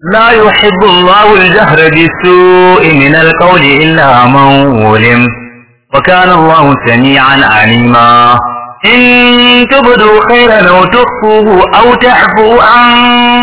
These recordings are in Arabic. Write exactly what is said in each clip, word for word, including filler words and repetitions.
لا يحب الله الجهر بالسوء من القول إلا من ظلم وكان الله سميعا عليما. إن تبدوا خيرا أو تخفوه أو تعفوا عن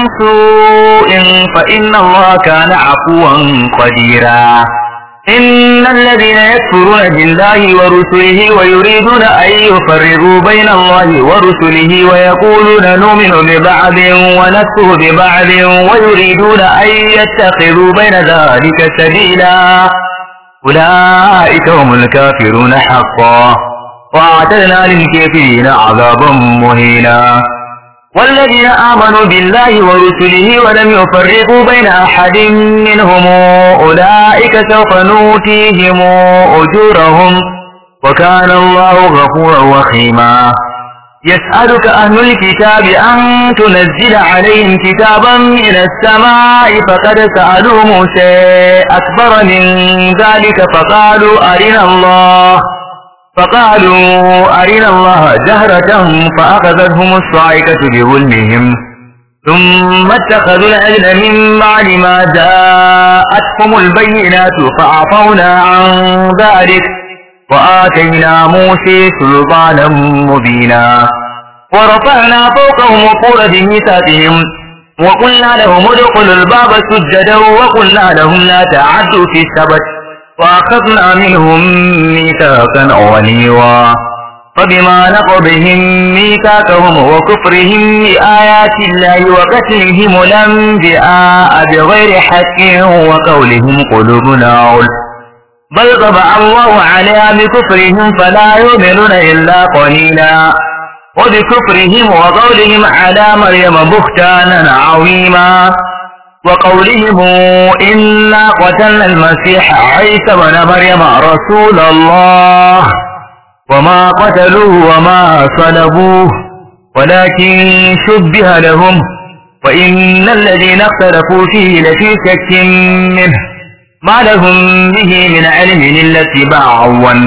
سوء فإن الله كان عفوا قديرا. إن الذين يكفرون بالله ورسله ويريدون أن يفرقوا بين الله ورسله ويقولون نؤمن ببعض ونكفر ببعض ويريدون أن يتخذوا بين ذلك سبيلا أولئك هم الكافرون حقا وأعتدنا للكافرين عذابا مهينا. والذين آمنوا بالله ورسله ولم يفرقوا بين أحد منهم أولئك سوف نؤتيهم أجورهم وكان الله غفورا رحيما. يسألك أهل الكتاب أن تنزل عليهم كتابا من السماء فقد سألوا موسى أكبر من ذلك فقالوا أرنا الله فقالوا أرنا الله جهرة فأخذتهم الصاعقة بظلمهم ثم اتخذوا العجل من بعد ما جاءتهم البينات فعفونا عن ذلك وآتينا موسى سلطانا مبينا. ورفعنا فوقهم الطور بميثاقهم وقلنا لهم ادخلوا الباب سجدا وقلنا لهم لا تعدوا في السبت وأخذنا منهم ميثاقا غليظا. فبما نقضهم ميثاقهم وكفرهم بآيات الله وقتلهم الأنبياء بغير حق وقولهم قلوبنا غلف بل طبع الله عليها بكفرهم فلا يؤمنون إلا قليلا. وبكفرهم وقولهم على مريم بهتانا عظيما وقولهم إنا قتلنا المسيح عيسى بن مريم رسول الله وما قتلوه وما صلبوه ولكن شبه لهم وإن الذين اختلفوا فيه لفي شك منه ما لهم به من علم إلا اتباعا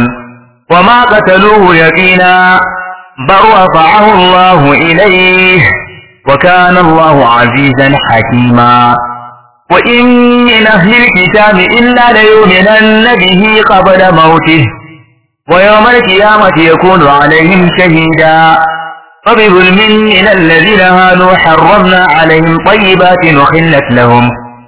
وما قتلوه يقينا بل رفعه الله إليه وكان الله عزيزا حكيما. وإن من أهل الكتاب إلا ليؤمنن به قبل موته ويوم القيامة يكون عليهم شهيدا. فبظلم من الذين هادوا حرمنا عليهم طيبات أحلت لهم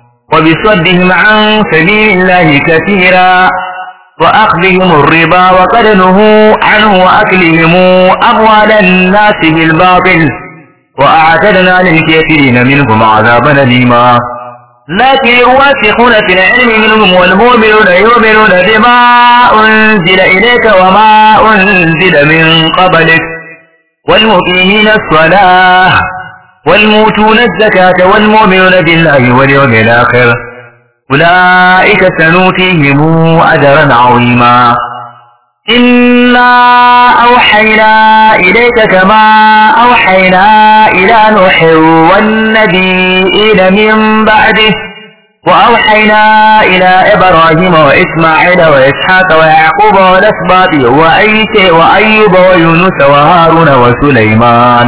وبصدهم عن سبيل الله كثيرا وأخذهم الربا وقد نهوا عنه وأكلهم أموال الناس بالباطل وأعتدنا للكافرين منهم عذابا أليما. لكن الراسخون في العلم منهم والمؤمنون يؤمنون بما أنزل إليك وما أنزل من قبلك والمقيمين الصلاة والموتون الزكاة والمؤمنون بالله واليوم الآخر أولئك سنؤتيهم أجرا عظيما. إنا أوحينا إليك كما أوحينا إلى نوح والنبيين من بعده وأوحينا إلى إبراهيم وإسماعيل وإسحاق ويعقوب والأسباط وأيوب ويونس وهارون وسليمان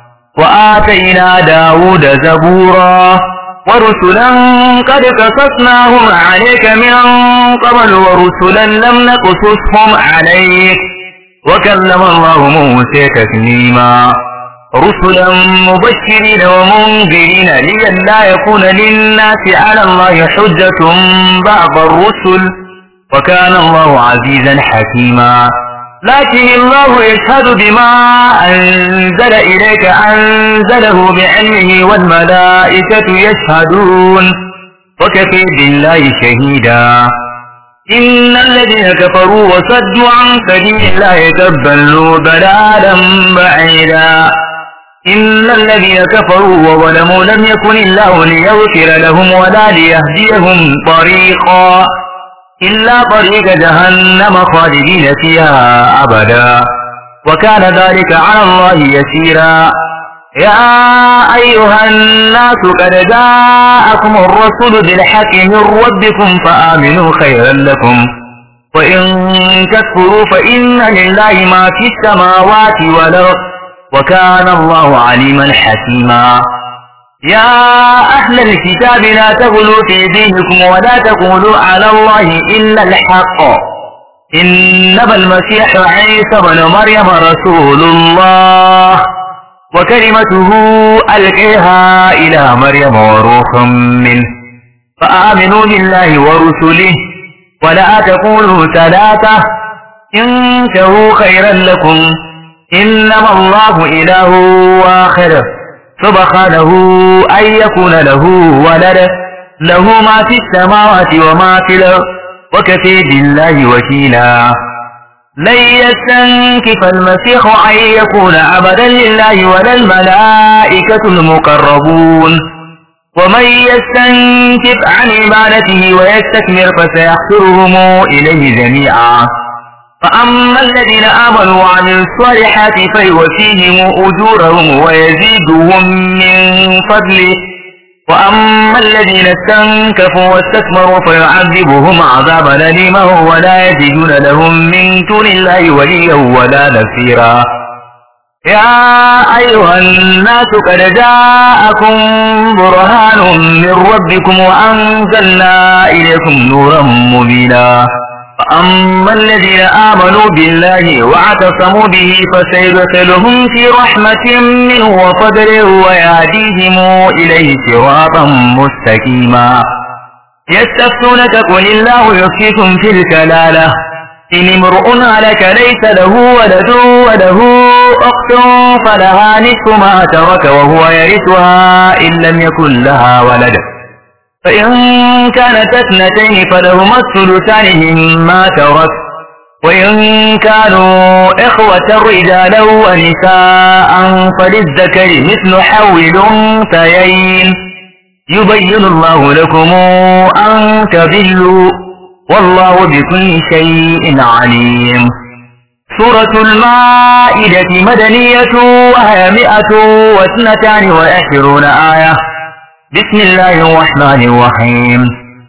وآتينا داود زبورا ورسلا قد قصصناهم عليك من قبل ورسلا لم نقصصهم عليك وكلم الله موسى تكليما. رسلا مبشرين ومنذرين لئلا يكون للناس على الله حجة بعد الرسل وكان الله عزيزا حكيما. لكن الله يشهد بما أنزل إليك أنزله بعلمه والملائكة يشهدون وكفى بالله شهيدا. إن الذين كفروا وصدوا عن سبيل الله تضلوا ضلالا بعيدا. إن الذين كفروا وظلموا لم يكن الله ليغفر لهم ولا ليهديهم طريقا إلا طريق جهنم خالدين فيها أبدا وكان ذلك على الله يسيرا. يا أيها الناس قد جاءكم الرسول بالحق من ربكم فآمنوا خيرا لكم وإن تكفروا فإن لله ما في السماوات والأرض وكان الله عليما حكيما. يا أهل الكتاب لا تغلوا في دينكم ولا تقولوا على الله إلا الحق إنما المسيح عيسى بن مريم رسول الله وكلمته ألقيها إلى مريم وروح منه فآمنوا بالله ورسله ولا تقولوا ثلاثة انتهوا خيرا لكم إنما الله إله واحد سبحانه أن يكون له ولد له ما في السماوات وما في الأرض وكفى بالله وكيلا لن يستنكف المسيح أن يكون عبدا لله ولا الملائكة المقربون ومن يستنكف عن عبادته ويستكبر فسيحشرهم إليه جميعا فأما الذين آمنوا وعملوا الصالحات فيوفيهم أجورهم ويزيدهم من فضله وأما الذين استنكفوا واستكبروا فيعذبهم عذابا أليما ولا يجدون لهم من دون الله وليا ولا نصيرا يا أيها الناس قد جاءكم برهان من ربكم وأنزلنا إليكم نورا مبينا فأما الذين آمنوا بالله واعتصموا به فسيدخلهم في رحمة منه وفضل ويهديهم إليه صراطا مستقيما يستفتونك قل الله يفتيكم في الكلالة إن امرؤ هلك ليس له ولد وله أخت فلها نصف ما ترك وهو يرثها إن لم يكن لها ولد فإن كانت اثنتين فلهما الثلثان مما ترك وإن كانوا إخوة رجالا ونساء فللذكر مثل حول الأنثيين يبين الله لكم أن تضلوا والله بكل شيء عليم. سورة المائدة مدنية وهي مئة واثنتان وعشرون آية. بسم الله الرحمن الرحيم.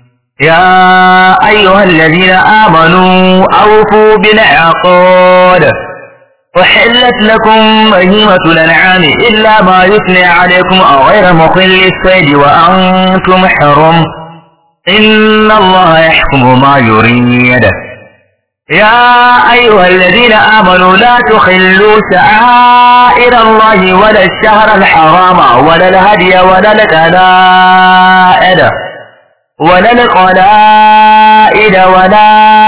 يا أيها الذين آمنوا أوفوا بالعقود وحلت لكم بهيمة الأنعام إلا ما يثني عليكم أو غير مخل الصيد وأنتم حرم إن الله يحكم ما يريد. يا أيها الذين آمنوا لا تخلوا شعائر الله ولا الشهر الحرام ولا الهدي ولا القلائد ولا القلائد ولا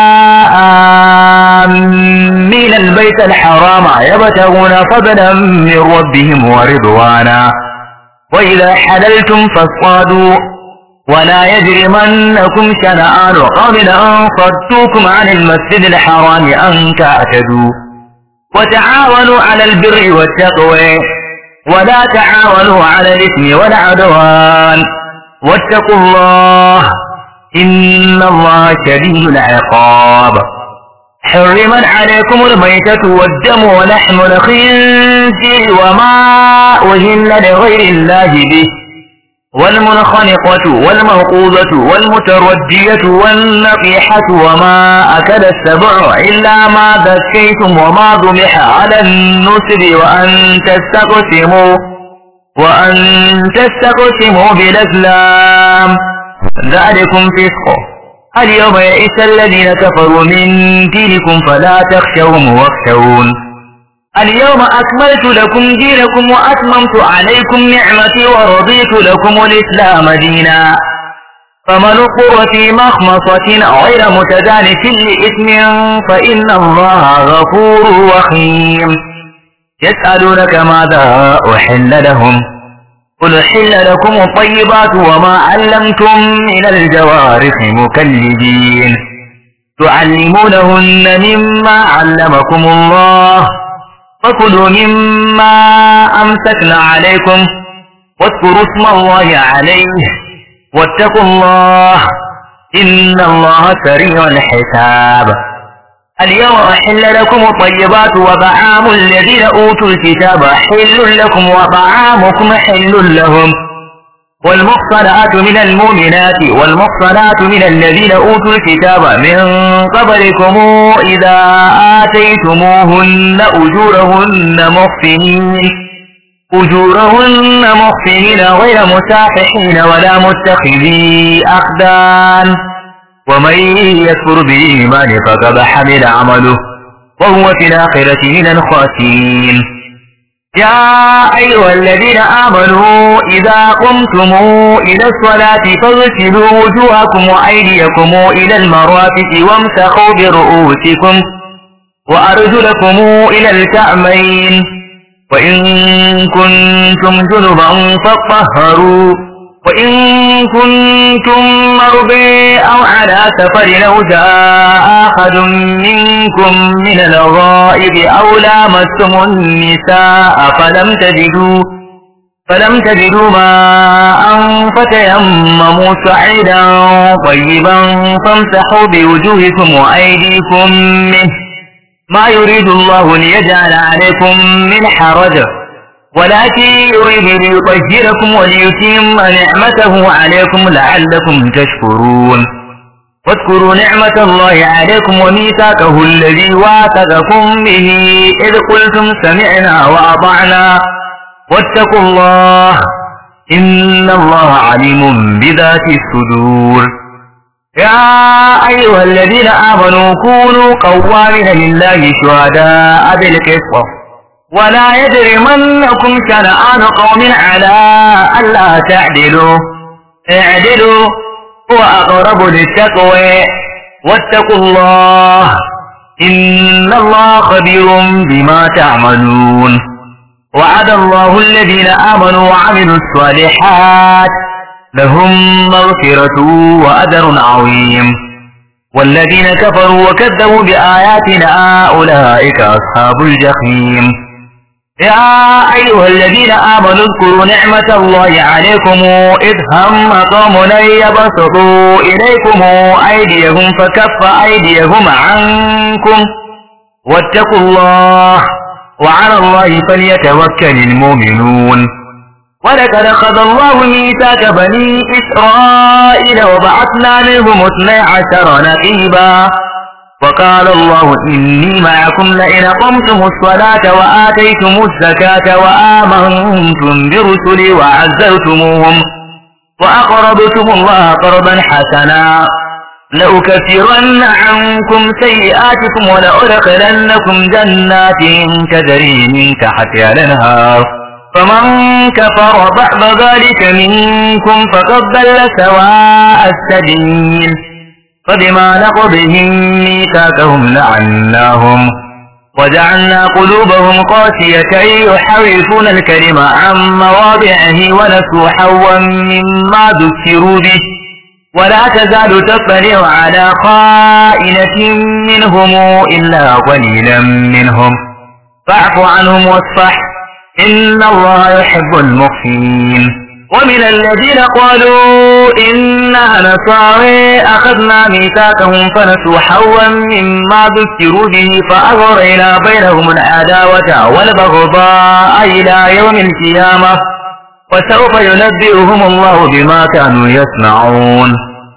آمين البيت الحرام يبتغون فضلا من ربهم ورضوانا وإذا حللتم فاصطادوا ولا يجرمنكم شنآن قوم أن صدوكم عن المسجد الحرام أن تعتدوا وتعاونوا على البر والتقوى ولا تعاونوا على الإثم والعدوان واتقوا الله إن الله شديد العقاب. حرمت عليكم الميتة والدم ولحم الخنزير وما أهل لغير الله به والمنخنقة والموقوذة والمتردية والنقيحة وما أكل السبع إلا ما ذكيتم وما ذبح على النسب وأن تستقسموا وأن تستقسموا بالأزلام ذلكم فسق. اليوم يئس الذين كفروا من دينكم فلا تخشوهم واخشون. اليوم أكملت لكم دينكم وأتممت عليكم نعمتي ورضيت لكم الإسلام دينا فمن اضطر في مخمصة غير متجانف لإثم فإن الله غفور رحيم. يسألونك ماذا أحل لهم قل أحل لكم الطيبات وما علمتم من الجوارح مكلبين تعلمونهن مما علمكم الله فكلوا مما أمسكنا عليكم واذكروا اسم الله عليه واتقوا الله إن الله سريع الحساب. اليوم أحل لكم الطيبات وطعام الذين أوتوا الكتاب حل لكم وطعامكم حل لهم والمحصنات من المؤمنات والمحصنات من الذين أوتوا الكتاب من قبلكم إذا آتيتموهن أجورهن محصنين أجورهن محسنين غير مسافحين ولا متخذي أخدان ومن يكفر بالإيمان فقد حمل عمله وهو في الآخرة من الخاسرين. يا أيها الذين آمنوا إذا قمتم إلى الصلاة فاغسلوا وجوهكم وأيديكم إلى المرافق وامسحوا برؤوسكم وأرجلكم إلى الكعبين وإن كنتم جنبا فاطهروا وإن كنتم مرضى أو على سفر أو جاء أحد منكم من الغائب أو لامستم النساء فلم تجدوا فلم تجدوا ماء فتيمموا صعيدا طيبا فامسحوا بوجوهكم وأيديكم منه ما يريد الله ليجعل عليكم من حرج ولكن يريد ليطهركم وليتم نعمته عليكم لعلكم تشكرون. واذكروا نعمة الله عليكم وميثاقه الذي واثقكم به إذ قلتم سمعنا وأطعنا واتقوا الله إن الله عليم بذات الصدور. يا أيها الذين آمنوا كونوا قوامين لله شهداء بالقسط ولا يجرمنكم شنآن قوم على ألا تعدلوا اعدلوا هو أقرب للتقوى واتقوا الله إن الله خبير بما تعملون. وعد الله الذين آمنوا وعملوا الصالحات لهم مغفرة وأجر عظيم والذين كفروا وكذبوا بآياتنا أولئك أصحاب الجحيم. يا أيها الذين آمنوا اذكروا نعمة الله عليكم إذ هم قوم أن يبسطوا إليكم أيديهم فكف أيديهم عنكم واتقوا الله وعلى الله فليتوكل المؤمنون. ولقد أخذ الله ميثاق بني إسرائيل وبعثنا منهم اثني عشر نقيبا وقال الله إني معكم لئن أقمتم الصلاة وآتيتم الزكاة وآمنتم برسلي وعزرتموهم وأقرضتم الله قرضا حسنا لأكفرن عنكم سيئاتكم ولأدخلنكم جنات تجري من تحتها الأنهار فمن كفر بعد ذلك منكم فقد ضل سواء السبيل. فبما نقضهم ميثاقهم لعناهم وجعلنا قلوبهم قاسية يحرفون الكلم عن مواضعه ونسوا حظا مما ذكروا به ولا تزال تطلع على خائنة منهم إلا قليلا منهم فاعف عنهم واصفح إن الله يحب المحسنين. ومن الذين قالوا إنا نصارى أخذنا ميثاقهم فنسوا حظا مما ذكروا به فأغرينا بينهم العداوة والبغضاء إلى يوم القيامة وسوف ينبئهم الله بما كانوا يصنعون.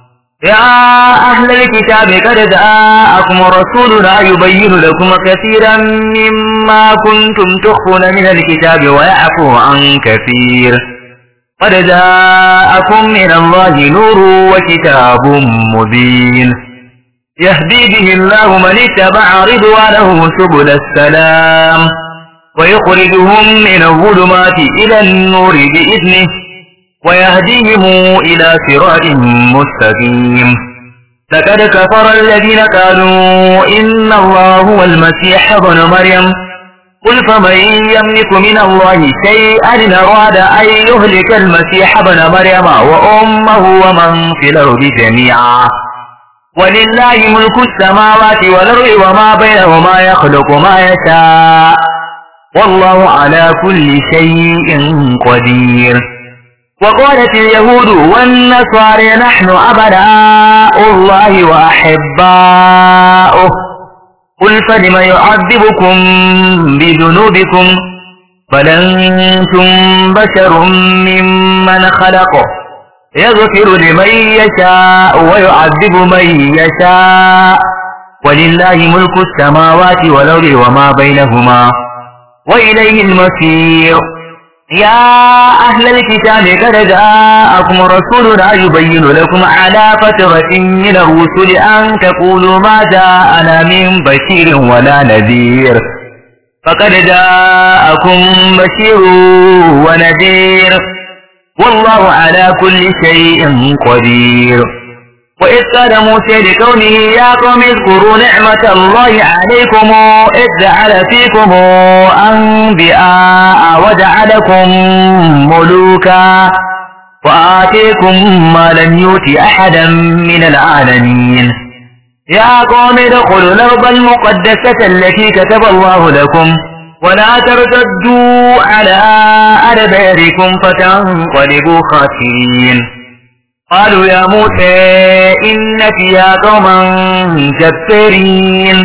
يا أهل الكتاب قد جاءكم رسولنا يبين لكم كثيرا مما كنتم تخفون من الكتاب ويعفو عن كثير قد جاءكم من الله نور وكتاب مبين يهدي به الله من اتبع رضوانه سبل السلام ويخرجهم من الظلمات إلى النور بإذنه ويهديهم إلى صراط مستقيم. لقد كفر الذين قالوا إن الله هو المسيح ابن مريم قل فمن يملك من الله شيئا إن أراد أن يهلك المسيح ابن مريم وأمه ومن في الأرض جميعا ولله ملك السماوات والأرض وما بينهما يخلق ما يشاء والله على كل شيء قدير. وقالت اليهود والنصارى نحن أبناء الله وأحباؤه قل فلم يعذبكم بذنوبكم بل أنتم بشر ممن خلقه يغفر لمن يشاء ويعذب من يشاء ولله ملك السماوات والأرض وما بينهما وإليه المصير. يا أهل الكتاب قد جاءكم رسولنا يبين لكم على فترة من الرسل أن تقولوا ما جاءنا من بشير ولا نذير فقد جاءكم بشير ونذير والله على كل شيء قدير. وإذ قال موسى لقومه يا قوم اذكروا نعمة الله عليكم إذ جعل فيكم أنبياء وجعلكم ملوكا وآتيكم ما لم يؤت أحدا من العالمين. يا قوم ادخلوا الأرض المقدسة التي كتب الله لكم ولا ترتدوا على أدباركم فتنقلبوا خاسرين. قالوا يا موسى إن فيها قوما جبارين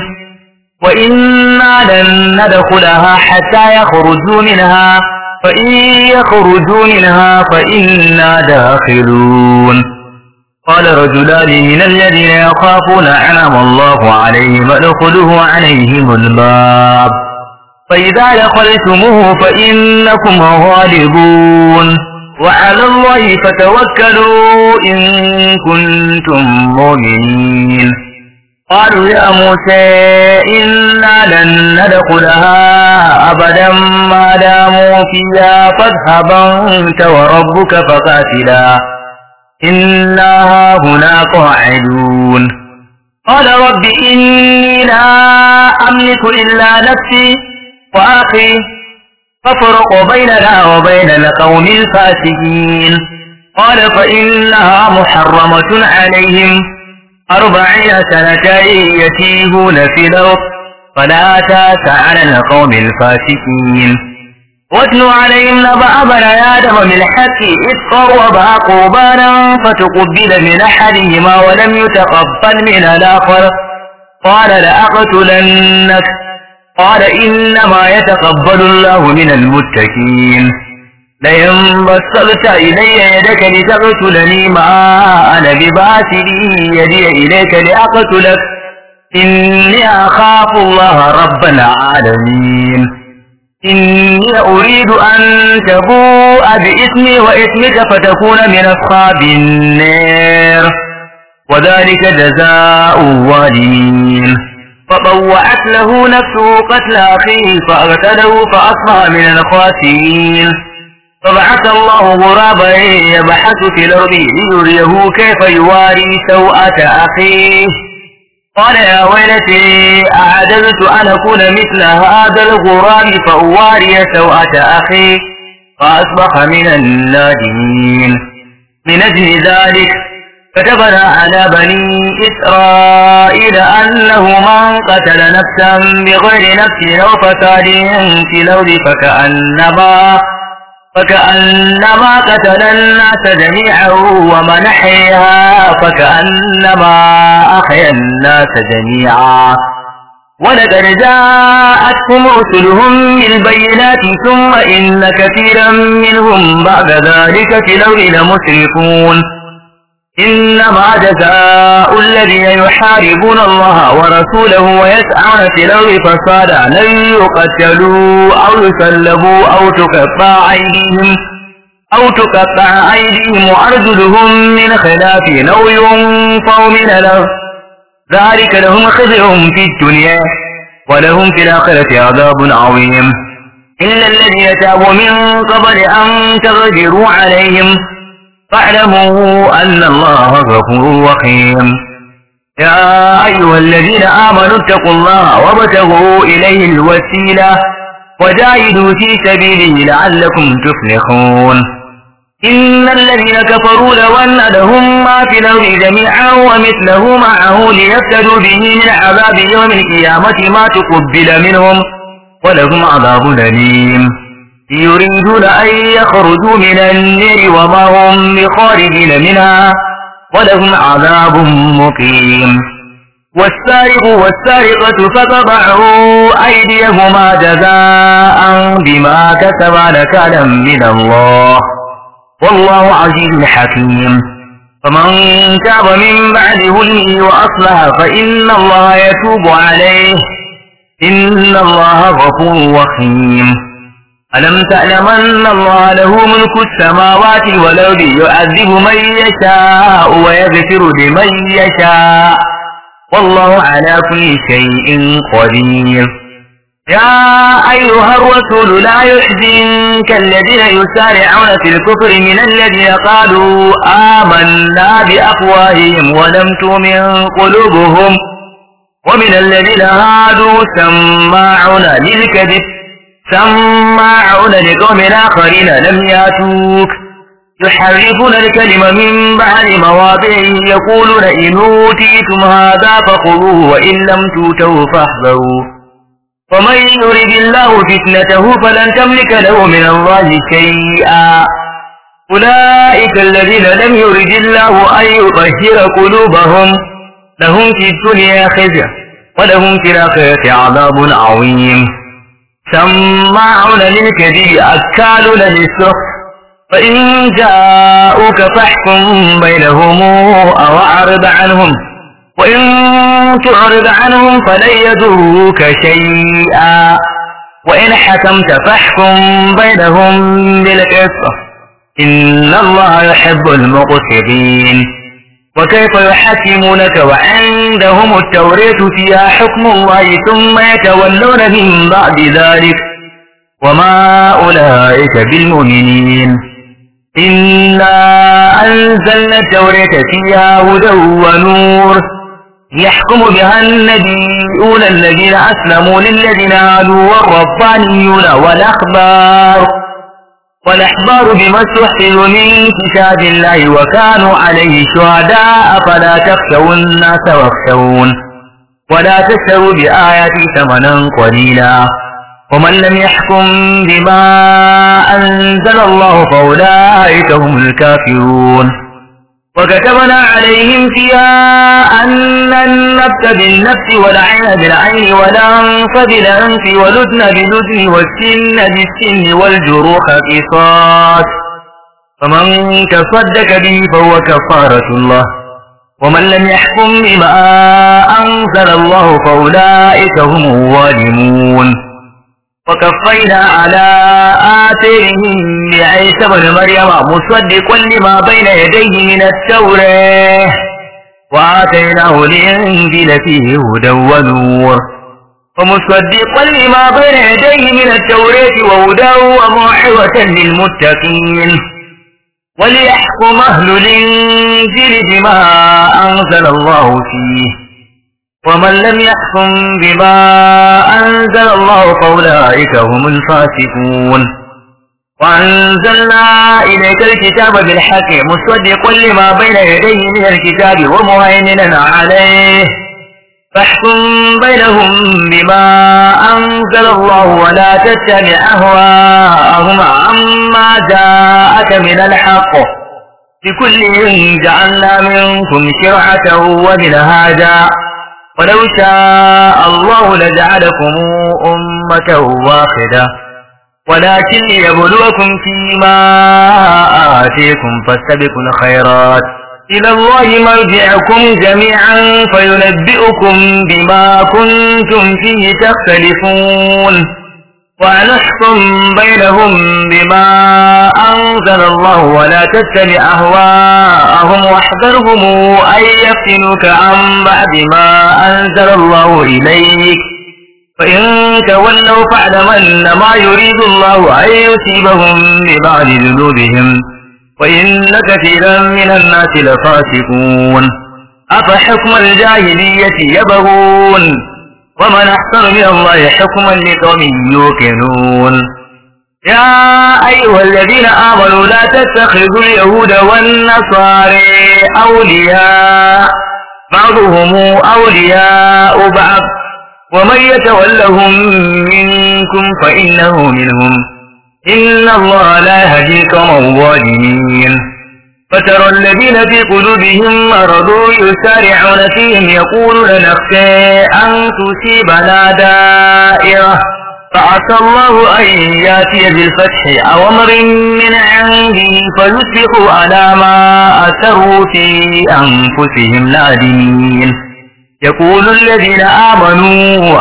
وإنا لن ندخلها حتى يخرجوا منها فإن يخرجوا منها فإنا داخلون. قال رجلان من الذين يخافون أنعم الله عليهم ادخلوا عليهم الباب فإذا دخلتموه فإنكم غالبون وعلى الله فتوكلوا إن كنتم مؤمنين. قالوا يا موسى إنا لن ندخلها أبدا ما داموا فيها فاذهب أنت وربك فقاتلا إنا هنا قاعدون. قال رب إني لا أملك إلا نفسي وأخي فافرق بيننا وبين القوم الفاسقين. قال فإنها محرمة عليهم أربعين سنة يتيهون في الأرض فلا تأس على القوم الفاسقين. واتل عليهم نبأ بني آدم بالحق إذ قربا قربانا فتقبل من أحدهما ولم يتقبل من الآخر قال لأقتلنك قال إنما يتقبل الله من المتقين. لئن بسطت إلي يدك لتقتلني ما أنا بباسط يدي إليك لأقتلك إني أخاف الله رب العالمين. إني أريد أن تبوء بإثمي وإثمك فتكون من أصحاب النار وذلك جزاء الظالمين. فطوعت له نفسه قتل أخيه فأقتله فأصبح من الخاسرين. فبعث الله غرابا يبحث في الأرض ليريه كيف يواري سوءة أخيه قال يا ويلتي أعجزت أن أكون مثل هذا الغراب فأواري سوءة أخي فأصبح من النادمين. من أجل ذلك كتبنا على بني إسرائيل أنه من قتل نفسا بغير نفس أو فساد في الأرض فكأنما فكأنما قتل الناس جميعا ومن أحياها فكأنما أحيا الناس جميعا. ولقد جاءتهم رسلهم بالبينات ثم إن كثيرا منهم بعد ذلك في الأرض لمسرفون. إنما جزاء الذين يحاربون الله ورسوله ويسعون في الأرض فسادا لن يقتلوا أو يسلبوا أو تقطع أيديهم أو تقطع أيديهم وأرجلهم من خلاف أو ينفوا من الأرض ذلك لهم خزي في الدنيا ولهم في الآخرة عذاب عظيم. إلا الذين تابوا من قبل أن تقدروا عليهم فاعلموا أن الله غفور رحيم. يا أيها الذين آمنوا اتقوا الله وابتغوا إليه الوسيلة وجاهدوا في سبيله لعلكم تفلحون. إن الذين كفروا لو أن لهم ما في الأرض جميعا ومثله معه ليفتدوا به من عذاب يوم القيامة ما تقبل منهم ولهم عذاب أليم. يريدون أن يخرجوا من النار وما هم بخارجين منها ولهم عذاب مقيم. والسارق والسارقة فقطعوا أيديهما جزاء بما كسبا نكالا من الله والله عزيز حكيم. فمن تاب من بعد ظلمه وأصلح فإن الله يتوب عليه إن الله غفور رحيم. ألم تعلم أن الله له ملك السماوات والأرض يعذب من يشاء ويغفر لمن يشاء والله على كل شيء قدير. يا أيها الرسول لا يحزنك الذين يسارعون في الكفر من الذين قالوا آمنا بأفواههم ولم تؤمن قلوبهم ومن الذين هادوا سماعون للكذب سماعون لقوم آخرين لم يأتوك يحرفون الكلم من بعد مواضعه يقولون إن أوتيتم هذا فخذوه وإن لم تؤتوه فاحذروا ومن يرد الله فتنته فلن تملك له من الله شيئا أولئك الذين لم يرد الله أن يطهر قلوبهم لهم في الدنيا خزي ولهم في الآخرة عذاب عظيم. سماعون للكذب أكالون للسحت فإن جاءوك فاحكم بينهم أو أعرض عنهم وإن تعرض عنهم فلن يضروك شيئا وإن حكمت فاحكم بينهم بالقسط إن الله يحب المقسطين. وكيف يحكمونك وعندهم التوراة فيها حكم الله ثم يتولون من بعد ذلك وما أولئك بالمؤمنين. إنا أنزلنا التوراة فيها هدى ونور يحكم بها النبيون الذين أسلموا للذين هادوا والربانيون والأحبار والأحبار بما استحسنوا من كتاب الله وكانوا عليه شهداء فلا تخشوا الناس واخشون ولا تشتروا بآياتي ثمنا قليلا ومن لم يحكم بما أنزل الله فأولئك هم الكافرون. وكتبنا عليهم فيها أن النفس بالنفس والعين بالعين والأنف بالأنف والأذن بالأذن والسن بالسن والجروح قصاص فمن تصدق به فهو كفارة الله ومن لم يحكم بما أنزل الله فأولئك هم الظالمون. وكفينا على آثارهم بعيسى بن مريم مصدقا لما بين يديه من التوراة وآتيناه الإنجيل فيه هدى ونور ومصدقا لما بين يديه من التوراة وهدى وموعظة للمتقين وليحكم أهل الإنجيل بما أنزل الله فيه ومن لم يحكم بما أنزل الله فأولئك هم الفاسقون. وأنزلنا إليك الكتاب بالحق مصدقا لما بين يديه من الكتاب ومهيمنا عليه فاحكم بينهم بما أنزل الله ولا تتبع أهواءهم عما جاءك من الحق لكل جعلنا منكم شرعة ومنهاجا ولو شاء الله لجعلكم أمة واحدة ولكن ليبلوكم فيما آتيكم فاستبقوا الخيرات إلى الله مرجعكم جميعا فينبئكم بما كنتم فيه تختلفون وأنحكم بينهم بما أنزل الله ولا تتبع أهواءهم واحذرهم أن يفتنوك عن بعد ما أنزل الله إليك فإن تولوا فاعلم أنما يريد الله أن يصيبهم ببعض ذنوبهم وإن كثيرا من الناس لفاسقون. أفحكم الجاهلية يبغون ومن أحسن من الله حكما لقوم يوقنون. يا أيها الذين آمنوا لا تتخذوا اليهود والنصارى أولياء بعضهم أولياء بعض ومن يتولهم منكم فإنه منهم إن الله لا يهدي القوم الظالمين. فترى الذين في قلوبهم مرض يسارعون فيهم يقولون نخشى أن تصيبنا دائرة فعسى الله أن يأتي بالفتح أو أمر من عنده فيصبحوا على ما أسروا في أنفسهم نادمين. يقول الذين آمنوا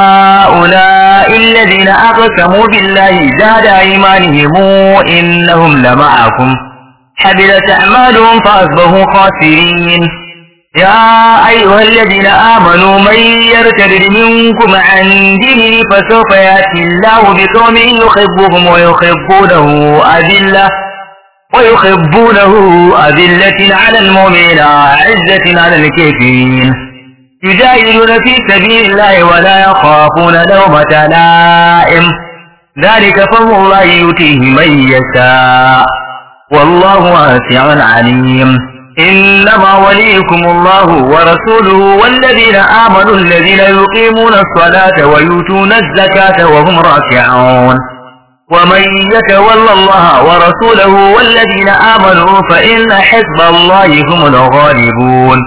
أهؤلاء الذين أقسموا بالله جهد أيمانهم إنهم لمعكم حبطت أعمالهم فأصبحوا خاسرين. يا أيها الذين آمنوا من يرتد منكم عن دينه فسوف يأتي الله بقوم يحبهم ويحبونه أذلة ويحبونه أذلة على المؤمنين أعزة على الكافرين يجاهدون في سبيل الله ولا يخافون لومة لائم ذلك فضل الله يؤتيه من يشاء والله واسع عليم. إنما وليكم الله ورسوله والذين آمنوا الذين يقيمون الصلاة ويؤتون الزكاة وهم راكعون ومن يتولى الله ورسوله والذين آمنوا فإن حزب الله هم الغالبون.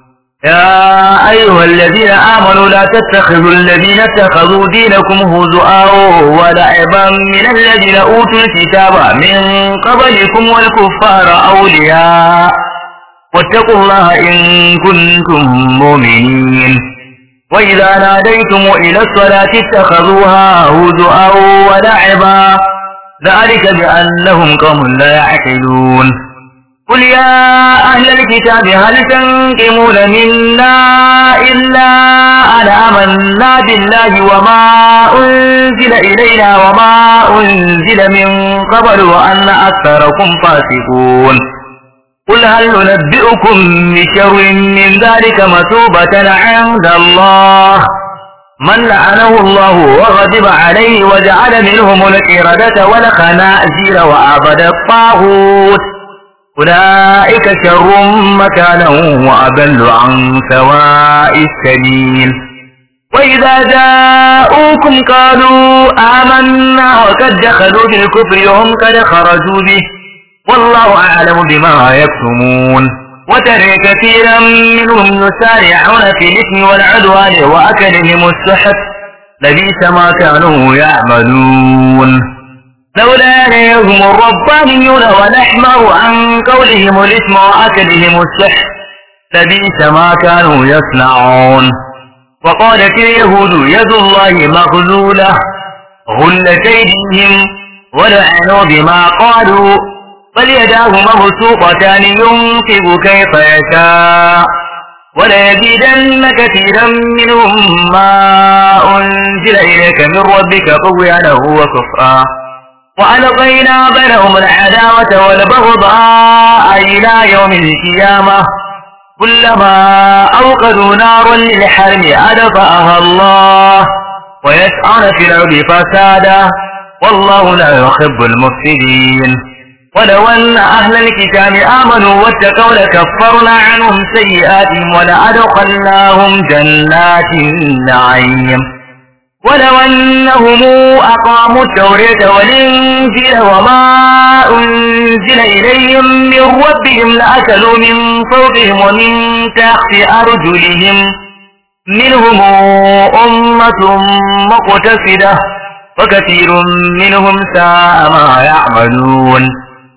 يا أيها الذين آمنوا لا تتخذوا الذين اتخذوا دينكم هزؤا ولعبا من الذين أوتوا الكتاب من قبلكم والكفار أولياء واتقوا الله إن كنتم مؤمنين. وإذا ناديتم إلى الصلاة اتخذوها هزؤا ولعبا ذلك بأنهم قوم لا يعقلون. قل يا أهل الكتاب هل تنقمون منا إلا أن آمنا بالله وما أنزل إلينا وما أنزل من قبل وأن أكثركم فاسقون. قل هل ننبئكم بشر من ذلك مثوبة عند الله من لعنه الله وغضب عليه وجعل منهم القردة والخنازير وعبد الطاغوت أولئك شر مكانا وأضل عن سواء السبيل. وإذا جاءوكم قالوا آمنا وقد دخلوا بالكفر وهم قد خرجوا به والله أعلم بما يكتمون. وترى كثيرا منهم يسارعون في الإثم والعدوان وأكلهم السحت لبئس ما كانوا يعملون. لولا ينههم الربانيون ونحمر عن قولهم الإثم وأكلهم السحت لبئس ما كانوا يصنعون. وقالت اليهود يد الله مغلولة غلت أيديهم ولعنوا بما قالوا بل يداه مبسوطتان ينفق كيف يشاء وليزيدن كثيرا منهم ما أنزل إليك من ربك طغيانا وكفرا وألقينا بينهم العداوة والبغضاء إلى يوم القيامة كلما أوقدوا نارا للحرب أدفأها الله ويسعون في الأرض فسادا والله لا يحب المفسدين. ولو أن أهل الكتاب آمنوا واتقوا لكفرنا عنهم سيئاتهم ولأدخلناهم جنات النعيم. ولو أنهم أقاموا التوراة والإنجيل وما أنزل إليهم من ربهم لأكلوا من فوقهم ومن تحت أرجلهم منهم أمة مقتصدة وكثير منهم ساء ما يعملون.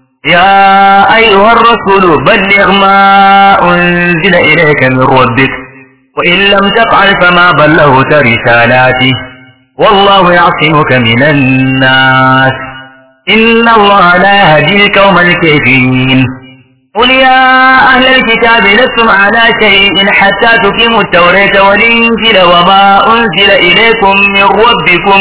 يا أيها الرسول بلغ ما أنزل إليك من ربك وإن لم تفعل فما بلغت رسالاته والله يعصمك من الناس إن الله لا يهدي القوم الكافرين. قل يا أهل الكتاب لستم على شيء حتى تقيموا التوراة والإنجيل وما أنزل إليكم من ربكم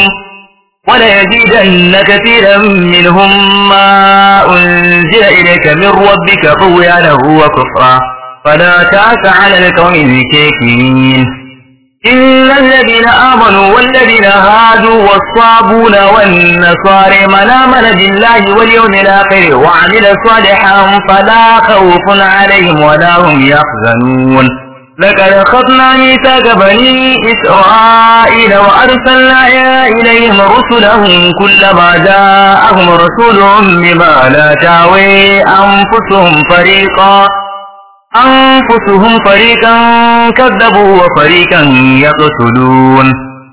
وليزيدن كثيرا منهم ما أنزل إليك من ربك طغيانا وكفرا فلا تأس على القوم الكافرين. إن الذين آمنوا والذين هادوا والصابون والنصارى من آمن بالله واليوم الآخر وعمل صالحا فلا خوف عليهم ولا هم يحزنون. لقد أخذنا ميثاق بني إسرائيل وأرسلنا إليهم رسلهم كلما جاءهم رسول بما لا تهوي أنفسهم فريقا أنفسهم فريقا كذبوا وفريقا يقتلون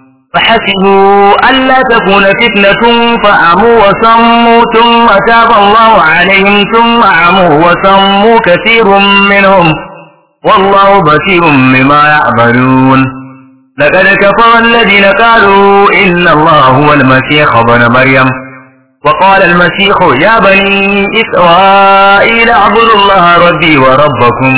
فحسبوا ألا تكون فتنة فعموا وصموا ثم تاب الله عليهم ثم عموا وصموا كثير منهم والله بصير بما يعملون لقد كفر الذين قالوا إن الله هو المسيح ابن مريم وقال المسيح يا بني إسرائيل اعبدوا الله ربي وربكم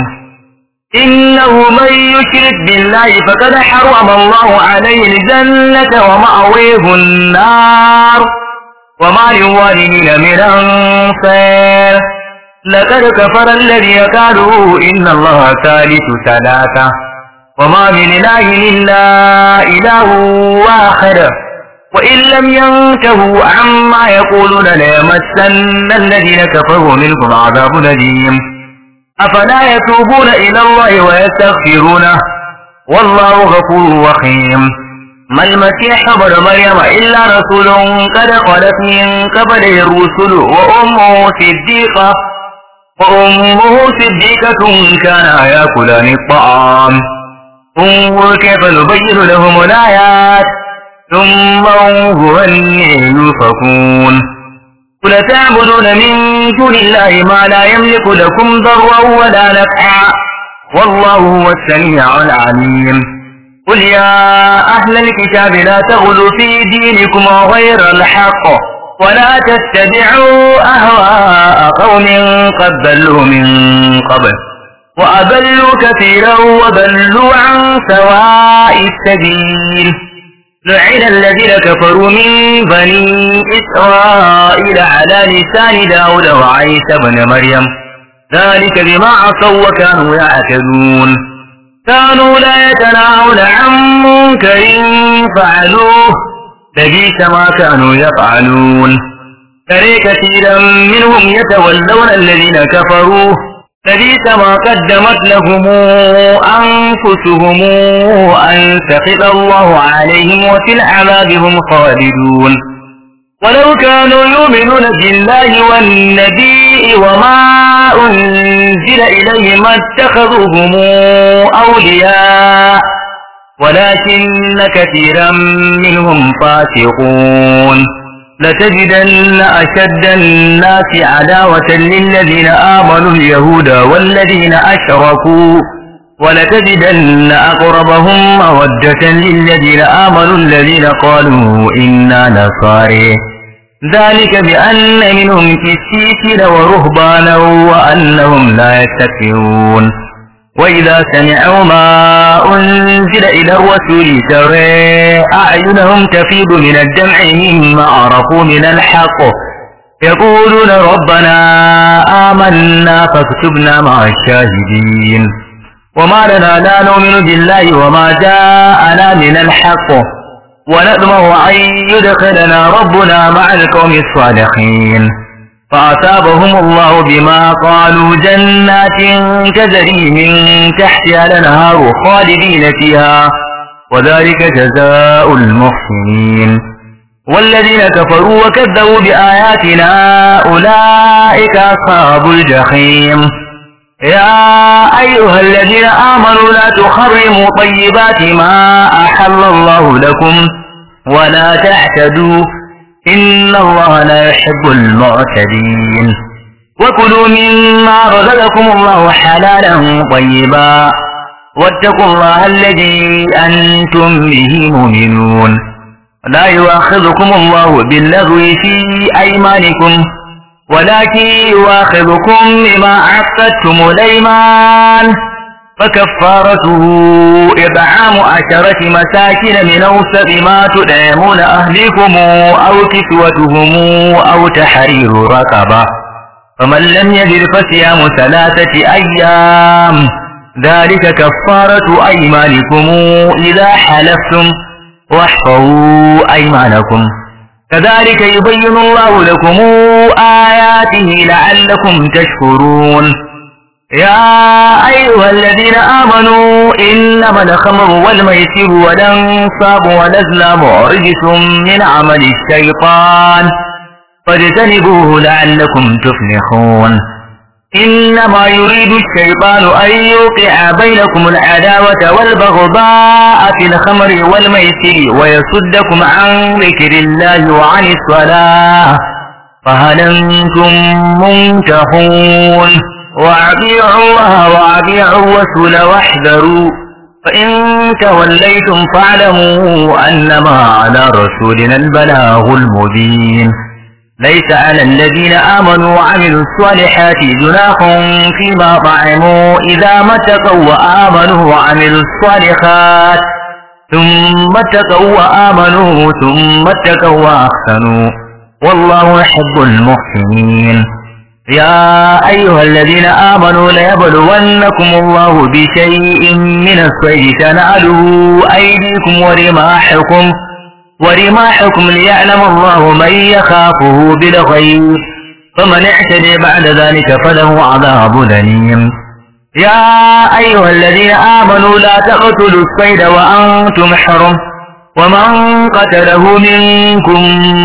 إنه من يشرك بالله فقد حرم الله عليه الجنة ومأويه النار وما للظالمين من أنصار لقد كفر الذين قالوا إن الله ثالث ثلاثة وما من إله إلا إله واحد وإن لم ينتهوا عما يقولون ليمسن الذين كفروا منكم عذاب أليم أفلا يتوبون إلى الله ويستغفرونه والله غفور رحيم ما المسيح ابن مريم إلا رسول قد خلت من قبله الرسل وأمه صديقة وأمه صديقة كانا يأكلان الطعام انظر كيف نبين لهم الآيات ثم انظر أني يؤفكون قل تعبدون من دون الله ما لا يملك لكم ضرا ولا نفعا والله هو السميع العليم قل يا أهل الكتاب لا تغلوا في دينكم غير الحق ولا تتبعوا أهواء قوم قد ضلوا من قبل وأضلوا كثيرا وضلوا عن سواء السبيل لعن الذين كفروا من بني إسرائيل على لسان داود وعيسى بن مريم ذلك بما عصوا وكانوا يعتدون كانوا لا يتناهون عن منكر فعلوه لبئس ما كانوا يفعلون ترى كثيرا منهم يتولون الذين كفروا لبئس ما قدمت لهم أنفسهم أن سخط الله عليهم وفي العذاب هم خالدون ولو كانوا يؤمنون بالله والنبي وما أنزل إليه ما اتخذوهم أولياء ولكن كثيرا منهم فاسقون لتجدن أشد الناس عداوة للذين آمنوا اليهود والذين أشركوا ولتجدن أقربهم مودة للذين آمنوا الذين قالوا إنا نصارى ذلك بأن منهم قسيسين ورهبانا وأنهم لا يستكبرون وإذا سمعوا ما أنزل إلى الرسول ترى أعينهم تفيض من الدمع مما عرفوا من الحق يقولون ربنا آمنا فاكتبنا مع الشاهدين وما لنا لا نؤمن بالله وما جاءنا من الحق ونطمع أن يدخلنا ربنا مع القوم الصالحين فأصابهم الله بما قالوا جنات تجري من تحتها الأنهار خالدين فيها وذلك جزاء المحسنين والذين كفروا وكذبوا بآياتنا أولئك أصحاب الجحيم يا أيها الذين آمنوا لا تحرموا طيبات ما أحل الله لكم ولا تعتدوا إن الله لا يحب المعتدين وكلوا مما رزقكم الله حلالا طيبا واتقوا الله الذي أنتم به مؤمنون لا يؤاخذكم الله باللغو في أيمانكم ولكن يؤاخذكم بما عقدتم الأيمان فكفارته إطعام عشرة مساكين من أوسط ما تطعمون أهلكم أو كسوتهم أو تحرير رقبة فمن لم يجد فصيام ثلاثة أيام ذلك كفارة أيمانكم إذا حلفتم واحفظوا أيمانكم كذلك يبين الله لكم آياته لعلكم تشكرون يا أيها الذين آمنوا إنما الخمر والميسر والأنصاب والأزلام رجس من عمل الشيطان فاجتنبوه لعلكم تفلحون إنما يريد الشيطان أن يوقع بينكم العداوة والبغضاء في الخمر والميسر ويصدكم عن ذكر الله وعن الصلاة فهل أنتم منتهون وأطيعوا الله وأطيعوا الرسول واحذروا فإن توليتم فاعلموا أنما على رسولنا البلاغ المبين ليس على الذين آمنوا وعملوا الصالحات جناح فيما طعموا إذا ما اتقوا وآمنوا وعملوا الصالحات ثم اتقوا وآمنوا ثم اتقوا وأحسنوا والله يحب المحسنين يا أيها الذين آمنوا ليبلونكم الله بشيء من الصيد تناله أيديكم ورماحكم ورماحكم ليعلم الله من يخافه بالغيب فمن اعتدي بعد ذلك فله عذاب أليم يا أيها الذين آمنوا لا تقتلوا الصيد وأنتم حرم ومن قتله منكم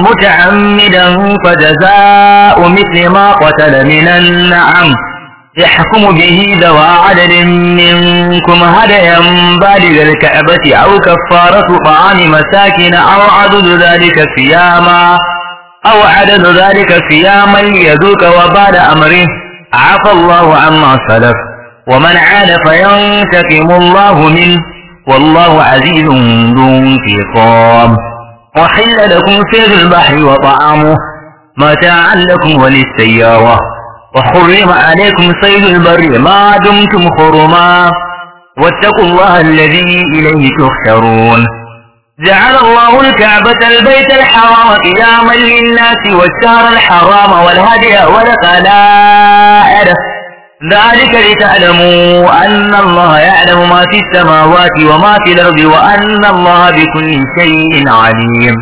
متعمدا فجزاء مثل ما قتل من النعم يحكم به ذوى عدل منكم هديا بالغ الكعبة أو كفارة طعام مساكين أو عدد ذلك صياما أو عدد ذلك صياما ليذوق وبال أمره عفى الله عما سلف ومن عاد فينتقم الله منه والله عزيز ذو انتقام وحل لكم صيد البحر وطعامه متاعا لكم وللسيارة وحرم عليكم صيد البر ما دمتم حرما واتقوا الله الذي إليه تحشرون جعل الله الكعبة البيت الحرام قياما للناس والشهر الحرام والهدي والقلائد ذلك لتعلموا أن الله يعلم ما في السماوات وما في الأرض وأن الله بكل شيء عليم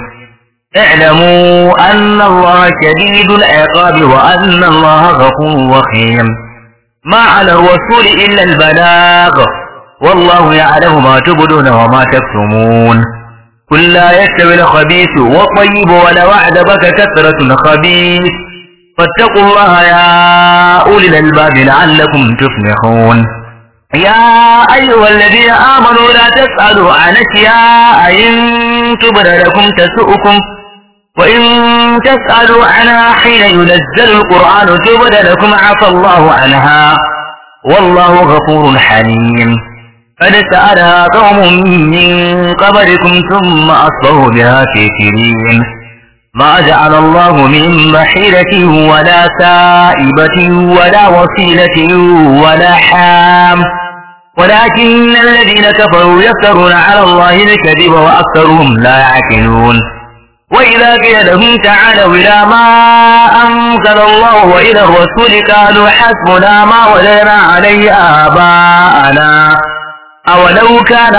اعلموا أن الله شديد العقاب وأن الله غفور رحيم ما على الرسول إلا البلاغ والله يعلم ما تبدون وما تكتمون قل لا يستوي الخبيث والطيب ولو أعجبك كثرة الخبيث فاتقوا الله يا أولي الألباب لعلكم تفلحون يا أيها الذين آمنوا لا تسألوا عن أشياء إن تبد لكم تسؤكم وإن تسألوا عنها حين ينزل القرآن تبد لكم عفى الله عنها والله غفور حليم قد سألها قوم من قبلكم ثم أصبحوا بها كافرين ما جعل الله من بحيرة ولا سائبة ولا وصيلة ولا حام ولكن الذين كفروا يفترون على الله الكذب وأكثرهم لا يعقلون وإذا قيل لهم تعالوا إلى ما أنزل الله وإلى الرسول قالوا حسبنا ما وجدنا عليه آباءنا أولو كان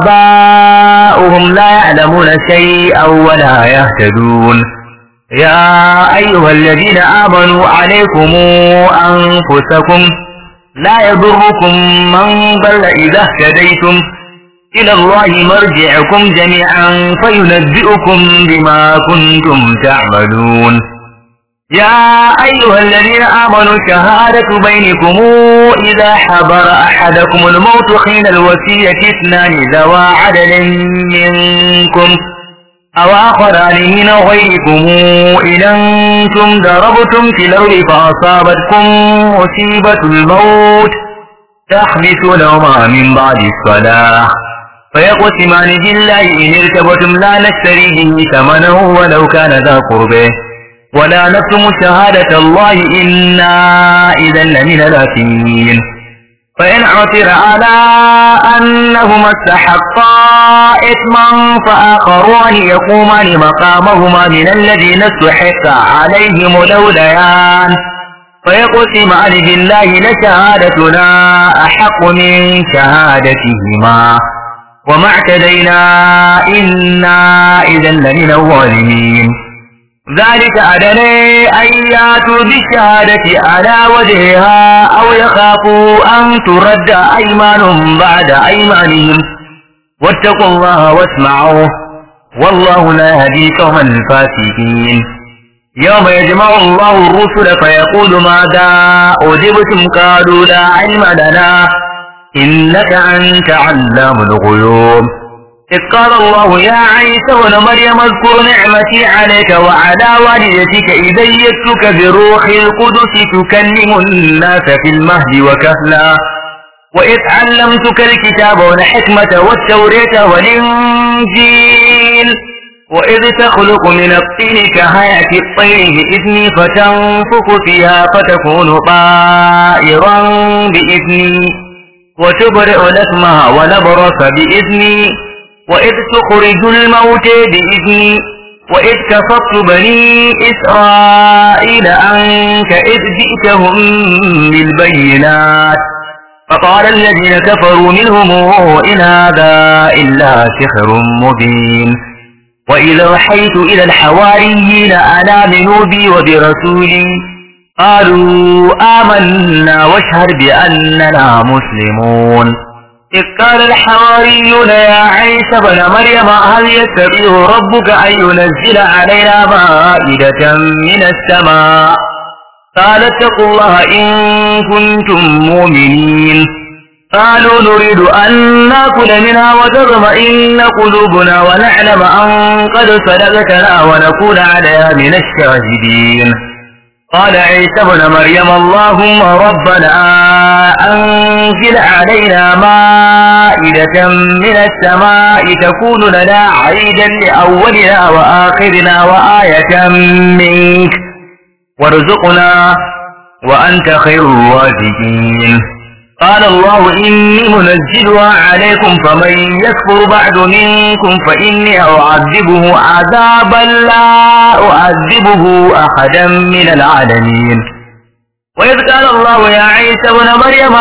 آباؤهم لا يعلمون شيئا ولا يهتدون يا أيها الذين آمنوا عليكم أنفسكم لا يضركم من ضل إذا اهتديتم إلى الله مرجعكم جميعا فينبئكم بما كنتم تعملون يا أيها الذين آمنوا شهادة بينكم إذا حضر أحدكم الموت حين الوصية اثنان ذوى عدل منكم أو آخران من غيركم إن أنتم ضربتم في الأرض فأصابتكم مصيبة الموت تحبسونهما من بعد الصلاة فيقسمان بالله إن ارتبتم لا نشتري به ثمنا ولو كان ذا قربه ولا نكتم شهادة الله إنا إذا لمن الآثمين فإن عثر على أنهما استحقا إثما فآخران يقومان مقامهما من الذين استحق عليهم الأوليان فيقسمان بالله لشهادتنا أحق من شهادتهما وما اعتدينا إنا إذا لمن الظالمين ذلك أدنى أن يأتوا بالشهادة على وجهها أو يخافوا أن ترد أيمان بعد أيمانهم واتقوا الله واسمعوا والله لا يهدي قوم الفاسقين يوم يجمع الله الرسل فيقول ماذا أجبتم قالوا لا علم لنا إنك أنت علام الغيوب إذ قال الله يا عيسى ابن مريم اذكر نعمتي عليك وعلى والدتك إذ أيدتك بروح القدس تكلم الناس في المهد وكهلا وإذ علمتك الكتاب والحكمة والتوراة والإنجيل وإذ تخلق من الطين كهيئة الطير بإذني فتنفخ فيها فتكون طائرا بإذني وتبرئ الأكمه والأبرص بإذني وإذ تخرج الموت بإذني وإذ كفرت بني إسرائيل عنك إذ جئتهم بالبينات فقال الذين كفروا منهم إن هذا إلا سحر مبين وإذا أوحيت إلى الحواريين أن آمنوا بي وبرسولي قالوا آمنا واشهد بأننا مسلمون إذ قال الحواريون يا عيسى ابن مريم هل يستطيع ربك أن ينزل علينا مائدة من السماء قال اتقوا الله إن كنتم مؤمنين قالوا نريد أن نأكل منها وتطمئن قلوبنا ونعلم أن قد صدقتنا ونكون عليها من الشاهدين قال عيسى ابن مريم اللهم ربنا أنزل علينا مائدة من السماء تكون لنا عيدا لأولنا وآخرنا وآية منك وارزقنا وأنت خير الرازقين قال الله إني منزلها عليكم فمن يكفر بعد منكم فإني أعذبه عذابا لا أعذبه أحدا من العالمين وإذ قال الله يا عيسى ابن مريم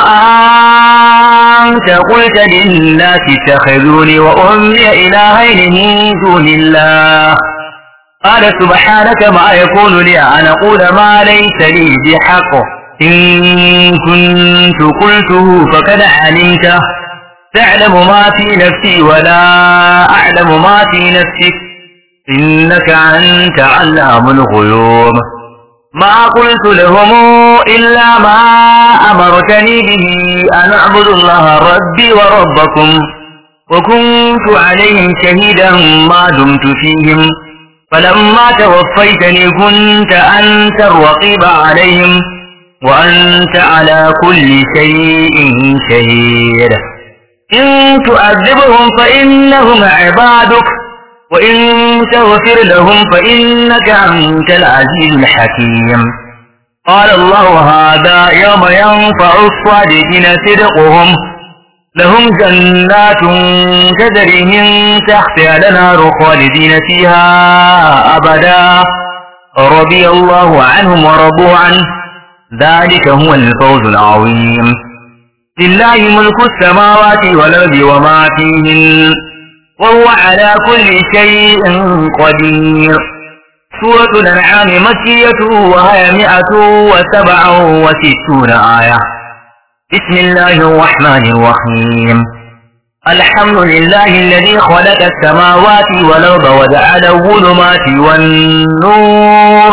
أنت قلت للناس اتخذوني وأمي إلهين من دون الله قال سبحانك ما يكون لي أن أقول ما ليس لي بحق إن كنت قلته فقد علمته تعلم ما في نفسي ولا أعلم ما في نفسك إنك أنت علام الغيوب ما قلت لهم إلا ما أمرتني به أن أعبد الله ربي وربكم وكنت عليهم شهيدا ما دمت فيهم فلما توفيتني كنت أنت الرقيب عليهم وأنت على كل شيء شهيد إن تؤذبهم فإنهم عبادك وإن تغفر لهم فإنك أنت العزيز الحكيم قال الله هذا يوم ينفع الصادقين صدقهم لهم جنات تجري من تحتها الأنهار خالدين فيها أبدا رضي الله عنهم ورضوا عنه ذلك هو الفوز العظيم لله ملك السماوات والأرض وما فيهن وهو على كل شيء قدير سورة الأنعام مكية وهي مئة وسبع وستون آية بسم الله الرحمن الرحيم الحمد لله الذي خلق السماوات والأرض وجعل الظلمات والنور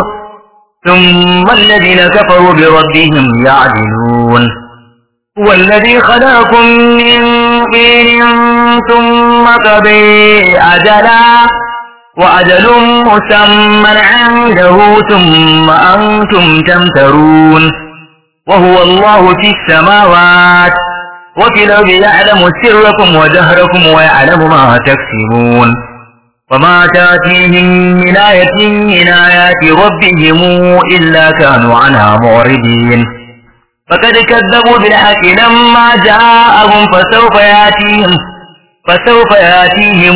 ثم الذين كفروا بربهم يعدلون هو الذي خلقكم من طين ثم قضى أجلا وأجل مسمى عنده ثم أنتم تمترون وهو الله في السماوات وفي الأرض يعلم سركم وجهركم ويعلم ما تكسبون وما تأتيهم من آية من آيات ربهم إلا كانوا عنها معرضين فقد كذبوا بالحق لما جاءهم فسوف يأتيهم فسوف يأتيهم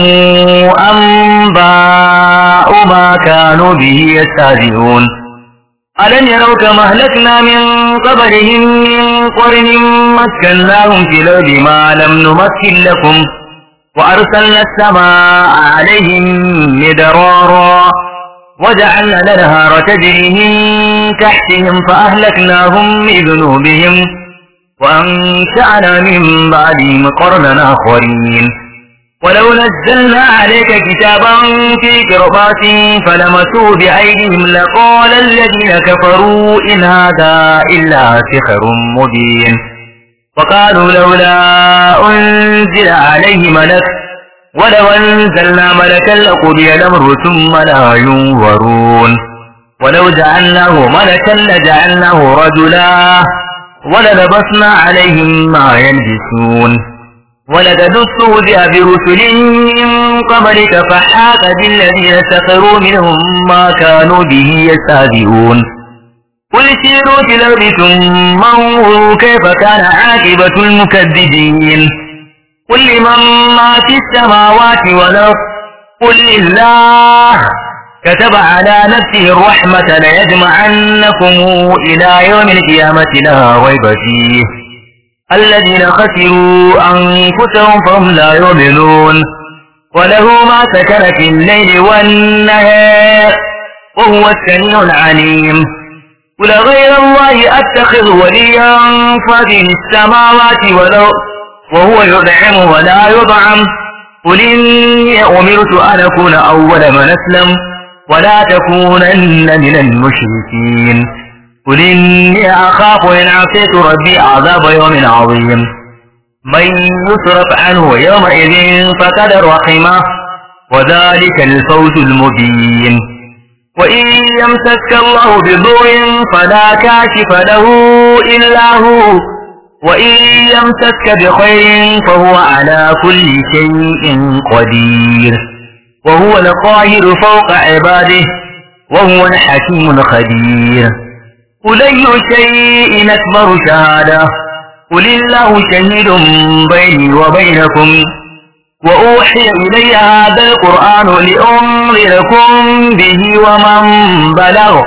أنباء ما كانوا به يستهزئون ألم يروا كما أهلكنا من قبلهم من قرن مكناهم في الأرض ما لم نمكن لكم وأرسلنا السماء عليهم مدرارا وجعلنا الأنهار تجري من تحتهم فأهلكناهم بذنوبهم وأنشأنا من بعدهم قرنا آخرين ولو نزلنا عليك كتابا في قرطاس فلمسوه بأيديهم لقال الذين كفروا إن هذا إلا سحر مبين وقالوا لولا أنزل عليه ملك ولو أنزلنا ملكا لقضي الأمر ثم لا ينظرون ولو جعلناه ملكا لجعلناه رجلا وللبسنا عليهم ما يلبسون ولقد استهزئ برسل من قبلك فحاق بالذين سخروا منهم ما كانوا به يستهزئون قل سيروا في الأرض ثم انظروا كيف كان عاقبة المكذبين قل لمن ما في السماوات والأرض قل لله كتب على نفسه الرحمة ليجمعنكم إلى يوم القيامة لا ريب فيه الذين خسروا أنفسهم فهم لا يؤمنون وله ما سكن في الليل والنهار وهو السميع العليم قل غير الله أتخذ وليا فاطر السماوات والأرض وهو يطعم ولا يطعم قل إني أمرت أن أكون أول من أسلم ولا تكونن من المشركين قل إني أخاف إن عصيت ربي عذاب يوم عظيم من يصرف عنه يومئذ فقد رحمه وذلك الفوز المبين وإن يمسك الله بضر فلا كاشف له إلا هو وإن يمسك بخير فهو على كل شيء قدير وهو القاهر فوق عباده وهو الحكيم الخبير قل أي شيء أكبر شهادة قل الله شهيد بيني وبينكم وأوحي إلي هذا القرآن لأنذركم به ومن بلغ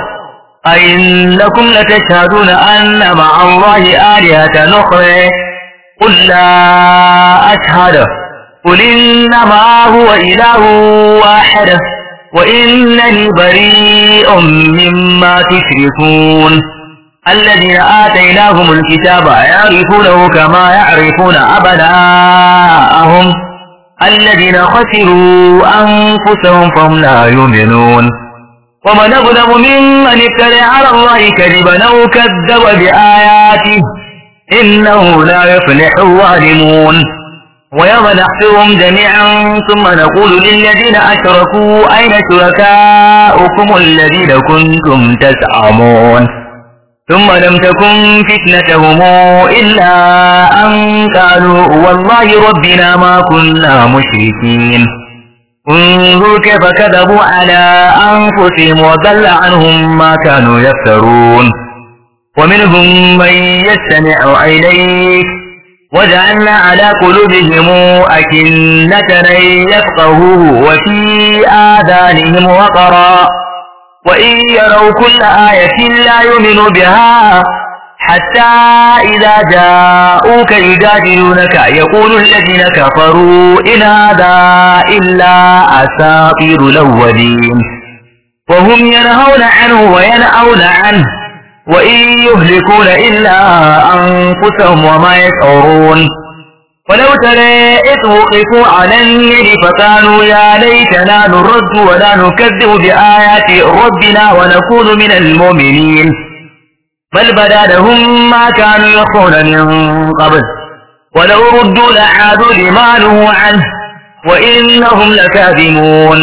أئنكم لتشهدون أن مع الله آلهة أخرى قل لا أشهد قل إنما هو إله واحد وإنني بريء مما تشركون الذين آتيناهم الكتاب يعرفونه كما يعرفون أبناءهم الذين خسروا أنفسهم فهم لا يؤمنون ومن أظلم ممن افترى على الله كذبا أو كذب بآياته إنه لا يفلح الظالمون ويوم نحشرهم جميعا ثم نقول للذين أشركوا أين شركاؤكم الذين كنتم تزعمون ثم لم تكن فتنتهم إلا أن قالوا والله ربنا ما كنا مشركين انظر كيف كذبوا على أنفسهم وضل عنهم ما كانوا يفترون ومنهم من يستمع إليك وجعلنا على قلوبهم أكنة أن يفقهوه وفي آذانهم وقرا وإن يروا كل آية لا يؤمنوا بها حتى إذا جاءوك يجادلونك يقول الذين كفروا إن هذا إلا أساطير الأولين وهم ينهون عنه وينأون عنه وإن يهلكون إلا أنفسهم وما يشعرون ولو ترى إذ وقفوا على النار فقالوا يا ليتنا نرد ولا نكذب بآيات ربنا ونكون من المؤمنين بل بدا لهم ما كانوا يخفون من قبل ولو ردوا لعادوا لما نهوا عنه وإنهم لكاذبون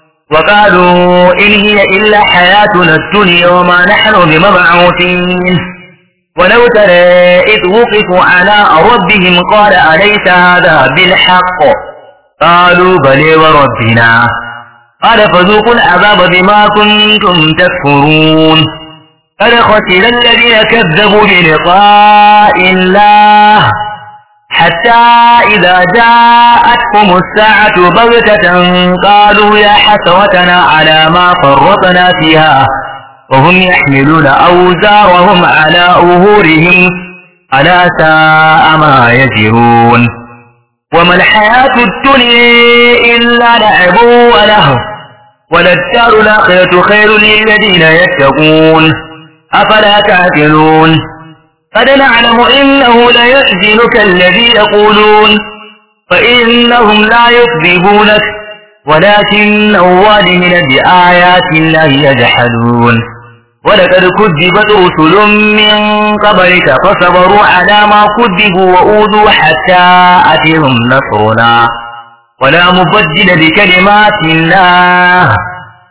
وقالوا إن هي إلا حياتنا الدنيا وما نحن بمبعوثين ولو ترى إذ وقفوا على ربهم قال أليس هذا بالحق قالوا بلى وربنا قال فذوقوا العذاب بما كنتم تكفرون قد خسر الذين كذبوا بلقاء الله حتى إذا جاءتهم الساعة بغتة قالوا يا حسرتنا على ما فرطنا فيها وهم يحملون أوزارهم على ظهورهم ألا ساء ما يزرون وما الحياة الدنيا إلا لعب ولهو وللدار الآخرة خير للذين يتقون أفلا تعقلون قد نعلم إنه ليحزنك الذي يقولون فإنهم لا يكذبونك ولكن الظالمين بآيات الله يجحدون ولقد كذبت رسل من قبلك فصبروا على ما كذبوا وأوذوا حتى أتيهم نصرنا ولا مبدل لكلمات الله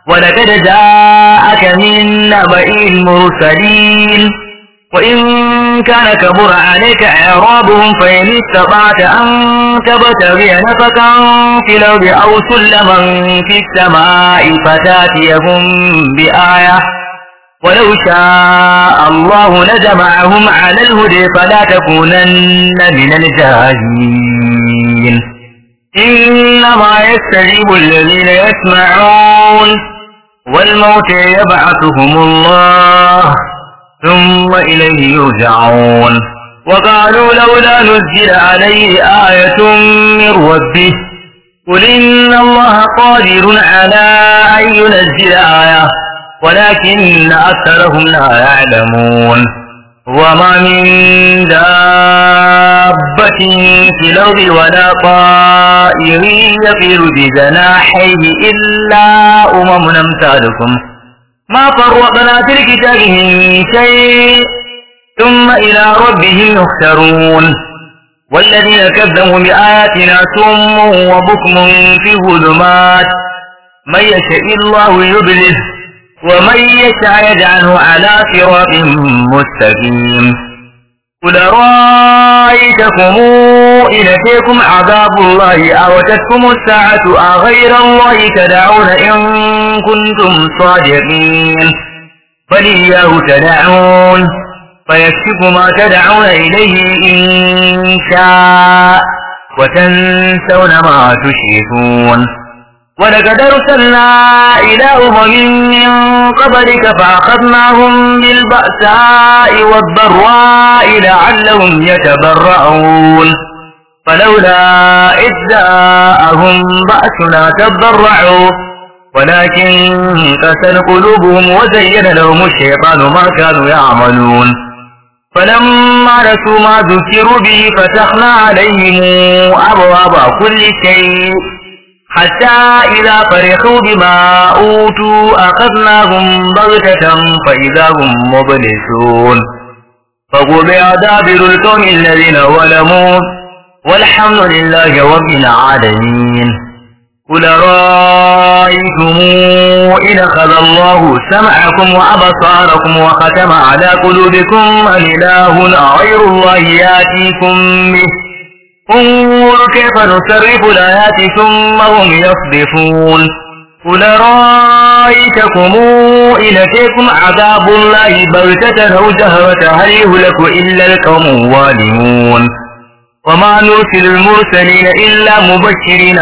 ولقد جاءك من نبأ المرسلين وإن كان كبر عليك إعرابهم فإن استطعت أن تبتغي نفقا في الأرض أو سلما في السماء فتاتيهم بآية ولو شاء الله لجمعهم على الهدى فلا تكونن من الجاهلين إنما يستجيب الذين يسمعون والموت يبعثهم الله ثم إليه يرجعون وقالوا لولا نزل عليه آية من ربه قل إن الله قادر على أن ينزل آية ولكن أكثرهم لا يعلمون وما من دابة في الأرض ولا طائر يطير بجناحيه إلا أمم أمثالكم ما فرطنا في الكتاب من شيء ثم إلى ربهم يحشرون والذين كذبوا بآياتنا سم وبكم في الظلمات من يشاء الله يضلله ومن يشاء يجعله على صراط مستقيم قل رأيتكم إن أتيكم عذاب الله أو أتتكم الساعة أغير الله تدعون إن كنتم صادقين بل إياه تدعون فيكشف ما تدعون إليه إن شاء وتنسون ما تشركون ولقد أرسلنا إلى أمم من قبلك فأخذناهم بالبأساء والضراء لعلهم يتضرعون فلولا إذ جاءهم بأسنا تضرعوا ولكن قست قلوبهم وزين لهم الشيطان ما كانوا يعملون فلما نسوا ما ذكروا به فتحنا عليهم أبواب كل شيء حتى إذا فرحوا بما أوتوا أخذناهم بغتة فإذا هم مبلسون فقضي دابر القوم الذين ظلموا والحمد لله رب العالمين قل رأيتم إن أخذ الله سمعكم وأبصاركم وختم على قلوبكم من إله غير الله يأتيكم به انظر كيف نصرف الآيات ثم هم يصدفون قل رأيتكم إن أتيكم عذاب الله بغتة أو جهرة هل يهلك إلا القوم الظالمون وما نرسل المرسلين إلا مبشرين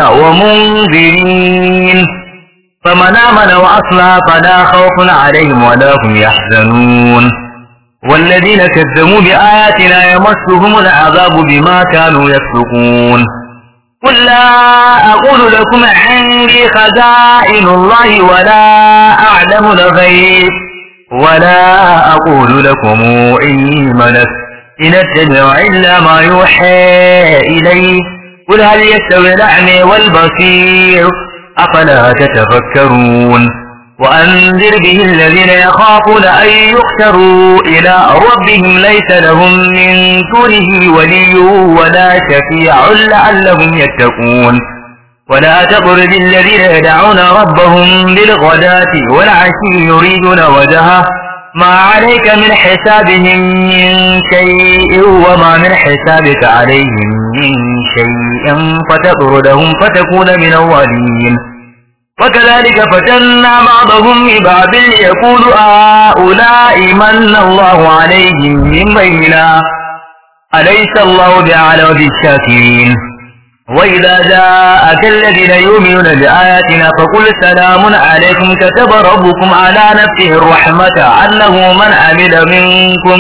ومنذرين فمن آمن وأصلح فلا خوف عليهم ولا هم يحزنون والذين كذبوا بآياتنا يمسهم العذاب بما كانوا يفسقون قل لا أقول لكم عندي خزائن الله ولا أعلم الغيب ولا أقول لكم إني ملك إن أتبع إلا ما يوحى إلي قل هل يستوي الأعمى والبصير أفلا تتفكرون وأنذر به الذين يخافون أن يحشروا إلى ربهم ليس لهم من دونه ولي ولا شفيع لعلهم يتقون ولا تطرد الذين يدعون ربهم بالغداة والعشي يريدون وجهه ما عليك من حسابهم من شيء وما من حسابك عليهم من شيء فتطردهم فتكون من الظالمين وكذلك فتنا بعضهم ببعض ليقول هؤلاء من الله عليهم من بيننا أليس الله بأعلم بالشاكرين وإذا جاءك الذين يؤمنون بآياتنا فقل سلام عليكم كتب ربكم على نفسه الرحمة أنه من عمل منكم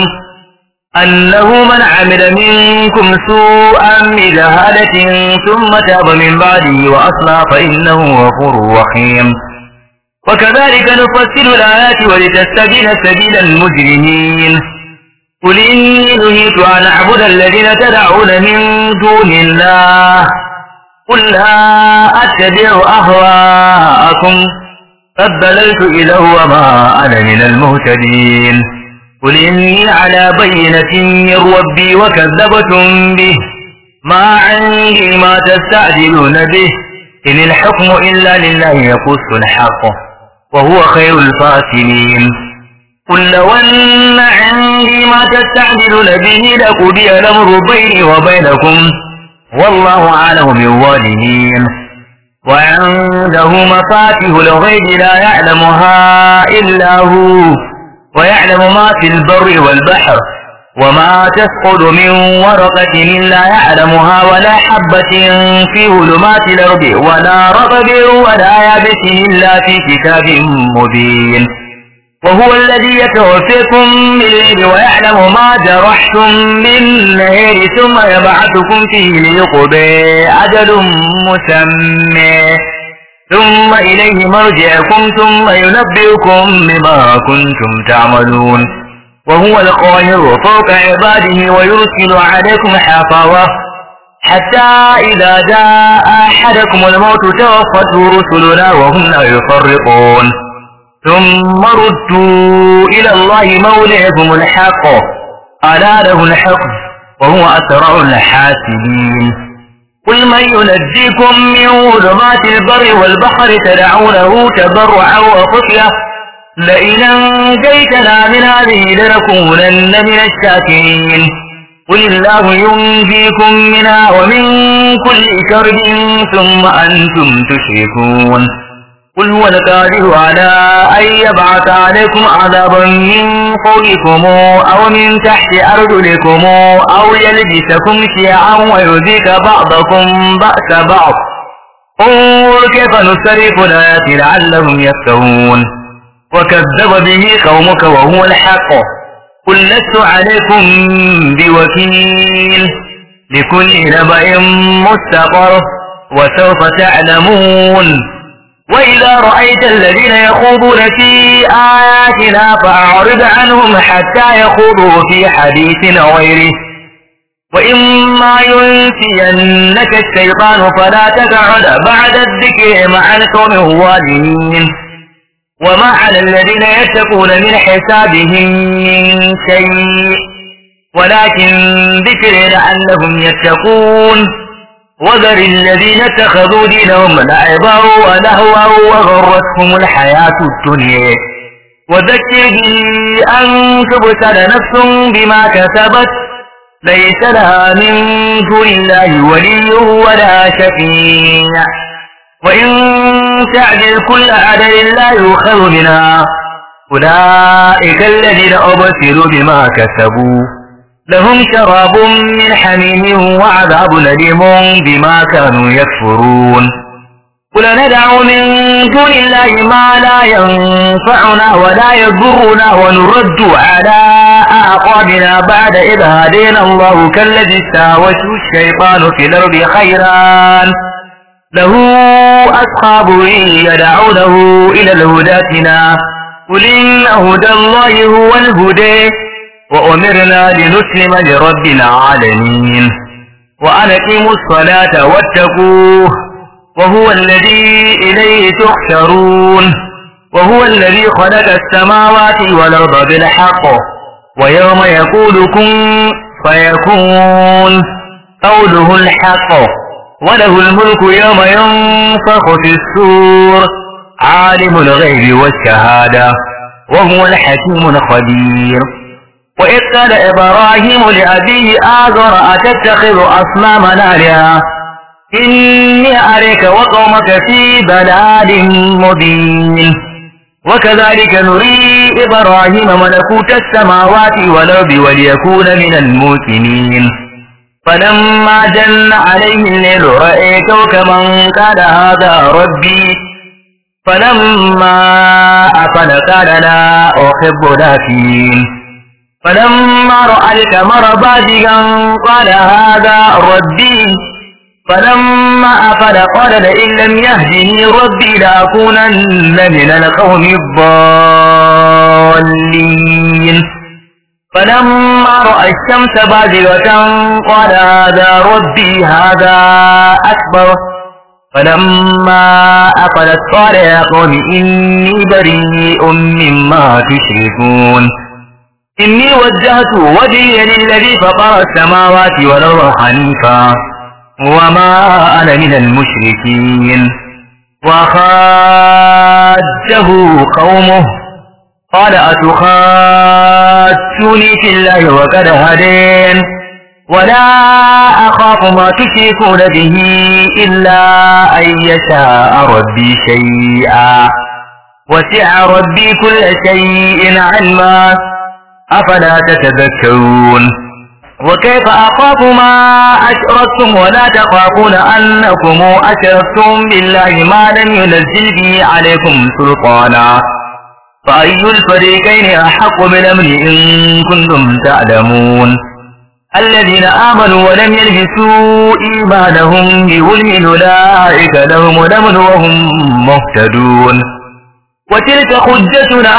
أنه من عمل منكم سوءا بجهالة ثم تاب من بعده وأصلح فإنه غفور رحيم وكذلك نفصل الآيات ولتستبين سبيل المجرمين قل إني نهيت أن أعبد الذين تدعون من دون الله قل لا أتبع أهواءكم قد ضللت إذا وما أنا من المهتدين قل إني على بينة من ربي وكذبتم به ما عندي ما تستعجلون به إن الحكم إلا لله يقص الحق وهو خير الفاصلين قل لو أن عندي ما تستعجلون به لقضي الأمر بيني وبينكم والله أعلم بالظالمين وعنده مفاتيح الغيب لا يعلمها إلا هو ويعلم ما في البر والبحر وما تسقط من ورقة إلا يعلمها ولا حبة في ظلمات الأرض ولا رطب ولا يابس إلا في كتاب مبين وهو الذي يتوفيكم بالليل ويعلم ما جرحتم بالنهار ثم يبعثكم فيه ليقضي أجل مسمى ثم إليه مرجعكم ثم ينبئكم بما كنتم تعملون وهو القاهر فوق عباده ويرسل عليكم حفظة حتى إذا جاء أحدكم الموت توفته رسلنا وهم لا يفرقون ثم ردوا إلى الله مولاهم الحق ألا له الحكم وهو أسرع الحاسبين قل من ينجيكم من ظلمات البر والبحر تدعونه تضرعا وخفية لئن أنجيتنا من هذه لنكونن من الشاكرين قل الله ينجيكم منها ومن كل كرب ثم أنتم تشركون قل هو القادر على أن يبعث عليكم عذابا من فوقكم أو من تحت أرجلكم أو يلبسكم شيعا ويذيق بعضكم بأس بعض انظر كيف نصرف الآيات لعلهم يفقهون وكذب به قومك وهو الحق قل لست عليكم بوكيل لكل نبأ مستقر وسوف تعلمون وإذا رأيت الذين يخوضون في آياتنا فأعرض عنهم حتى يخوضوا في حديث غيره وإما ينسينك الشيطان فلا تقعد بعد الذكر مع القوم الظالمين وما على الذين يتقون من حسابهم من شيء ولكن ذكر لعلهم يتقون وذر الذين اتخذوا دينهم لعبا ولهوا وغرتهم الحياة الدنيا وذكر به أن تبتل نفس بما كسبت ليس لها من دون الله ولي ولا شفيع وإن تعدل كل عدل لا يؤخذ منها أولئك الذين أبصروا بما كسبوا لهم شراب من حميم وعذاب أليم بما كانوا يكفرون قل ندعو من دون الله ما لا ينفعنا ولا يضرنا ونرد على أعقابنا بعد إذ هدينا الله كالذي استهوته الشيطان في الأرض خيران له أصحاب يدعونه إلى الهداتنا قل إن هدى الله هو الهدى وأمرنا لنسلم لرب العالمين وأن أقيموا الصلاة واتقوه وهو الذي إليه تحشرون وهو الذي خلق السماوات والأرض بالحق ويوم يقول كن فيكون قوله الحق وله الملك يوم ينفخ في الصور عالم الغيب والشهادة وهو الحكيم الخبير وإذ قال إبراهيم لأبيه آزر أتتخذ أصناما آلهة إني أريك وقومك في ضلال مبين وكذلك نري إبراهيم ملكوت السماوات والأرض وليكون من الموقنين فلما جن عليه الليل رأى كوكبا قال هذا ربي فلما أفل قال لا أحب الآفلين فلما رأى القمر بازغا قال هذا ربي فلما أفل قال لئن لم يهدني ربي لأكونن من القوم الضالين فلما رأى الشمس بازغة قال هذا ربي هذا أكبر فلما أفلت قال يا قوم إني بريء مما تشركون إني وجهت وجهي للذي فطر السماوات والأرض حنيفا وما أنا من المشركين وخاجه قومه قال أتخاصوني في الله وقد هدين ولا أخاف ما تشركون به إلا أن يشاء ربي شيئا وسع ربي كل شيء علما أفلا تتذكرون وكيف أخاف ما أشركتم ولا تخافون أنكم أشركتم بالله ما لم ينزل به عليكم سلطانا فأي الفريقين أحق بالأمن إن كنتم تعلمون الذين آمنوا ولم يلبسوا إيمانهم بظلم أولئك لهم الأمن وهم مهتدون وتلك حجتنا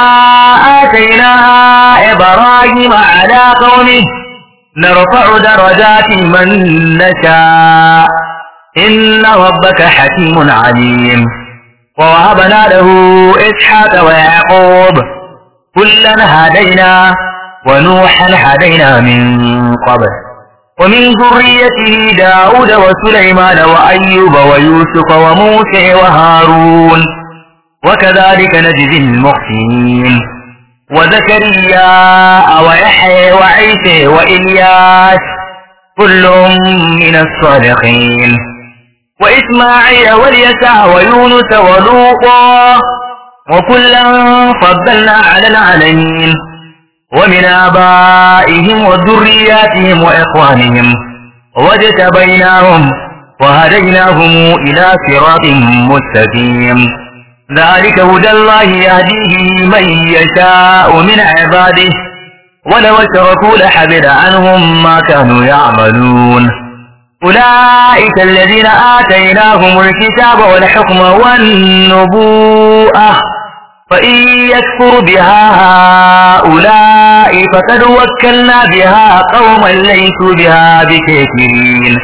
آتيناها إبراهيم على قومه نرفع درجات من نشاء إن ربك حكيم عليم ووهبنا له إسحاق ويعقوب كلا هدينا ونوحا هدينا من قبل ومن ذريته داود وسليمان وأيوب ويوسف وموسى وهارون وكذلك نجزي المحسنين وزكريا ويحيى وعيسى وإلياس كل من الصالحين وإسماعيل واليسع ويونس ولوطا وكلا فضلنا على العالمين ومن آبائهم وذرياتهم وإخوانهم واجتبيناهم وهديناهم إلى صراط مستقيم ذلك هدى الله يهديه من يشاء من عباده ولو اشركوا لحبط عنهم ما كانوا يعملون أولئك الذين آتيناهم الكتاب والحكم والنبوءة فإن يكفر بها هؤلاء فقد وكلنا بها قوما ليسوا بها بكافرين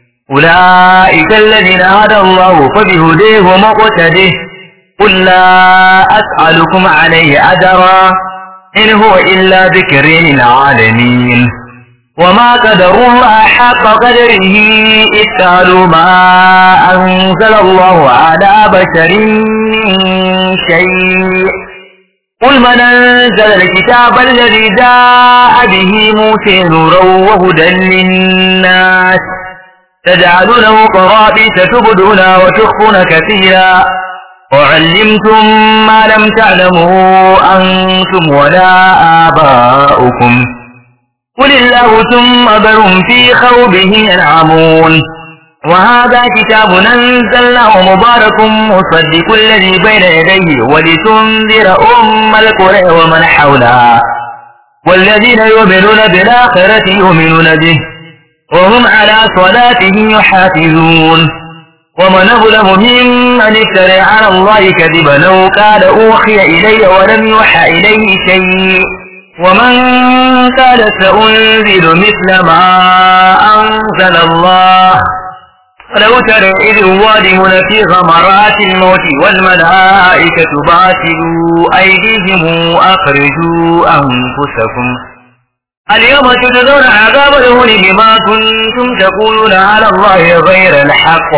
أولئك الذين هدى الله فبهديه مقتده قل لا أسألكم عليه أجرا إن هو إلا ذكر للعالمين وما قدروا الله حق قدره إذ قالوا ما أنزل الله على بشر من شيء قل من أنزل الكتاب الذي جاء به موسى نورا وهدى للناس تجعلونه قرابيس تبدون وتخفون كثيرا وعلمتم ما لم تعلموا أنتم ولا آباؤكم قل الله ثم ذرهم في خوضه يلعبون وهذا كتاب أنزلناه مبارك مصدق الذي بين يديه ولتنذر أم القرى ومن حولها والذين يؤمنون بالآخرة يؤمنون به وهم على صلاتهم يحافظون ومن أظلم ممن افترى على الله كذبا أو قال أوحي إلي ولم يوحى إليه شيء ومن قال سأنزل مثل ما أنزل الله ولو ترى إذ الظالمون في غمرات الموت والملائكة باسطوا أيديهم أخرجوا أنفسكم اليوم تجزون عذاب الهون بما كنتم تقولون على الله غير الحق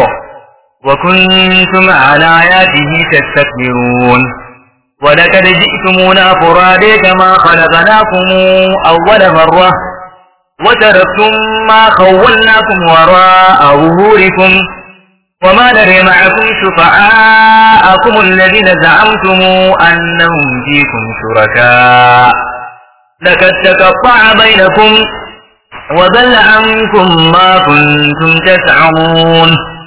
وكنتم على آياته تستكبرون ولقد جئتمونا فرادى كما خلقناكم أول مرة وتركتم ما خولناكم وراء ظهوركم وما نرى معكم شفعاءكم الذين زعمتم أنهم فيكم شركاء لقد تقطع بينكم وضل عنكم ما كنتم تزعمون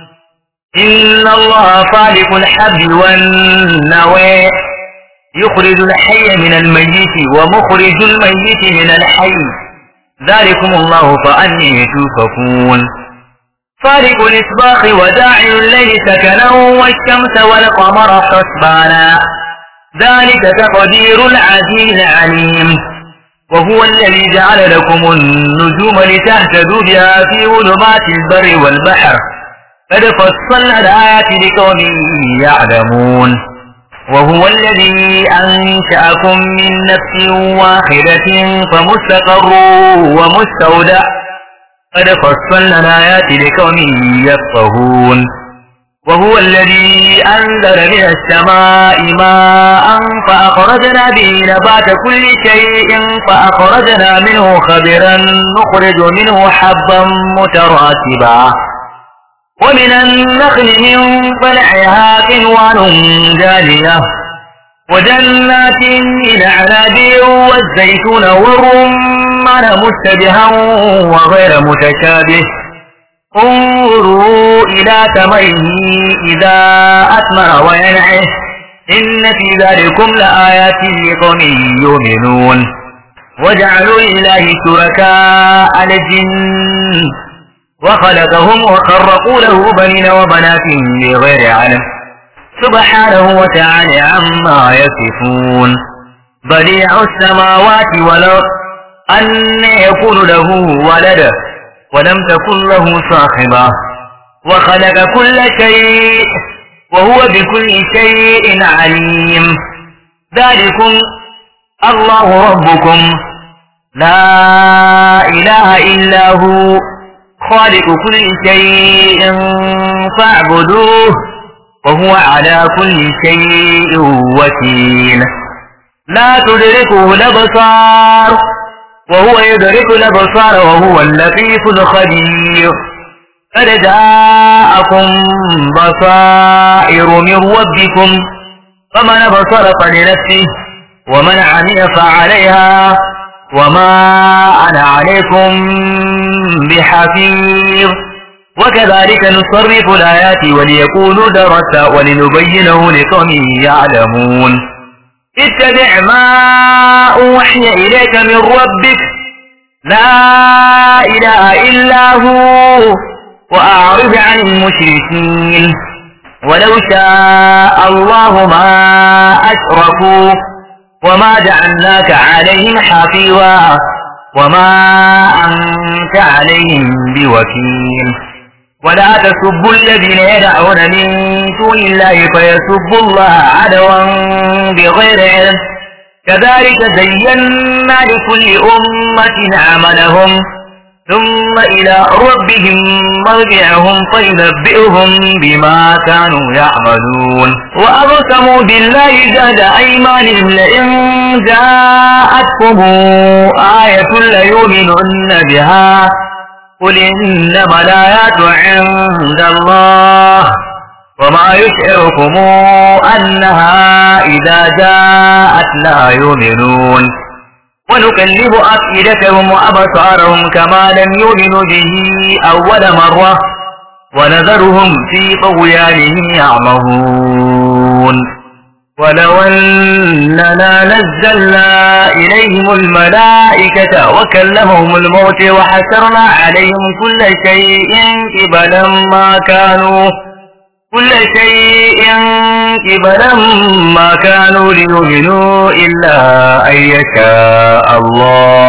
إن الله فالق الحب والنوى يخرج الحي من الميت ومخرج الميت من الحي ذلكم الله فأني توفكون فالق الإصباح وداعي الليل سكنا والشمس والقمر حسبانا ذلك تقدير العزيز العليم وهو الذي جعل لكم النجوم لتهتدوا بها في ظلمات البر والبحر قد فصلنا الآيات لقوم يعلمون وهو الذي أنشأكم من نفس واحدة فمستقر ومستودع قد فصلنا الآيات لقوم يفقهون وهو الذي أنزل من السماء ماء فأخرجنا به نبات كل شيء فأخرجنا منه خضرا نخرج منه حبا متراكبا ومن النخل من طلعها قنوان دانية وجنات من أعناب والزيتون والرمان مشتبها وغير متشابه انظروا إلى ثمره إذا أثمر وينعه إن في ذلكم لآيات لقوم يؤمنون وجعلوا لله شركاء الجن وخلقهم وخرقوا له بنين وبنات بغير علم سبحانه وتعالى عما يصفون بديع السماوات والأرض أن يكون له ولد ولم تكن له صاحبة وخلق كل شيء وهو بكل شيء عليم ذلكم الله ربكم لا إله إلا هو خالق كل شيء فاعبدوه وهو على كل شيء وكيل لا تدركه الأبصار وهو يدرك الأبصار وهو اللطيف الخبير قد جاءكم بصائر من ربكم فمن بصر فلنفسه ومن عمي فعليها وما أنا عليكم بحفيظ وكذلك نصرف الآيات وليكونوا درسا ولنبينه لقوم يعلمون اتبع ما أوحي إليك من ربك لا إله إلا هو وأعرض عن المشركين ولو شاء الله ما أشركوا وما جعلناك عليهم حفيظا وما أنت عليهم بوكيل ولا تسبوا الذين يدعون من دون الله فيسبوا الله عدوا بغير علم كذلك زينا لكل أمة عملهم ثم إلى ربهم مرجعهم فينبئهم بما كانوا يعملون وأقسموا بالله جهد أيمانهم لئن جاءتكم آية ليؤمنن بها قل إنما الآيات عند الله وما يشعركم أنها إذا جاءت لا يؤمنون ونكلب أفئدتهم وأبصارهم كما لم يؤمنوا به أول مرة ونذرهم في طغيانهم يعمهون ولو أننا نزلنا إليهم الملائكة وكلمهم الموت وحشرنا عليهم كل شيء قبلا ما كانوا كل شيء قبلا ما كانوا ليؤمنوا إلا أن يشاء الله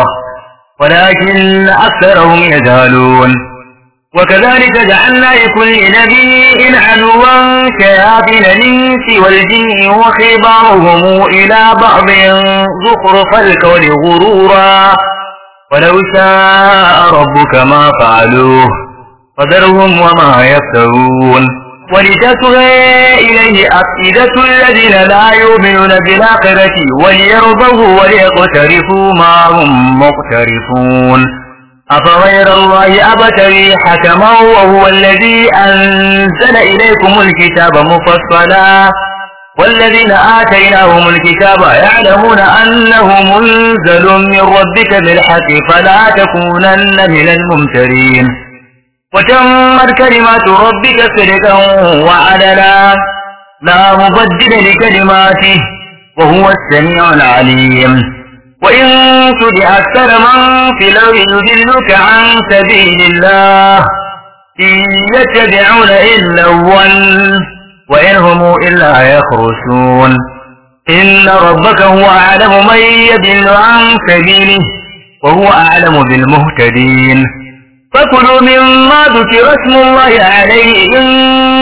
ولكن أكثرهم يجهلون وكذلك جعلنا لكل نبي عدوا شياطين الإنس والجن وحي بعضهم إلى بعض زخرف القول غرورا ولو شاء ربك ما فعلوه فذرهم وما يفترون ولتصغى إليه أفئدة الذين لا يؤمنون بالآخرة وليرضوه وليقترفوا ما هم مقترفون أفغير الله أبتغي حكما وهو الذي أنزل إليكم الكتاب مفصلا والذين آتيناهم الكتاب يعلمون أنه منزل من ربك بالحق فلا تكونن من الممترين وتمت كلمات ربك صدقا وعدلا لا مبدل لكلماته وهو السميع العليم وإن تطع أكثر من في الأرض يضلوك عن سبيل الله إن يتبعون إلا الظن وإن هم إلا يخرسون إن ربك هو أعلم من يضل عن سبيله وهو أعلم بالمهتدين فكلوا مما ذكر اسم الله عليه إن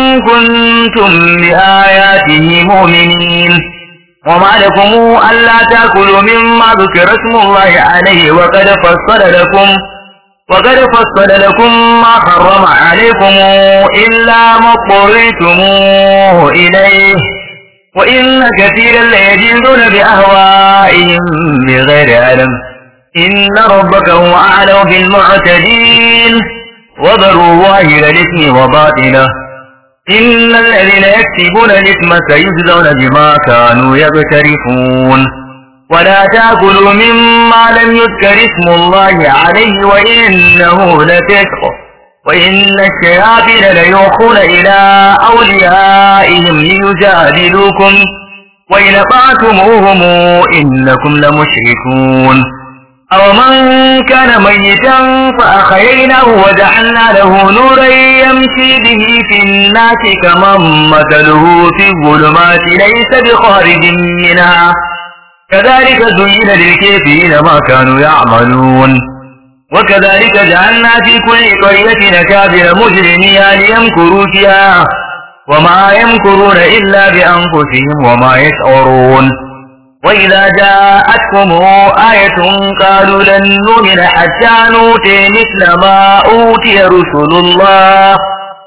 كنتم بآياته مؤمنين وما لكم ألا تأكلوا مما ذكر اسم الله عليه وقد فصل لكم وقد فصل لكم ما حرم عليكم إلا ما اضطررتم إليه وإن كثيرا ليجدون بأهوائهم بغير علم إن ربك هو أعلم بالمعتدين وذروا ظاهر الإثم وباطنه إن الذين يكسبون الإثم سيجزون بما كانوا يقترفون ولا تأكلوا مما لم يذكر اسم الله عليه وإنه لفسق وإن الشياطين ليوحون إلى أوليائهم ليجادلوكم وإن أطعتموهم إنكم لمشركون أو من كان ميتا فأحييناه وجعلنا له نورا يمشي به في الناس كمن مثله في الظلمات ليس بخارج منها كذلك زين للكافرين ما كانوا يعملون وكذلك جعلنا في كل قرية أكابر مجرميها ليمكروا فيها وما يمكرون إلا بأنفسهم وما يشعرون وإذا جاءتكم آية قالوا لن نؤمن حتى نؤتي مثل ما أوتي رسل الله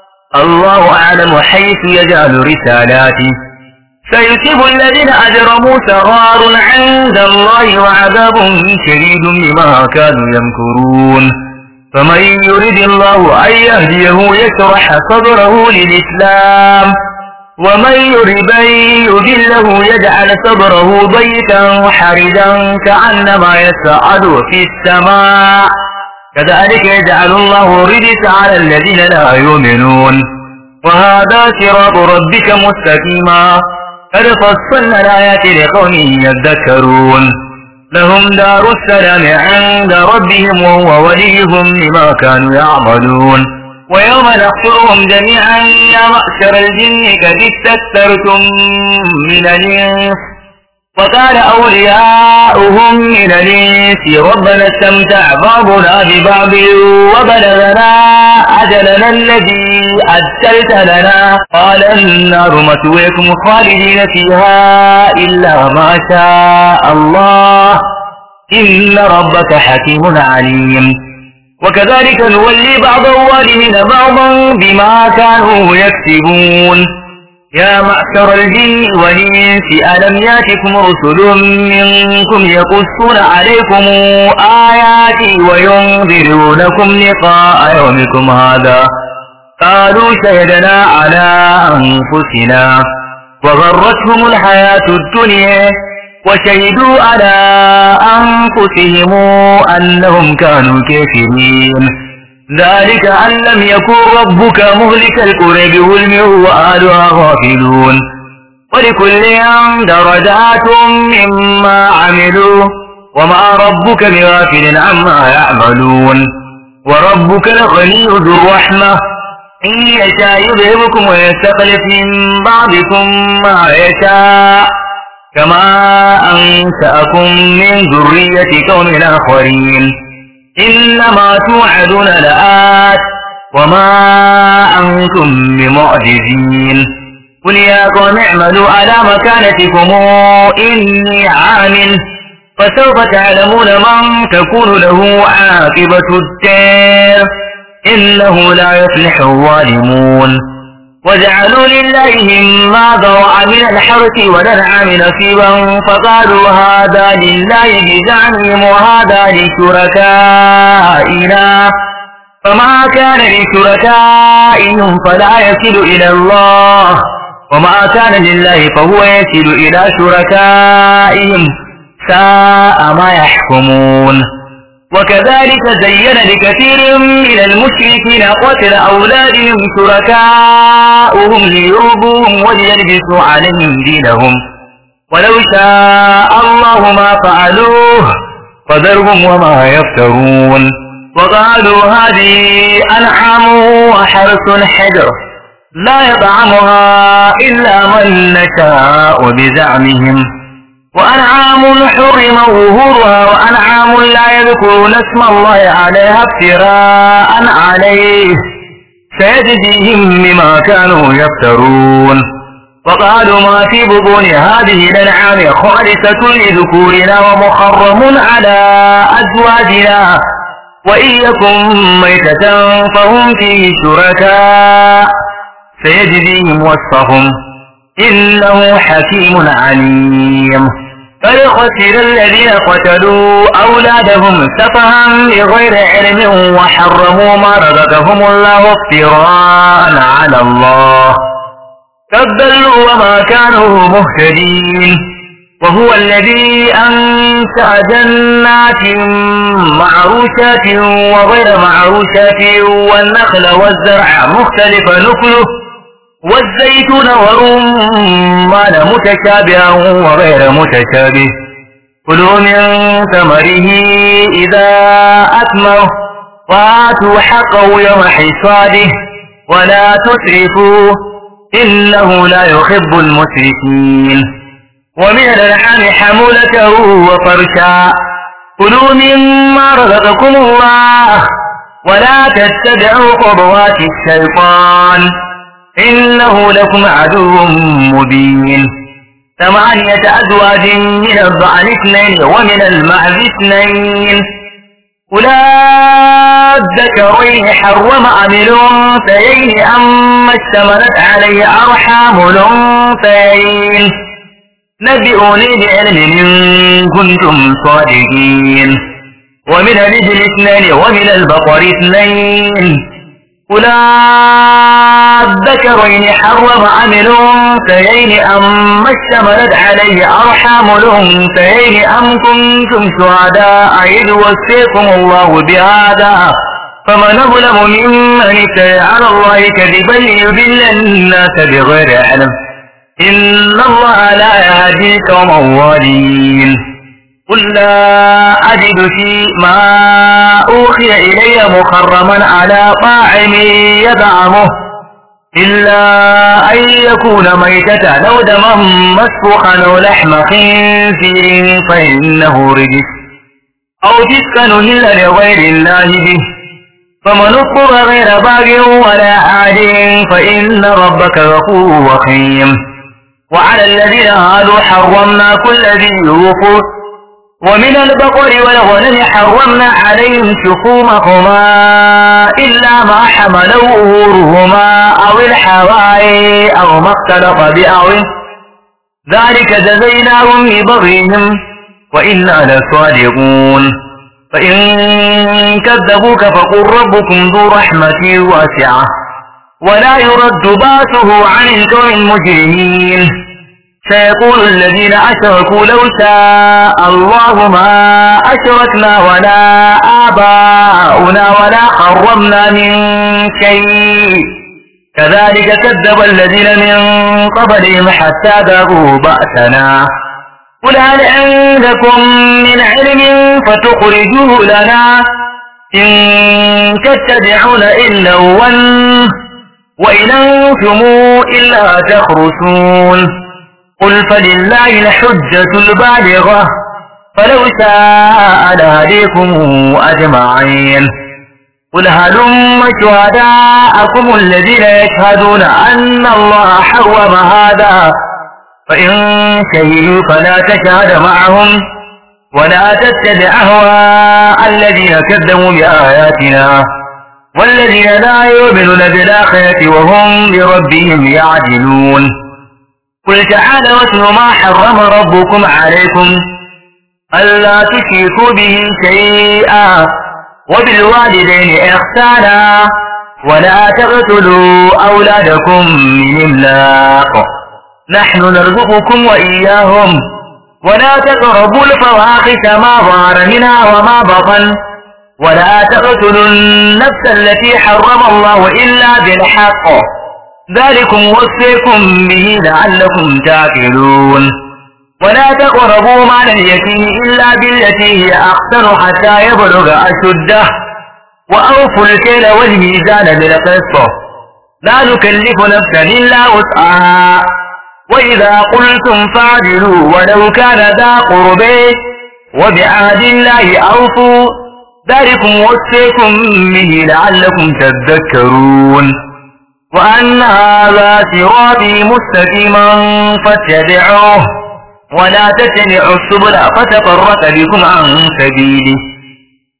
الله أعلم حيث يجعل رسالاته سيصيب الذين أجرموا صغار عند الله وعذاب شديد بما كانوا يمكرون فمن يرد الله أن يهديه يشرح صدره للإسلام ومن يرد أن يضله يجعل صدره ضيقا حرجا كأنما يصعد في السماء كذلك يجعل الله الرجس على الذين لا يؤمنون وهذا صراط ربك مستقيما قد فصلنا الآيات لقوم يذكرون لهم دار السلام عند ربهم وهو وليهم بما كانوا يعملون ويوم نحشرهم جميعا يا معشر الجن قد استكثرتم من الإنس وقال أولياؤهم من الإنس ربنا استمتع بعضنا ببعض وبلغنا أجلنا الذي أجلت لنا قال النار مثواكم خالدين فيها إلا ما شاء الله إن ربك حكيم عليم وكذلك نولي بعض الظالمين بعضا بما كانوا يكسبون يا معشر الجن والإنس ألم يأتكم رسل منكم يقصون عليكم آياتي وينذرونكم لقاء يومكم هذا قالوا شهدنا على أنفسنا وغرتهم الحياة الدنيا وشهدوا على أنفسهم أنهم كانوا كافرين ذلك أن لم يكن ربك مهلك القرى بظلم وأهلها غافلون ولكل درجات مما عملوا وما ربك بغافل عما يعملون وربك الغني ذو الرحمة إن يشاء يذهبكم ويستخلف من بعضكم ما يشاء كما أنشأكم من ذرية قوم آخرين إنما توعدون لآت وما أنتم بمعجزين قل يا قوم اعملوا على مكانتكم إني عامل فسوف تعلمون من تكون له عاقبة الدار إنه لا يفلح الظالمون وجعلوا لله مما ذرأ من الحرث والأنعام نصيبا فقالوا هذا لله بزعمهم وهذا لشركائنا فما كان لشركائهم فلا يصل إلى الله وما كان لله فهو يصل إلى شركائهم ساء ما يحكمون وكذلك زين لكثير من المشركين قتل أولادهم شركاؤهم ليرضوهم وليلبسوا عليهم دينهم ولو شاء الله ما فعلوه فذرهم وما يفترون وقالوا هذه أنعام وحرث حجر لا يطعمها إلا من نشاء بزعمهم وأنعام حرم ظهورها وأنعام لا يذكرون اسم الله عليها افتراء عليه سيجزيهم بما كانوا يفترون وقالوا ما في بطون هذه الأنعام خالصة لذكورنا ومحرم على أزواجنا وإن يكن ميتة فهم فيه شركاء سيجزيهم وصفهم إنه حكيم عليم. قد خسر الذين قتلوا أولادهم سفها بغير علم وحرموا ما رزقهم الله افتراء على الله قد ضلوا وما كانوا مهتدين. وهو الذي أنشأ جنات معروشات وغير معروشات والنخل والزرع مختلف نخله والزيتون والرمان متشابها وغير متشابه كلوا من ثمره إذا أثمر وآتوا حقه يوم حصاده ولا تسرفوا إنه لا يحب المسرفين. ومن الأنعام حمولته وفرشا كلوا مما رزقكم الله ولا تتبعوا خطوات الشيطان إنه لكم عدو مبين. ثمانية أزواج من الضأن اثنين ومن المعز اثنين قل الذكرين حرم أم الأنثيين أما اشتملت عليه أرحام الأنثيين نبئوني بعلم إن كنتم صادقين. ومن الإبل اثنين ومن البقر اثنين قل الذكرين حرم أم الأنثيين أما اشتملت عليه أرحام الأنثيين أم كنتم شهداء إذ وصيكم الله بهذا فمن أظلم ممن افترى على الله كذبا ليضل الناس بغير علم إن الله لا يهدي القوم الظالمين. قل لا أجد فيما أوحي إلي محرما على طاعم يطعمه إلا أن يكون ميتة أو دما مسفوحا أو لحم خنزير فإنه رجس أو فسقا أهل لغير الله به فمن اضطر غير باغ ولا عاد فإن ربك غفور رحيم. وعلى الذين هادوا حرمنا كل ذي ظفر ومن البقر والغنم حرمنا عليهم شحومهما إلا ما حملوا ظهورهما أو الحواي أو ما اختلط بأعوه ذلك جزيناهم ببغيهم وإنا لصادقون. فإن كذبوك فقل ربكم ذو رحمة واسعة ولا يرد باسه عن القوم المجرمين. سيقول الذين أشركوا لو شاء الله ما أشركنا ولا آباؤنا ولا حرمنا من شيء كذلك كذب الذين من قبلهم حتى ذاقوا بأسنا. قل هل عندكم من علم فتخرجوه لنا إن تتبعون إلا الظن وإن أنتم إلا تخرصون. قل فلله الحجة البالغة فلو شاء لهديكم أجمعين. قل هلم شهداءكم الذين يشهدون أن الله حرم هذا فإن شهدوا فلا تشهد معهم ولا تتبع أهواء الذين كذبوا بآياتنا والذين لا يؤمنون بالآخرة وهم بربهم يعدلون. قل تعالوا واتل ما حرم ربكم عليكم ألا تشركوا به شيئا وبالوالدين إحسانا ولا تقتلوا أولادكم من إملاق نحن نرزقكم وإياهم ولا تقربوا الفواحش ما ظهر منها وما بطن ولا تقتلوا النفس التي حرم الله إلا بالحق ذلكم وصيكم به لعلكم تعقلون. ولا تقربوا مال اليتيم إلا بالتي هي أحسن حتى يبلغ أشده وأوفوا الكيل والميزان بالقسط لا نكلف نفسا إلا وسعها وإذا قلتم فاعدلوا ولو كان ذا قربى وبعهد الله أوفوا ذلكم وصيكم به لعلكم تذكرون. وأن هذا صراطي مستقيما فاتبعوه ولا تتبعوا السبل فتفرق بكم عن سبيله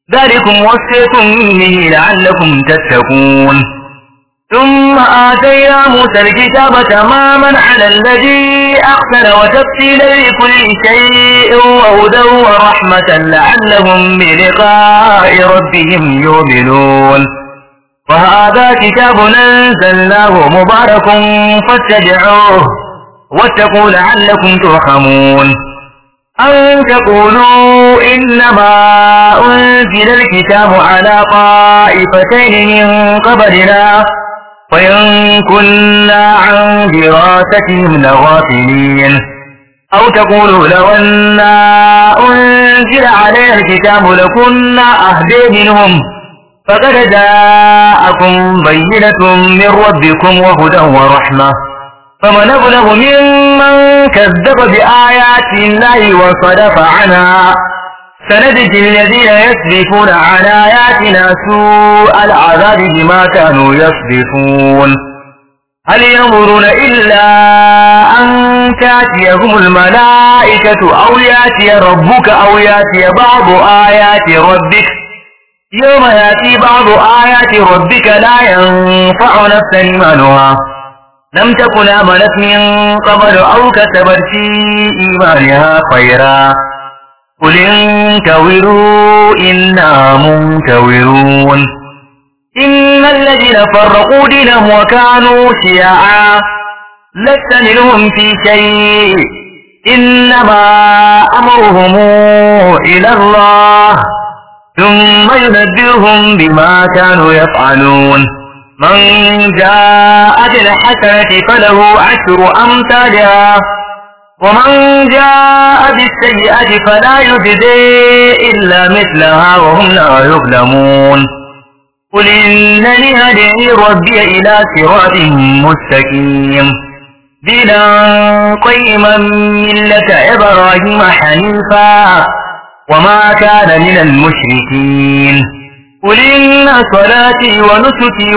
ذلكم وصيكم به لعلكم تتقون. ثم آتينا موسى الكتاب تماما على الذي أحسن وتفصيلا لكل شيء وهدى ورحمة لعلهم بلقاء ربهم يؤمنون. وهذا كتاب أنزلناه مبارك فاتبعوه واتقوا لعلكم ترحمون. أن تقولوا إنما أنزل الكتاب على طائفتين من قبلنا وإن كنا عن دراستهم لغافلين. أو تقولوا لو أنا أنزل علينا الكتاب لكنا أهدى منهم فقد جاءكم بينة من ربكم وهدى ورحمة فمن أظلم ممن كذب بآيات الله وصدف عنها سنجزي الذين يسبقون عن آياتنا سوء العذاب بما كانوا يصدفون. هل ينظرون إلا أن تأتيهم الملائكة أو يأتي ربك أو يأتي بعض آيات ربك يوم يأتي بعض آيات ربك لا ينفع نفسا إيمانها لم تكن آمنت من قبل أو كسبت في إيمانها خيرا قل انتظروا إنا منتظرون. إن الذين فرقوا دينهم وكانوا شيعا لست منهم في شيء إنما أمرهم إلى الله ثم ينبئهم بما كانوا يفعلون. من جاء بالحسنة فله عشر أمثالها ومن جاء بالسيئة فلا يجزي إلا مثلها وهم لا يظلمون. قل إنني هداني ربي إلى صراط مستقيم دينا قيما ملة إبراهيم حنيفا وما كان من المشركين. قل إن صلاتي ونسكي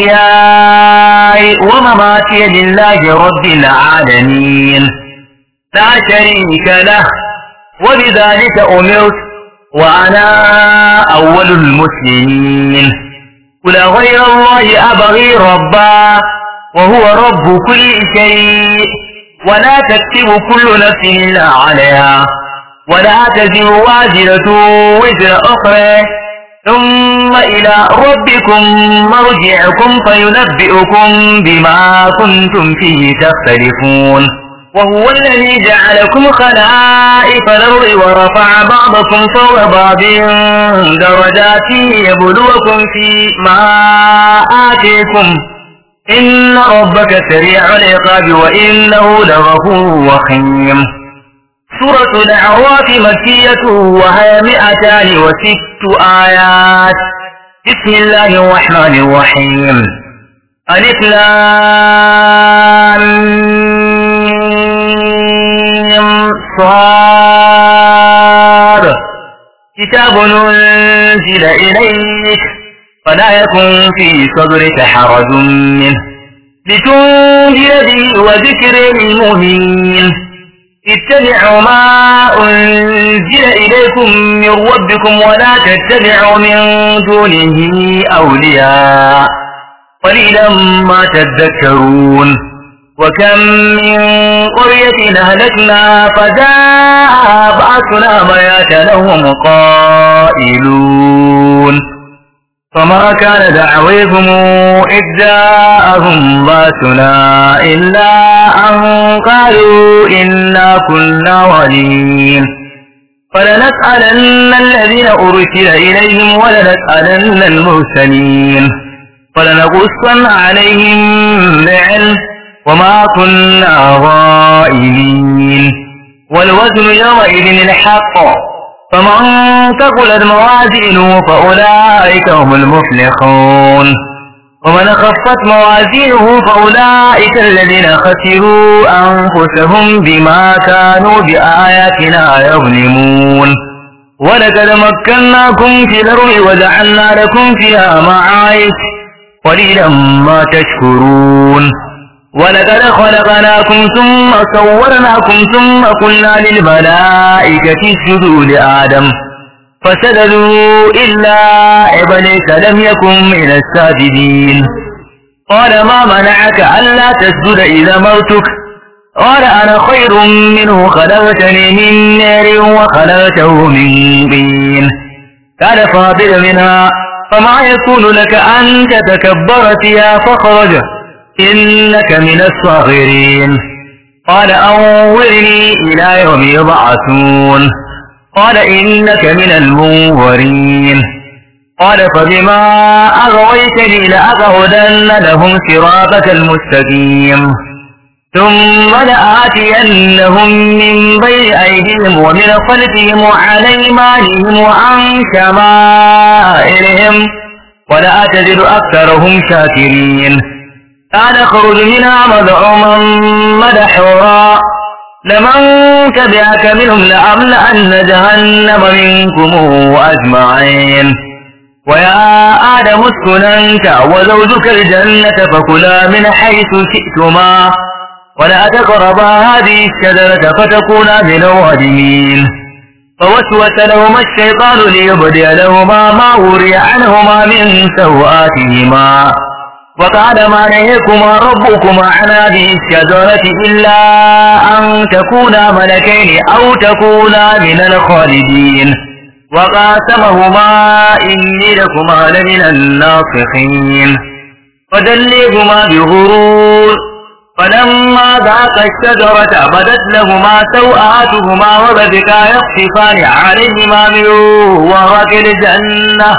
ومحياي ومماتي لله رب العالمين لا شريك له وبذلك أمرت وأنا أول المسلمين. قل غير الله أبغي ربا وهو رب كل شيء ولا تكسب كل نفس إلا عليها ولا تزر وازرة وزر أخرى ثم إلى ربكم مرجعكم فينبئكم بما كنتم فيه تختلفون. وهو الذي جعلكم خلائف الأرض ورفع بعضكم فوق بعض درجات ليبلوكم فيما آتيكم إن ربك سريع العقاب وإنه لغفور رحيم. سورة الأعراف مكية وهي مئتان وست آيات. بسم الله الرحمن الرحيم. ألف لام ميم صاد. كتاب أنزل إليك فلا يكن في صدرك حرج منه لتنذر به وذكر للمؤمنين. اتبعوا ما أنزل إليكم من ربكم ولا تتبعوا من دونه أولياء قليلا ما تذكرون. وكم من قرية أهلكنا فجاء بأسنا بياتا وهم قائلون فما كان دعويهم إذ جاءهم بأسنا إلا أن قالوا إنا كنا ظالمين. فلنسألن الذين أرسل إليهم ولنسألن المرسلين فلنقصن عليهم بعلم وما كنا غائبين. والوزن يومئذ الحق فمن ثقلت موازينه فأولئك هم المفلحون ومن خفت موازينه فأولئك الذين خسروا أنفسهم بما كانوا بآياتنا يظلمون. ولقد مكناكم في الأرض وجعلنا لكم فيها معايش قليلا ما تشكرون. ولقد خلقناكم ثم صورناكم ثم قلنا للملائكة اسجدوا لآدم فسجدوا إلا إبليس لم يكن من الساجدين. قال ما منعك ألا تسجد إذا أمرتك؟ قال أنا خير منه خلقتني من نار وخلقته من طين. قال فاهبط منها فما يكون لك أن تتكبر فيها فاخرج إنك من الصاغرين. قال أنظرني إلى يوم يبعثون. قال إنك من المنظرين. قال فبما أغويتني لأقعدن لهم صراطك المستقيم ثم لآتينهم من بين أيديهم ومن خلفهم وعن أيمانهم وعن شمائلهم ولا تجد أكثرهم شاكرين. قال اخرج منها مذعوما مدحورا لمن تبعك منهم لأملأن جهنم منكم أجمعين. ويا آدم اسكن أنت وزوجك الجنة فكلا من حيث شئتما ولا تقربا هذه الشجرة فتكونا من الظالمين. فوسوس لهما الشيطان ليبدي لهما ما وري عنهما من سوآتهما وقال ما نهيكما ربكما عن هذه الشجرة إلا أن تكونا ملكين أو تكونا من الخالدين. وقاسمهما إني لكما لمن الناصحين. فدليهما بغرور فلما ذاقا الشجرة بدت لهما سوآتهما وبدتا يخصفان عليهما من ورق الجنة.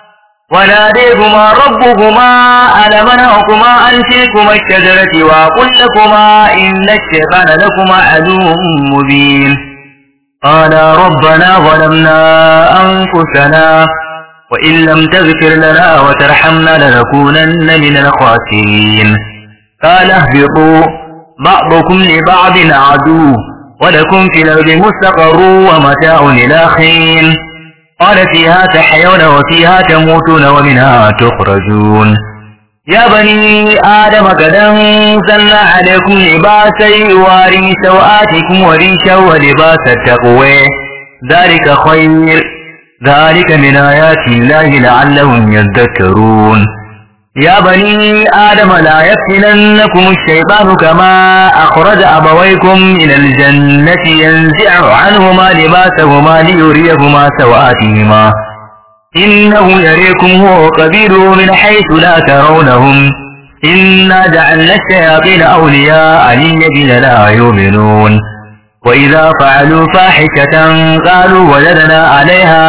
وناديهما ربهما ألم أنهكما عن تلكما الشجرة وأقل لكما إن الشيطان لكما عدو مبين. قالا ربنا ظلمنا أنفسنا وإن لم تغفر لنا وترحمنا لنكونن من الخاسرين. قال اهبطوا بعضكم لبعض عدو ولكم في الأرض مستقر ومتاع إلى حين. قال فيها تحيون وفيها تموتون ومنها تخرجون. يا بني آدم قد أنزلنا عليكم لباسا يواري سوآتكم وريشا ولباس التقوى ذلك خير ذلك من آيات الله لعلهم يذكرون. يا بني آدم لا يفتننكم الشيطان كما أخرج أبويكم من الجنة ينزع عنهما لباسهما ليريهما سوآتهما إنه يريكم هو قبيله من حيث لا ترونهم إنا جعلنا الشياطين أولياء للذين لا يؤمنون. وإذا فعلوا فاحشة قالوا وجدنا عليها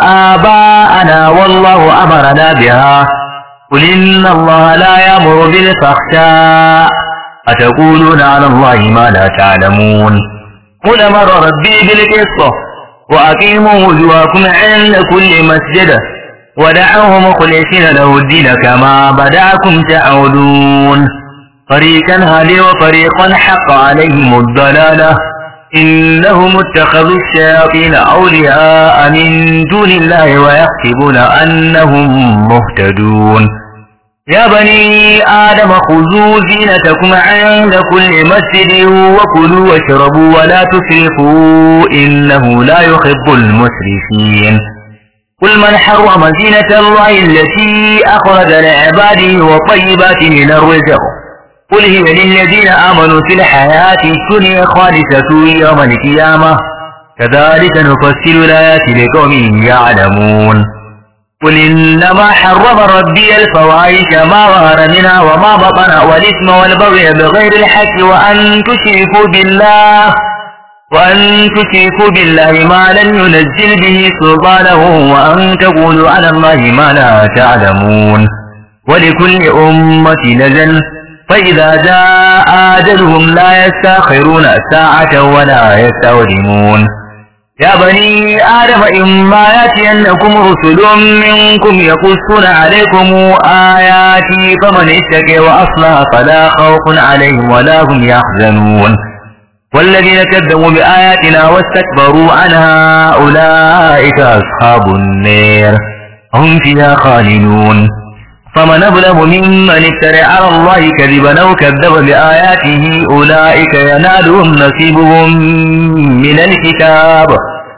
آباءنا والله أمرنا بها قل إن الله لا يأمر بالفحشاء أتقولون على الله ما لا تعلمون. قل أمر ربي بالقسط وأقيموا وجوهكم عند كل مسجد ودعوه مخلصين له الدين كما بدأكم تعودون. فريقا هدي وفريقا حق عليهم الضلالة إنهم اتخذوا الشياطين أولياء من دون الله ويحسبون أنهم مهتدون. يا بني آدم خذوا زينتكم عند كل مسجد وكلوا واشربوا ولا تسرفوا إنه لا يحب المسرفين. قل من حرم زينة الله التي أخرج لعباده وطيبات من الرزق قل هي للذين آمنوا في الحياة الدنيا خالصة يوم القيامة كذلك نفصل الآيات لقوم يعلمون. قل إنما حرم ربي الفواحش ما ظهر منها وما بطن والإثم والبغي بغير الحق وأن تشركوا بالله وأن تشركوا بالله ما لم ينزل به سلطانه وأن تقولوا على الله ما لا تعلمون. ولكل أمة أجل فإذا جاء أجلهم لا يستأخرون ساعة ولا يستقدمون. يا بني آدم إما يأتينكم رسل منكم يقصون عليكم آياتي فمن اتقى وأصلح فلا خوف عليهم ولا هم يحزنون. والذين كذبوا بآياتنا واستكبروا عنها أولئك أصحاب النار هم فيها خالدون. فمن أظلم ممن افترى على الله كذبا أو كذب بآياته أولئك ينالهم نصيبهم من الكتاب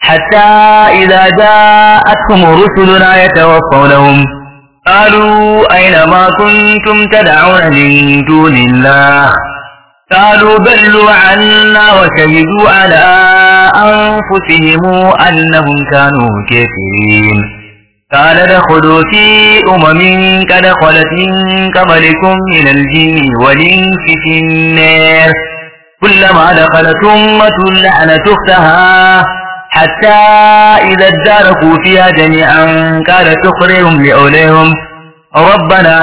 حتى إذا جاءتهم رسلنا يتوفونهم قالوا أين ما كنتم تدعون من دون الله قالوا ضلوا عنا وشهدوا على أنفسهم أنهم كانوا كافرين قال ادخلوا في أمم قد خلت من قبلكم من الجن والإنس في النار كلما دخلت أمة لعنت أختها حتى إذا اداركوا فيها جميعا قالت أخرهم لأوليهم ربنا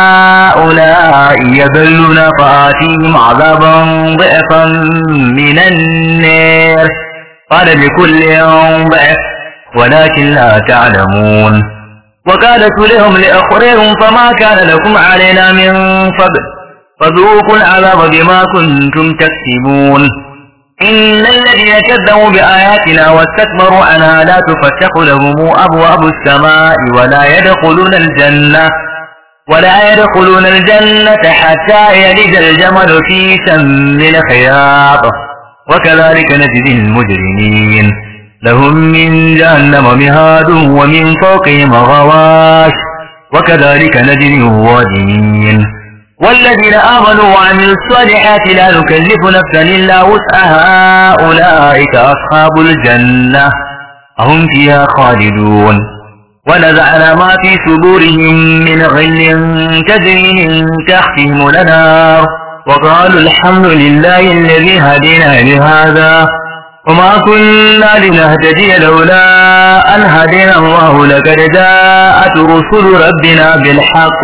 هؤلاء يضلون فآتيهم عذابا ضعفا من النار قال لكل ضعف ولكن لا تعلمون وقالت لهم لأخرهم فما كان لكم علينا من فضل فذوقوا العذاب بما كنتم تكسبون إن الذين كذبوا بآياتنا واستكبروا عنها لا تفتح لهم أبواب السماء ولا يدخلون الجنة ولا يدخلون الجنة حتى يلج الجمل في سم الخياط وكذلك نجزي المجرمين لهم من جهنم مهاد ومن فوقهم غواش وكذلك نجزي الظالمين والذين آمنوا وعملوا الصالحات لا نكلف نفسا إلا وسعها أولئك أصحاب الجنة هم فيها خالدون ونزعنا ما في صدورهم من غل تجري من تحتهم الأنهار وقالوا الحمد لله الذي هدينا لهذا وما كنا لنهتدي لولا أن هدينا الله لقد جاءت رسل ربنا بالحق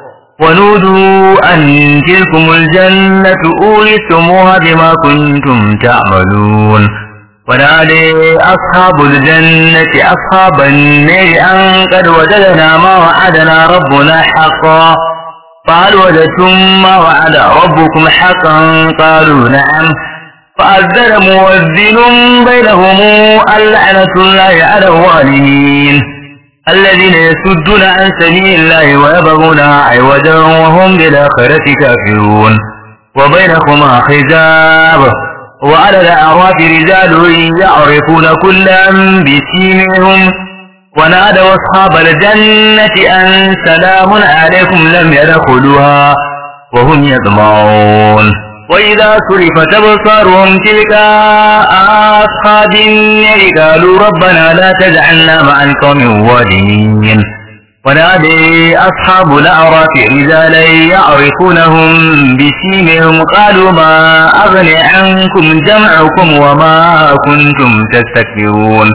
ونودوا أن تلكم الجنة أورثتموها بما كنتم تعملون ونادي أصحاب الجنة أصحاب النار أن قد وجدنا ما وعدنا ربنا حقا فهل وجدتم ما وعد ربكم حقا قالوا نعم فأذن مؤذن بينهم اللعنة الله على الظالمين الذين يسدون عن سبيل الله ويبغونها عوجا وهم بالآخرة كافرون وبينهما حجاب وعلى الأعراف رجال يعرفون كلا بسيمهم ونادوا أصحاب الجنة أن سلام عليكم لم يدخلوها وهم يطمعون وإذا صرفت أبصارهم تلقاء أصحاب النار قالوا ربنا لا تجعلنا مع القوم الظالمين ونادي أصحاب الأعراف رجالا يعرفونهم بسيمهم قالوا ما أغني عنكم جمعكم وما كنتم تستكبرون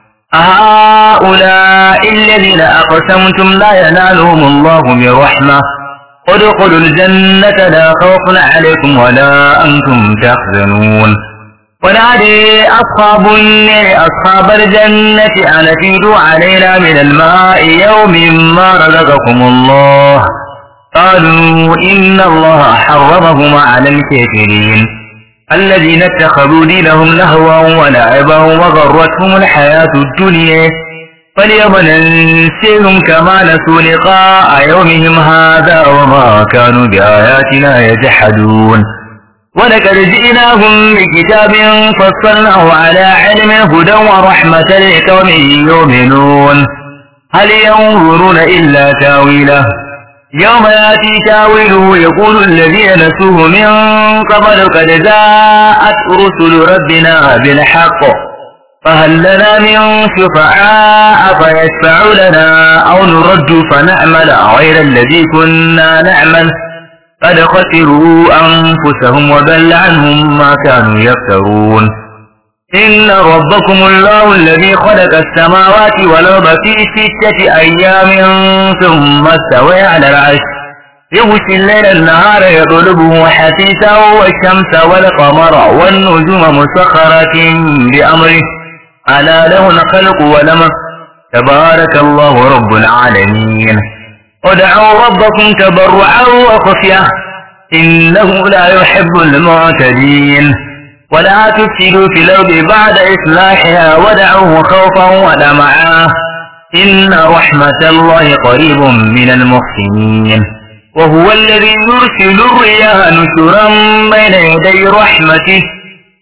أهؤلاء الذين أقسمتم لا ينالهم الله من رحمة ادخلوا الجنة لا خوف عليكم ولا أنتم تحزنون ونادي أصحاب النار أصحاب الجنة أن أفيدوا علينا من الماء يوم ما رزقكم الله قالوا إن الله حرمهما على الكافرين الذين اتخذوا دينهم لهوا ولعبا وغرتهم الحياة الدنيا فاليوم ننسيهم كما نسوا لقاء يومهم هذا وما كانوا بآياتنا يجحدون ولقد جئناهم بكتاب فصلناه على علم هدى ورحمة لقوم يؤمنون هل ينظرون إلا تاويله يوم يأتي تاويله يقول الذين نسوه من قبل قد جاءت رسل ربنا بالحق فهل لنا من شفعاء فيشفعوا لنا أو نرد فنعمل غير الذي كنا نعمل قد خسروا أنفسهم وضل عنهم ما كانوا يفترون إن ربكم الله الذي خلق السماوات والأرض في ستة أيام ثم استوى على العرش يغشي الليل النهار يطلبه حثيثا والشمس والقمر والنجوم مسخرات بأمره ألا له الخلق والأمر تبارك الله رب العالمين ادعوا ربكم تضرعا وخفية إنه لا يحب المعتدين ولا تفسدوا في الأرض بعد إصلاحها ودعوه خوفا وطمعا إن رحمة الله قريب من المحسنين وهو الذي يرسل الرياح نشرا بين يدي رحمته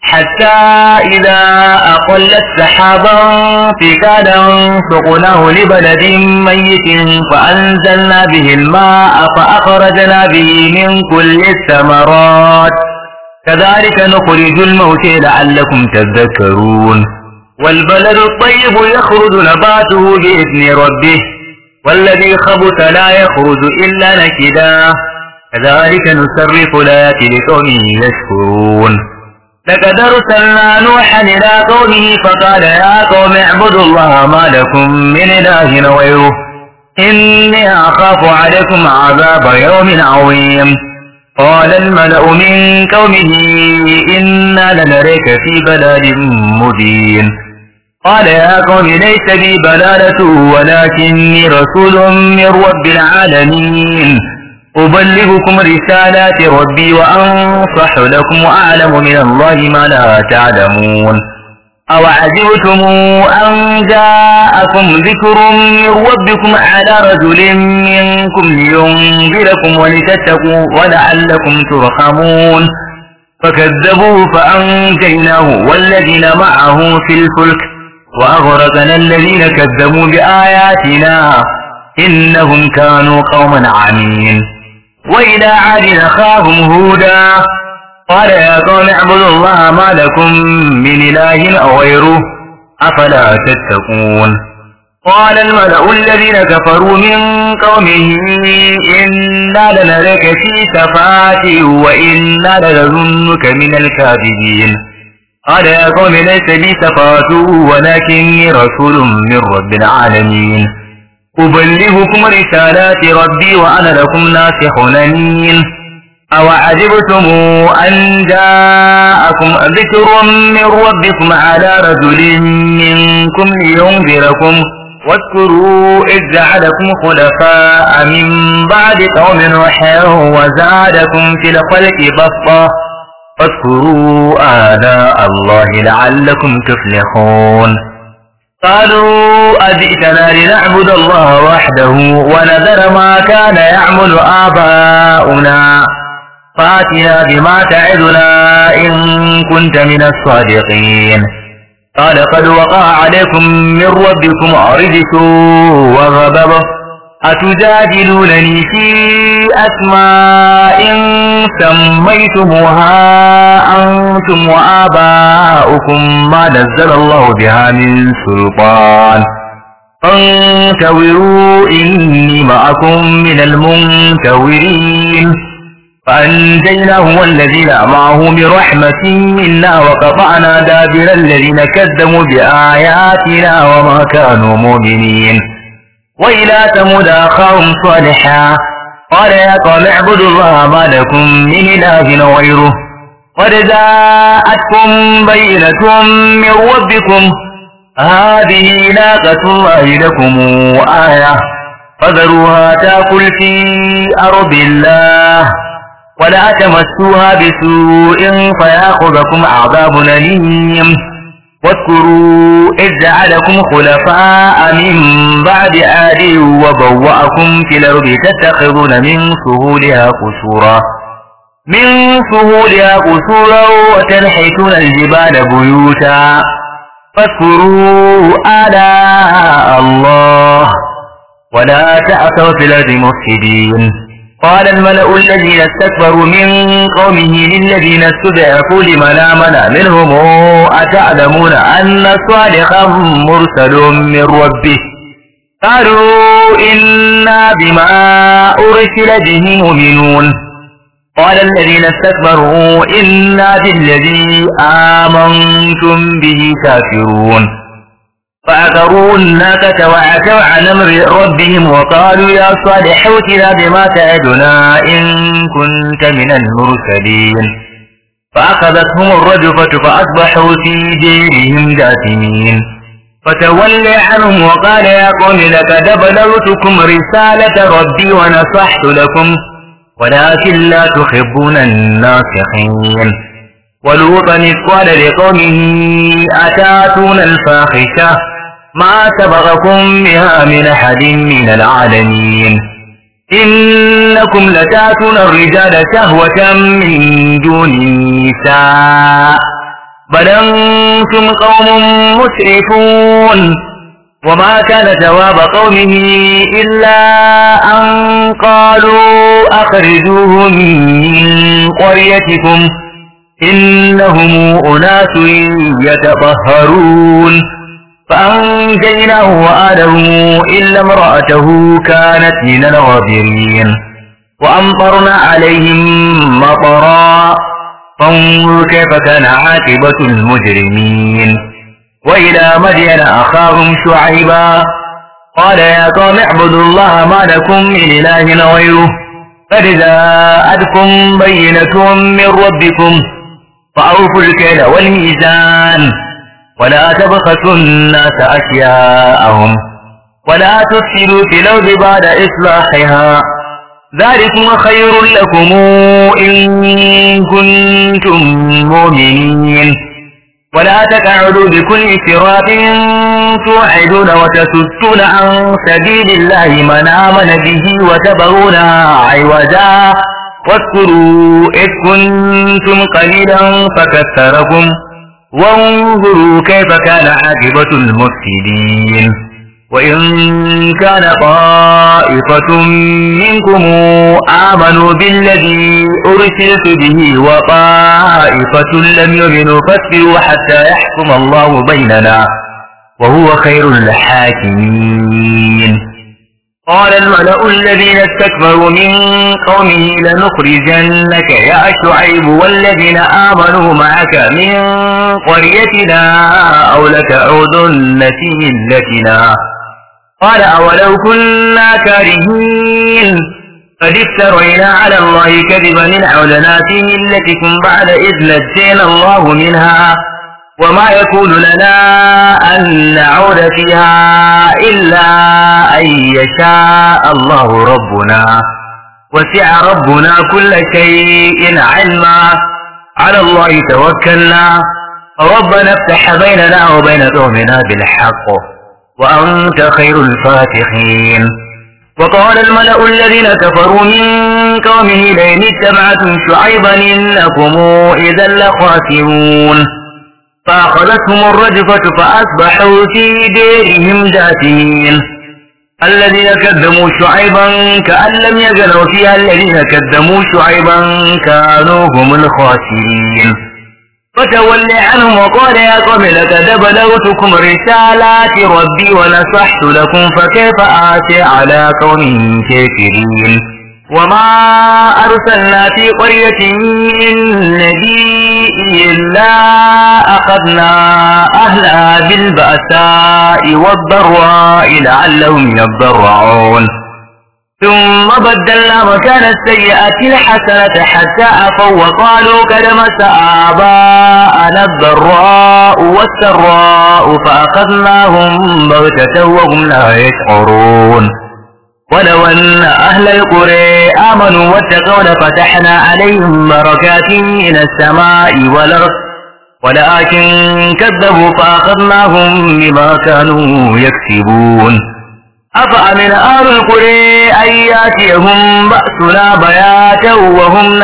حتى إذا أقلت سحابا ثقالا سقناه لبلد ميت فأنزلنا به الماء فأخرجنا به من كل الثمرات كذلك نخرج الموتى لعلكم تذكرون والبلد الطيب يخرج نباته بإذن ربه والذي خبث لا يخرج إلا نكدا كذلك نصرف الآيات لقوم يشكرون لقد أرسلنا نوحا إلى قومه فقال يا قوم اعبدوا الله ما لكم من إله غيره إني أخاف عليكم عذاب يوم عظيم قال الملأ من قومه إنا لنريك في بلاد مبين قال يا قوم ليس بي بلالة ولكني رسول من رب العالمين أبلغكم رسالات ربي وأنصح لكم وأعلم من الله ما لا تعلمون أوعجبتم أن جاءكم ذكر من ربكم على رجل منكم لينذركم ولتتقوا ولعلكم ترحمون فكذبوا فأنجيناه والذين معه في الفلك وأغرقنا الذين كذبوا بآياتنا إنهم كانوا قوما عمين وإلى عاد أخاهم هودا قال يا قوم اعبدوا الله ما لكم من إله غيره أفلا تتقون قال الملأ الذين كفروا من قومه إنا لنراك في سفاهة وإنا لنظنك من الكاذبين قال يا قوم ليس بي سفاهة ولكني رسول من رب العالمين أبلغكم رسالات ربي وأنا لكم ناصح أمين أوعجبتم أن جاءكم ذكر من ربكم على رجل منكم لينذركم واذكروا إذ جعلكم خلفاء من بعد قوم نوح وزادكم في الخلق بسطة فاذكروا آلاء الله لعلكم تفلحون قالوا أجئتنا لنعبد الله وحده ونذر ما كان يعمل آباؤنا فاتنا بما تعدنا إن كنت من الصادقين قال قد وقع عليكم من ربكم رجس وغضب أتجادلونني في أسماء سميتموها أنتم وآباؤكم ما نزل الله بها من سلطان فانتظروا إني معكم من المنتظرين فأنجيناه والذين معه برحمة منا وقطعنا دابر الذين كذبوا بآياتنا وما كانوا مؤمنين وإلى ثمود أخاهم صالحا قال يا قوم اعبدوا الله ما لكم من إله غيره قد جاءتكم بينة من ربكم هذه ناقة الله لكم آية فذروها تأكل في أرض الله ولا تمسوها بسوء فيأخذكم عذاب أليم واذكروا إذ جعلكم خلفاء من بعد عاد وبوأكم في الأرض تتخذون من سهولها قصورا من سهولها قصورا وتنحتون الجبال بيوتا فاذكروا آلاء الله ولا تعثوا في الأرض مفسدين قال الملأ الذين استكبروا من قومه للذين استضعفوا لمن آمن منهم أتعلمون أن صالحا مرسل من ربه قالوا إنا بما أرسل به مؤمنون قال الذين استكبروا إنا بالذي آمنتم به كافرون فعقروا الناقة وعتوا عن أمر ربهم وقالوا يا صالح ائتنا بما تعدنا إن كنت من المرسلين فأخذتهم الرجفة فأصبحوا في ديرهم جاثمين فتولى عنهم وقال يا قوم لقد بلغتكم رسالة ربي ونصحت لكم ولكن لا تحبون الناصحين ولوطا إذ قال لقومه أتاتون الفاحشة ما سبقكم بها من أحد من العالمين إنكم لتاتون الرجال شهوة من دون النساء بل أنتم قوم مسرفون وما كان جواب قومه إلا أن قالوا أخرجوهم من قريتكم إنهم أناس يتطهرون فأنجيناه وآله إلا امرأته كانت من الغابرين وأمطرنا عليهم مطرا فانظر كيف كان عاقبة المجرمين وإلى مدين أخاهم شعيبا قال يا قوم اعبدوا الله ما لكم من إله غيره قد جاءتكم بينة من ربكم فأوفوا الكيل والميزان ولا تبخسوا الناس أشياءهم ولا تفسدوا في الأرض بعد إصلاحها ذلكم خير لكم إن كنتم مؤمنين ولا تقعدوا بكل صراط توعدون وتصدون عن سبيل الله من آمن به وتبغونها عوجا واذكروا إذ كنتم قليلا فكثركم وانظروا كيف كان عاقبة المفسدين وإن كان طائفة منكم آمنوا بالذي أرسلت به وطائفة لم يؤمنوا فاصبروا حتى يحكم الله بيننا وهو خير الحاكمين قال الملأ الذين استكبروا من قومه لنخرجنك يا شعيب والذين آمنوا معك من قريتنا أو لتعودن في ملتنا قال أولو كنا كارهين قد افترينا على الله كذبا إن عدنا في ملتكم بعد إذ نجينا الله منها وما يكون لنا أن نعود فيها إلا أن يشاء الله ربنا وسع ربنا كل شيء علما على الله توكلنا ربنا افتح بيننا وبين قومنا بالحق وأنت خير الفاتحين وقال الملأ الذين كفروا من قومه لئن اتبعتم شعيبا إنكم إذا لخاسرون فأخذتهم الرجفة فأصبحوا في ديرهم جاثمين الذين كذبوا شعيبا كأن لم يغنوا فيها الذين كذبوا شعيبا كانوا هم الخاسرين فتولى عنهم وقال يا قوم لقد بلغتكم رسالات ربي ونصحت لكم فكيف آسي على قوم كافرين وما أرسلنا في قرية من نبي إلا أخذنا أهلها بالبأساء والضراء لعلهم يضرعون ثم بدلنا مكان السيئة الحسنة حتى عفوا وقالوا قد مس آباءنا الضراء والسراء فأخذناهم بغتة وهم لا يشعرون ولو أن أهل القرى آمنوا واتقوا لفتحنا عليهم بركات من السماء والأرض ولكن كذبوا فأخذناهم بما كانوا يكسبون أفأمن أهل القرى أن يأتيهم بأسنا بياتا وهم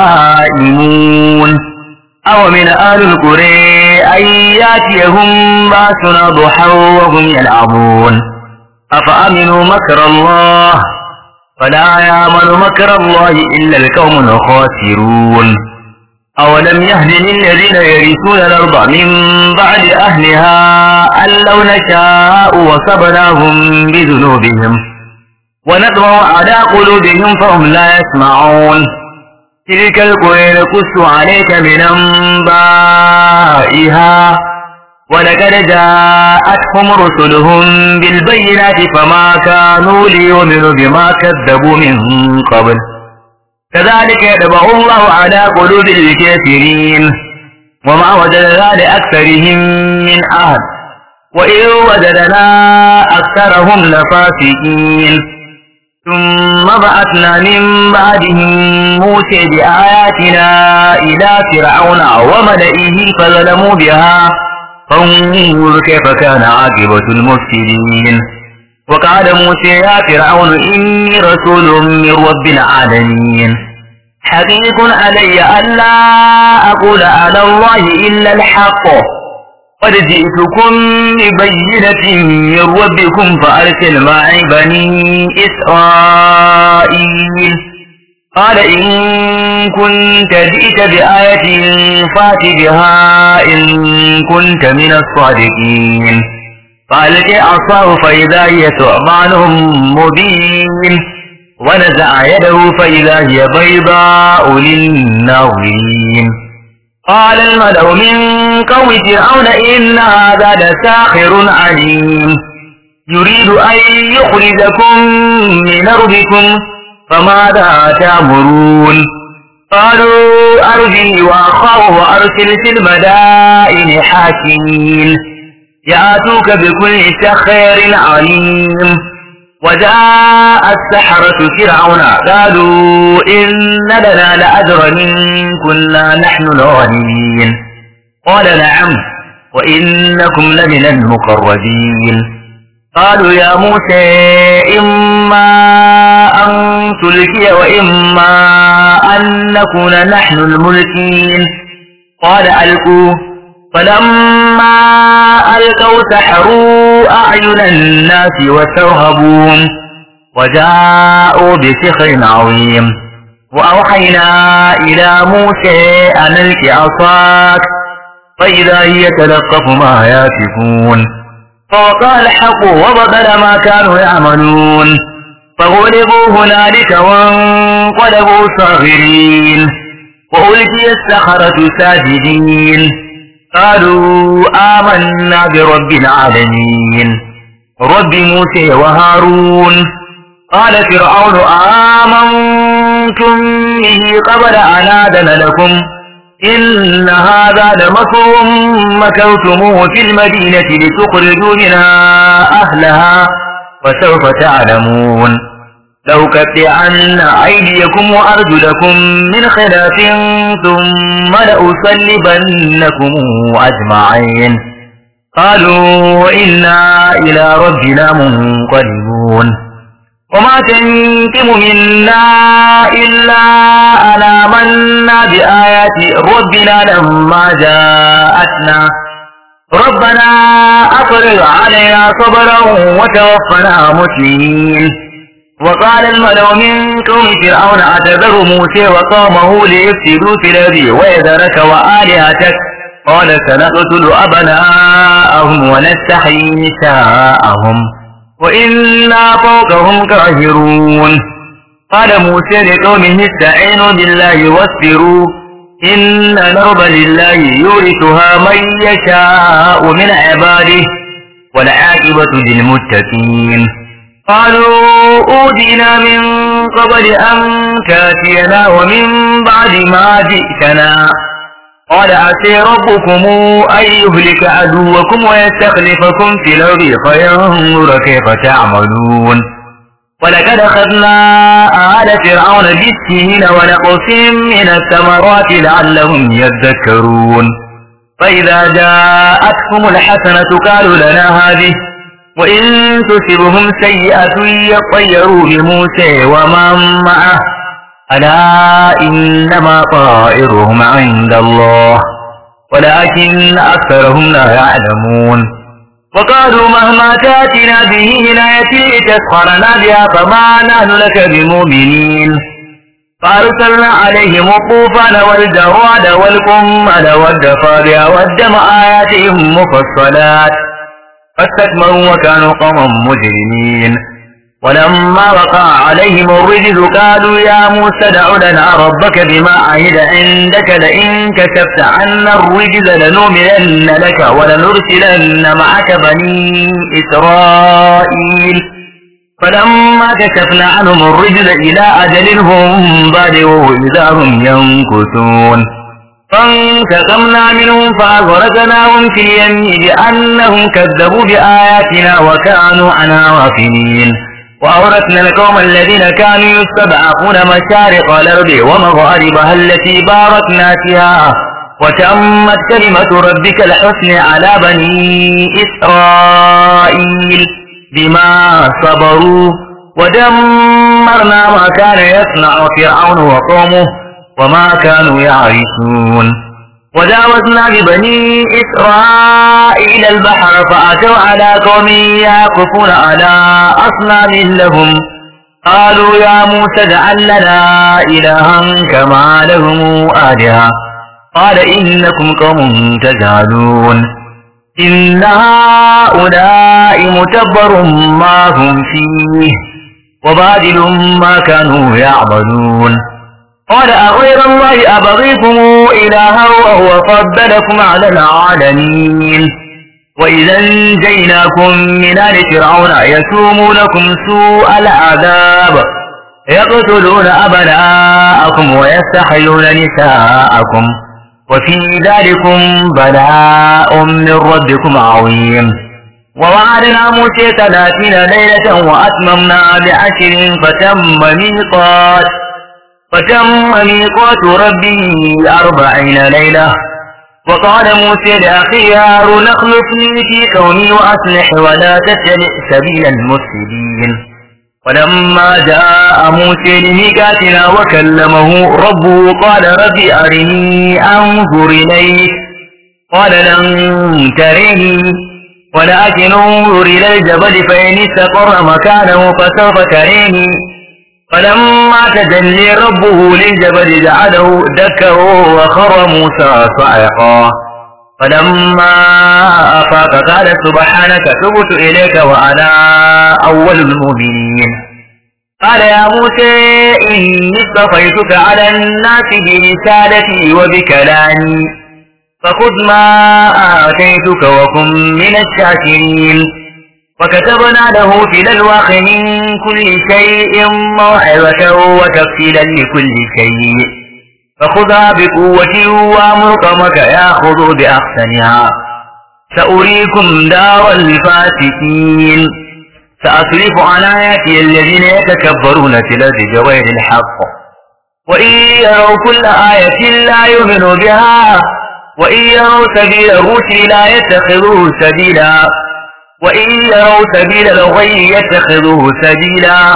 نائمون أو من أهل القرى أن يأتيهم بأسنا ضحى وهم يلعبون أفأمنوا مكر الله فلا يأمن مكر الله إلا القوم الخاسرون أولم يهد للذين يرثون الأرض من بعد أهلها أن لو نشاء وصبناهم بذنوبهم ونطبع على قلوبهم فهم لا يسمعون تلك القرى نقص عليك من أنبائها ولقد جاءتهم رسلهم بالبينات فما كانوا ليؤمنوا بما كذبوا من قبل كذلك يطبع الله على قلوب الكافرين وما وجدنا لأكثرهم من أحد وإن وجدنا أكثرهم لفاسقين ثم بعثنا من بعدهم موسى بآياتنا إلى فرعون وملئه فظلموا بها فانظر كيف كان عاقبة المفسدين وقال موسى يا فرعون إني رسول من رب العالمين حقيق علي ألا أقول على الله إلا الحق قد جئتكم ببينة من ربكم فأرسل معي بني إسرائيل قال إن كنت جئت بآية فات بها إن كنت من الصادقين فألقي عصاه فإذا هي ثعبان مبين ونزع يده فإذا هي بيضاء للناظرين قال الملأ من قوم فرعون إن هذا لساحر عليم يريد أن يخرجكم من أرضكم فماذا تأمرون قالوا أرجه وأخاه وأرسل في المدائن حاشرين يأتوك بكل سحر عليم وجاء السحرة فرعون قالوا إن لنا لأجرا إن كنا نحن الغالبين قال نعم وإنكم لمن المقربين قالوا يا موسى إما أن تلقي وإما أن نكون نحن الملكين قال ألقوا فلما ألقوا سحروا أعين الناس واسترهبوهم وجاءوا بسحر عظيم وأوحينا إلى موسى أن ألق عصاك فإذا هي تلقف ما يافكون فوقع الحق وبطل ما كانوا يعملون فغلبوا هنالك وانقلبوا صاغرين وألقي السحرة ساجدين قالوا آمنا برب العالمين رب موسى وهارون قال فرعون آمنتم به قبل أن آذن لكم إن هذا لمكر مكرتموه في المدينة لتخرجوا منها أهلها وسوف تعلمون لأقطعن أيديكم وأرجلكم من خلاف ثم لأصلبنكم أجمعين قالوا إنا إلى ربنا منقلبون وما تنقم منا إلا أن آمنا بآيات ربنا لما جاءتنا ربنا أفرغ علينا صبرا وتوفنا مسلمين وقال الملأ من قوم فرعون أتذر موسى وقومه ليفسدوا في الأرض ويذرك وآلهتك قال سنقتل أبناءهم ونستحيي نساءهم وإنا فوقهم قاهرون قال موسى لقومه استعينوا بالله واصبروا إن الأرض لله يورثها من يشاء من عباده والعاقبة للمتقين قالوا أوذينا من قبل أن تأتينا ومن بعد ما جئتنا قال عسى ربكم أن يهلك عدوكم ويستخلفكم في الأرض فينظر كيف تعملون ولقد أخذنا آل فرعون بالسنين ونقص من الثمرات لعلهم يذكرون فإذا جاءتهم الحسنة قالوا لنا هذه وإن تصبهم سيئة يطيروا بموسى ومن معه ألا إنما طائرهم عند الله ولكن أكثرهم لا يعلمون وقالوا مهما تأتنا به من آية لتسخرنا بها فما نحن لك بمؤمنين فأرسلنا عليهم الطوفان والجراد والقمل والضفادع والدم آيات مفصلات فاستكبروا وكانوا قوما مجرمين ولما وقع عليهم الرجز قالوا يا موسى ادع لنا ربك بما عهد عندك لئن كشفت عنا الرجز لنؤمنن لك ولنرسلن معك بني إسرائيل فلما كشفنا عنهم الرجز إلى أجل هم بالغوه إذا هم ينكثون فانتقمنا منهم فأغرقناهم في اليم بأنهم كذبوا بآياتنا وكانوا عنها غافلين وأورثنا القوم الذين كانوا يستضعفون مشارق الأرض ومغاربها التي باركنا فيها وتمت كلمة ربك الحسن على بني إسرائيل بما صبروا ودمرنا ما كان يصنع فرعون وقومه وما كانوا يعرشون. وجاوزنا ببني إسرائيل البحر فأتوا على قوم يعكفون على أصنام لهم قالوا يا موسى اجعل لنا إلها كما لهم آلهة قال إنكم قوم تجهلون. إن هؤلاء متبر ما هم فيه وباطل ما كانوا يعملون. قال أغير الله أبغيكم إلها وهو فضلكم على العالمين. وإذا انجيناكم من آل فرعون يسومونكم سوء العذاب يقتلون أبناءكم ويستحيون نساءكم وفي ذلكم بلاء من ربكم عظيم. ووعدنا موسى ثلاثين ليلة وأتممنا بعشر فتم ميقات فتم ميقات ربي أربعين ليلة. وقال موسى لأخيه هارون اخلفني في قومي وأصلح ولا تتبع سبيل المفسدين. ولما جاء موسى لميقاتنا وكلمه ربه قال رب أرني أنظر إليك قال لن تريني ولكن انظر إلى الجبل فإن استقر مكانه فسوف تريني. فلما تجلي ربه للجبل جعله دكا وخر موسى صعقا. فلما أفاق قال سبحانك تبت إليك وأنا أول المؤمنين. قال يا موسى إني اصطفيتك على الناس برسالتي وبكلامي فخذ ما آتيتك وكن من الشاكرين. وكتبنا له في الألواح من كل شيء موعظة وتفصيلا لكل شيء فخذها بقوة وأمر قومك يأخذوا بأحسنها سأريكم دار الفاسقين. سأصرف عن آياتي الذين يتكبرون في الأرض بغير الحق وإن يروا كل آية لا يؤمنوا بها وإن يروا سبيل الرشد لا يتخذوه سبيلا وإن يروا سبيل الغي يتخذوه سبيلا.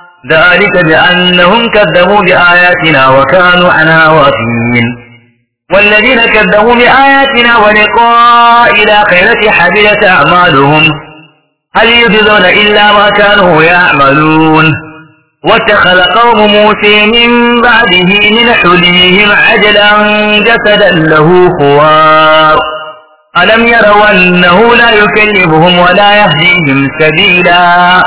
ذلك بأنهم كذبوا بآياتنا وكانوا عنها غافلين. والذين كذبوا بآياتنا ولقاء الآخرة حبطت أعمالهم هل يجزون إلا ما كانوا يعملون. واتخذ قوم موسى من بعده من حليهم عجلا جسدا له خوار ألم يروا أنه لا يكلمهم ولا يهديهم سبيلا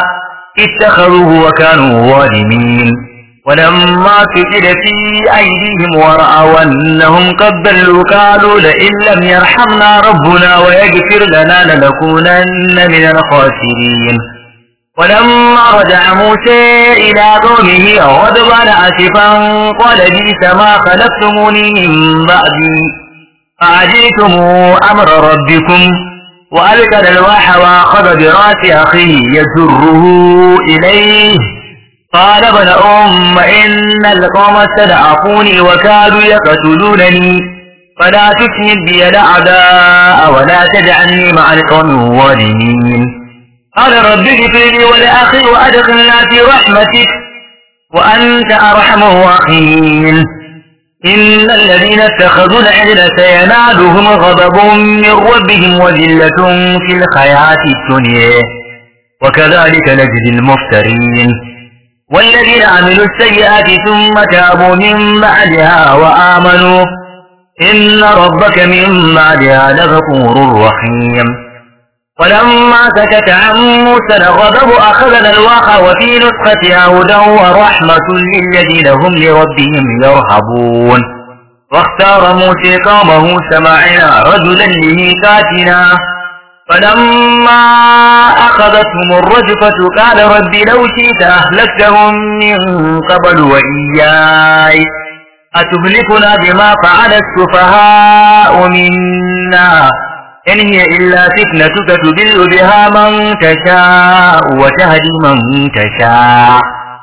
اتخذوه وكانوا ظالمين. ولما سجد في أيديهم ورأوا أنهم قد ضلوا قالوا لئن لم يرحمنا ربنا ويغفر لنا لنكونن من الخاسرين. ولما رجع موسى إلى قومه غضبان آسفا قال بئس ما خلفتموني من بعدي فعجلتم أمر ربكم وألقى الألواح وأخذ برأس أخيه يجره إليه قال ابن أم إن القوم استضعفوني وكادوا يقتلونني فلا تشمت بي الأعداء ولا تجعلني مع القوم الظالمين. قال رب اغفر لي ولأخي وأدخلنا في رحمتك وأنت أرحم الراحمين. إن الذين اتخذوا العجل سينالهم غضب من ربهم وذلة في الحياة الدنيا وكذلك نجزي المفترين. والذين عملوا السيئات ثم تابوا من بعدها وآمنوا إن ربك من بعدها لغفور رحيم. ولما سكت عن موسى الغضب أخذ الألواح وفي نسختها هدى ورحمة للذين هم لربهم يرهبون. واختار موسى قومه سبعين رجلا لميقاتنا فلما أخذتهم الرجفة قال رب لو شئت أهلكتهم من قبل وإياي أتهلكنا بما فعل السفهاء منا إن هي إلا فتنتك تضل بها من تشاء وتهدي من تشاء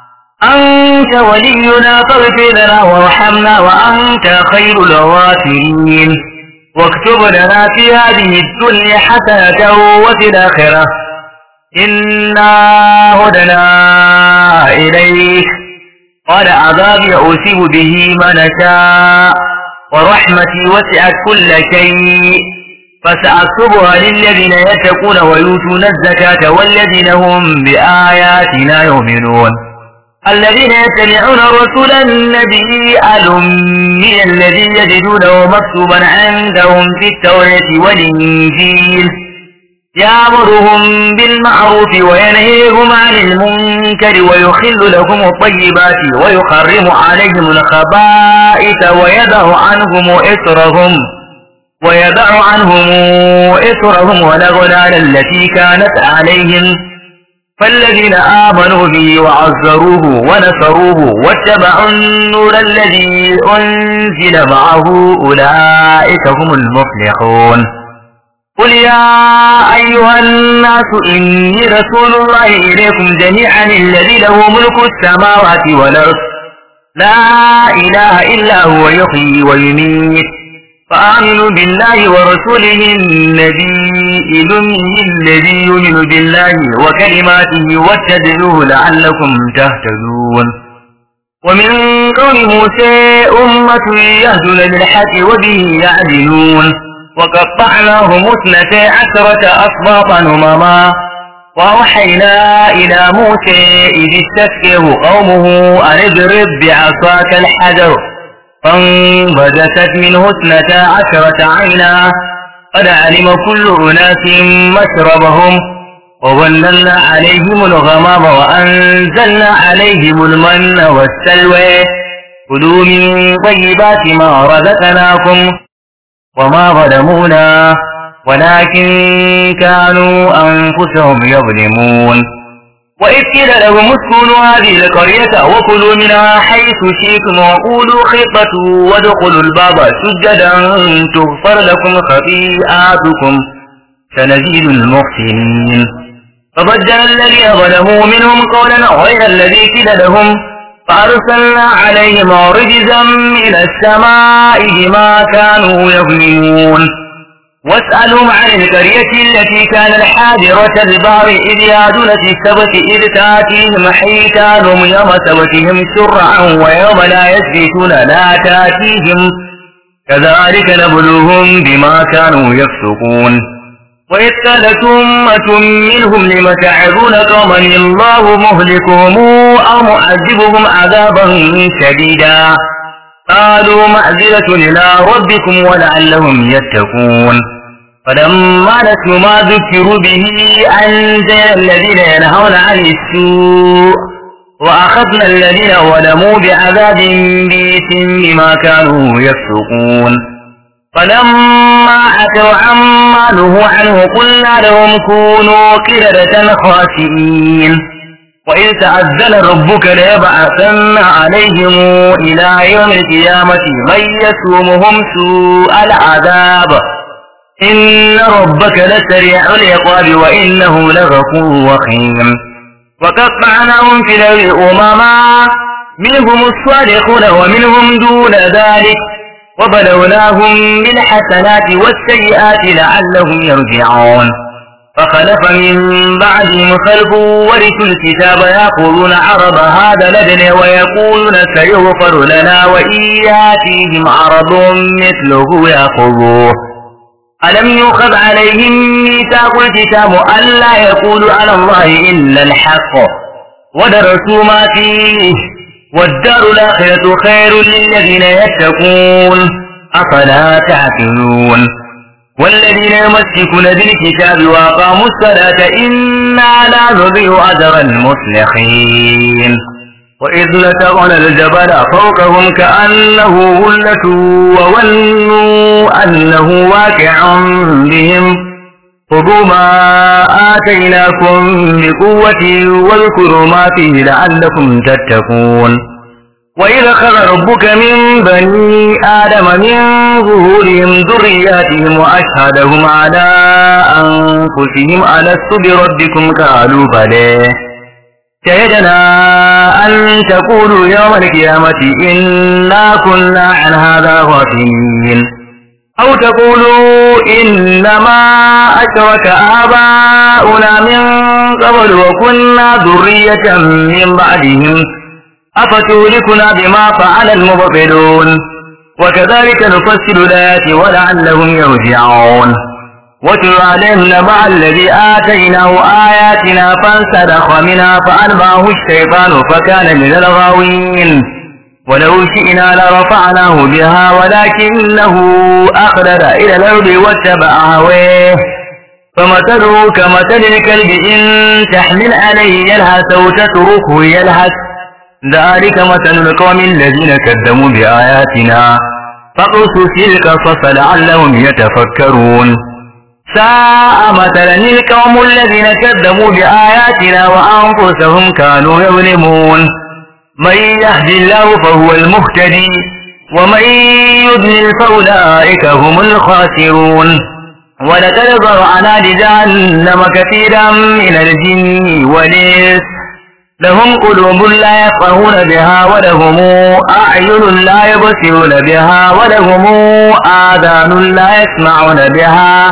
أنت ولينا فاغفر لنا وارحمنا وأنت خير الغافرين. واكتب لنا في هذه الدنيا حسنة وفي الآخرة إنا هدنا إليك قال عذابي أصيب به من أشاء ورحمتي وسعت كل شيء فسأكتبها للذين يتقون ويؤتون الزكاة والذين هم بآياتنا يؤمنون الذين يتبعون الرسول النبي الأمي الذي يجدونه مكتوبا عندهم في التوراة والإنجيل يأمرهم بالمعروف وينهيهم عن المنكر ويحل لهم الطيبات ويحرم عليهم الخبائث ويدع عنهم إثرهم ويدع عنهم إثرهم والأغلال التي كانت عليهم فالذين آمنوا به وعزروه ونصروه واتبعوا النور الذي أنزل معه أولئك هم المفلحون قل يا أيها الناس إني رسول الله إليكم جميعا الذي له ملك السماوات والأرض لا إله إلا هو يحيي ويميت فآمنوا بالله ورسوله النبي الأمي الذي يؤمن بالله وكلماته واتبعوه لعلكم تهتدون ومن قوم موسى أمة يهدون بالحق وبه يعدلون وقطعناهم اثنتي عشرة أسباطا أمما وأوحينا إلى موسى إذ استسقيه قومه أن اضرب بعصاك الحجر فانبجست منه اثنتا عشرة عينا قد علم كل أناس مشربهم وظللنا عليهم الغمام وأنزلنا عليهم المن والسلوى كلوا من طيبات ما رزقناكم وما ظلمونا ولكن كانوا أنفسهم يظلمون وإذ قيل لهم اسكنوا هذه القرية وكلوا منها حيث شئتم وقولوا خطة وادخلوا الباب سجدا تغفر لكم خطيئاتكم سنزيد المحسنين فبدل الذين ظلموا منهم قولا غير الذي قيل لهم فأرسلنا عليهم رجزا من السماء بما كانوا يظلمون واسألهم عن القرية التي كانت حاضرة البحر إذ يعدون في السبت إذ تأتيهم حيتانهم يوم سبتهم شرعا ويوم لا يسبتون لا تأتيهم كذلك نبلوهم بما كانوا يفسقون وإذ قالت أمة منهم لم تعظون قوما الله مهلكهم أو معذبهم عذابا شديدا قالوا معذرة إلى ربكم ولعلهم يتقون فلما نسوا ما ذكروا به أنجينا الذين ينهون عن السوء وأخذنا الذين ظلموا بعذاب بئيس بما كانوا يفسقون فلما عتوا عما نهوا عنه قلنا لهم كونوا قردة خاسئين وإذ تأذن ربك ليبعثن عليهم إلى يوم القيامة من يسومهم سوء العذاب إن ربك لسريع العقاب وإنه لغفور رحيم وقطعناهم في الأرض أمما منهم الصالحون ومنهم دون ذلك وبلوناهم بالحسنات والسيئات لعلهم يرجعون فخلف من بعدهم خلف ورثوا الكتاب يأخذون عرض هذا الأدنى ويقولون سيغفر لنا وإن يأتيهم عرض مثله يأخذوه ألم يؤخذ عليهم ميثاق الكتاب ألا يقولوا على الله إلا الحق ودرسوا ما فيه والدار الآخرة خير للذين يتقون أفلا تعقلون والذين يمسكون بالكتاب وأقاموا الصلاة إنا لا نضيع أجر المصلحين وإذ نتقنا الجبل فوقهم كأنه غلة وظنوا أنه واقع بهم خذوا ما آتيناكم بقوة واذكروا ما فيه لعلكم تتقون وإذا أخذ ربك من بني آدم من ظهورهم ذرياتهم وأشهدهم على أنفسهم ألست بربكم قالوا بلى شهدنا أن تقولوا يوم القيامة إنا كنا عن هذا غافلين أو تقولوا إنما أشرك آباؤنا من قبل وكنا ذرية من بعدهم أفتهلكنا بما فعل المبطلون وكذلك نفصل الآيات ولعلهم يرجعون واتل عليهم نبأ الذي آتيناه آياتنا فانسلخ منها فأتبعه الشيطان فكان من الغاوين ولو شئنا لرفعناه بها ولكنه أخلد إلى الأرض واتبع هواه فمثله كمثل الكلب إن تحمل عليه يلهث أو تتركه يلهث ذلك مثل القوم الذين كذبوا بآياتنا فاقصص القصص لعلهم يتفكرون ساء مثلا القوم الذين كذبوا بآياتنا وأنفسهم كانوا يظلمون من يهد الله فهو المهتدي ومن يضلل فأولئك هم الخاسرون ولقد ذرأنا لجهنم كثيرا من الجن والإنس لهم قلوب لا يفقهون بها ولهم أعين لا يبصرون بها ولهم آذان لا يسمعون بها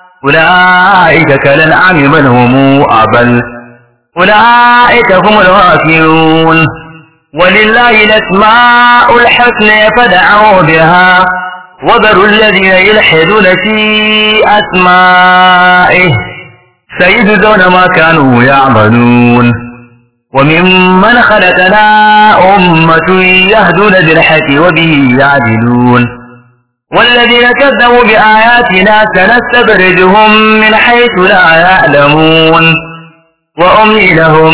أولئك كالأنعام بل هم أضل أولئك هم الغافلون ولله الأسماء الحسنى فادعوه بها وذروا الذين يلحدون في أسمائه سيجزون ما كانوا يعملون وممن خلقنا أمة يهدون بالحق وبه يعدلون والذين كذبوا بآياتنا سنستدرجهم من حيث لا يعلمون وأملي لهم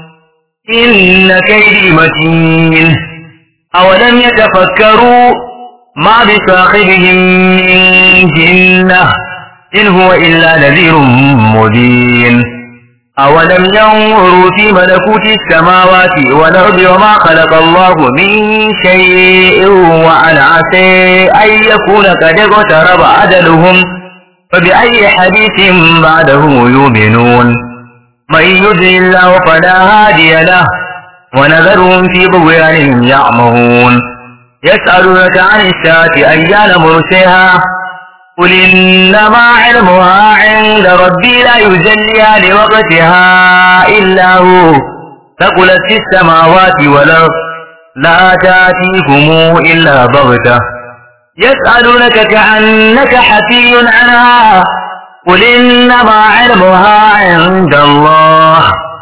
إن كيدي متين أولم يتفكروا ما بصاحبهم من جنة إن هو إلا نذير مبين أولم ينظروا في ملكوت السماوات والأرض وما خلق الله من شيء وأن عسى أن يكون قد اقترب أجلهم فبأي حديث بعده يؤمنون من يضلل الله فلا هادي له ونذرهم في طغيانهم يعمهون يسألونك عن الساعة أيان مرساها قل إنما علمها عند ربي لا يجليها لوقتها إلا هو ثقلت في السماوات والأرض لا تأتيكم إلا بغتة يسألونك كأنك حفي عنها قل إنما علمها عند الله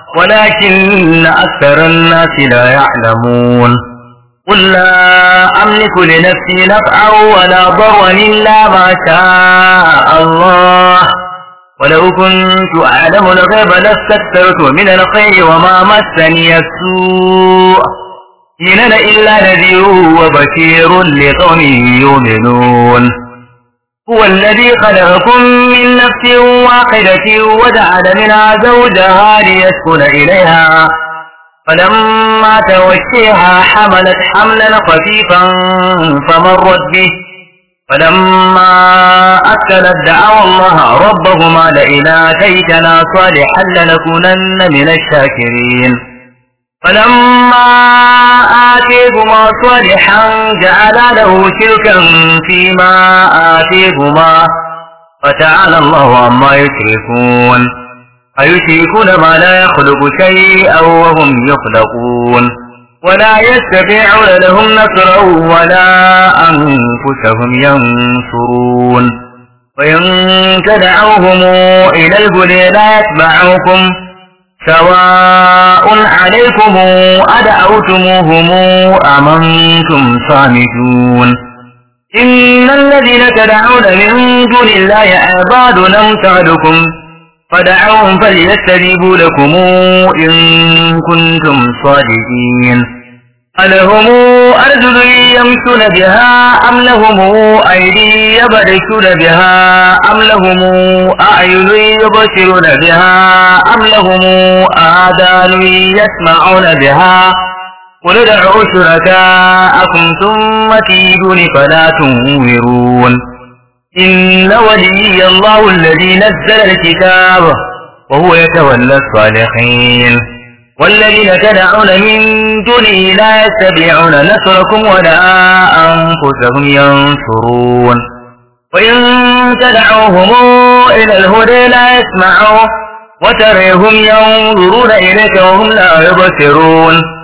ولكن أكثر الناس لا يعلمون قل لا أملك لنفسي نفعا ولا ضرا إلا ما شاء الله ولو كنت أعلم الغيب لاستكثرت من الخير وما مسني السوء إن أنا إلا نذير وبشير لقوم يؤمنون هو الذي خلقكم من نفس واحدة وجعل منها زوجها ليسكن إليها فلما توشيها حملت حملا خفيفا فمرت به فلما أكلت دعوا الله ربهما لئن آتيتنا صالحا لنكونن من الشاكرين فلما آتيهما صالحا جعل له شركا فيما آتيهما فتعالى الله عما يشركون أيشركون ما لا يخلق شيئا وهم يخلقون ولا يستطيعون لهم نصرا ولا أنفسهم ينصرون وإن تدعوهم إلى الهدى لا يتبعوكم سواء عليكم أدعوتموهم أم أنتم صامتون إن الذين تدعون من دون الله عباد أمثالكم فدعوهم فليستجيبوا لكم إن كنتم صادقين ألهم أرجل يمشون بها أم لهم أيدي يبطشون بها أم لهم أعين يبصرون بها أم لهم آذان يسمعون بها قل ادعوا شركاءكم ثم كيدون فلا تنظرون إن وليي الله الذي نزل الكتاب وهو يتولى الصالحين والذين تدعون من دونه لا يتبعون نصركم ولا أنفسهم ينصرون وإن تدعوهم إلى الهدى لا يسمعوا وتريهم ينظرون إليك وهم لا يبصرون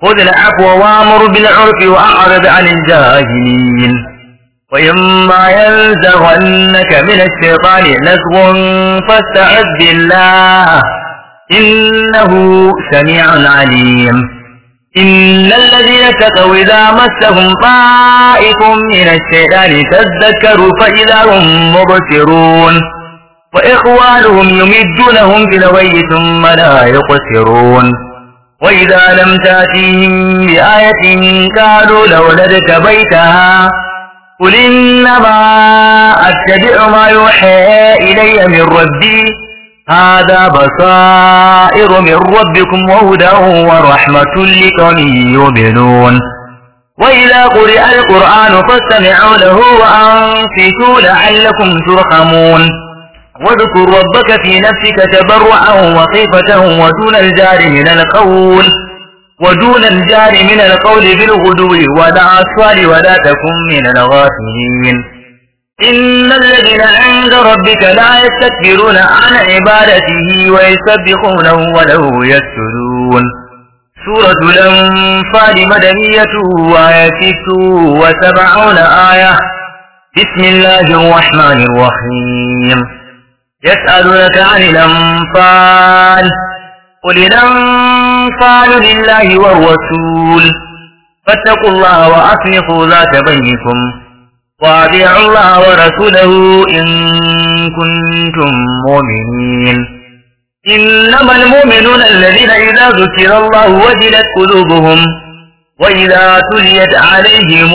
خذ العفو وامر بالعرف وأعرض عن الجاهلين وإما ينزغنك من الشيطان نزغ فاستعذ بالله إنه سميع عليم إن الذين اتقوا إذا مسهم طائف من الشيطان تذكروا فإذا هم مبصرون وإخوانهم يمدونهم في الغي ثم لا يقصرون وإذا لم تأتهم بآية قالوا لولا اجتبيتها قل إنما أتبع ما يوحى إلي من ربي هذا بصائر من ربكم وهدى ورحمة لقوم يؤمنون وإذا قرئ القرآن فاستمعوا له وأنصتوا لعلكم ترحمون واذكر ربك في نفسك تضرعا وخيفة ودون الجار من القول ودون الجار من القول بالغدو والآصال ولا تكن من الغافلين إن الذين عند ربك لا يستكبرون عن عبادته ويسبحونه وله يسجدون سورة الأنفال مدنية وآية ست وسبعون آية بسم الله الرحمن الرحيم يسألونك عن الأنفال قل الأنفال لله والرسول فاتقوا الله وأصلحوا ذات بينكم وأطيعوا الله ورسوله إن كنتم مؤمنين إنما المؤمنون الذين إذا ذكر الله وجلت قلوبهم وإذا تليت عليهم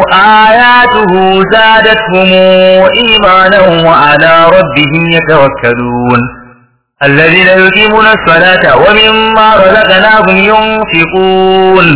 آياته زادتهم إيمانا وعلى ربهم يتوكلون الذين يقيمون الصلاة ومما رزقناهم ينفقون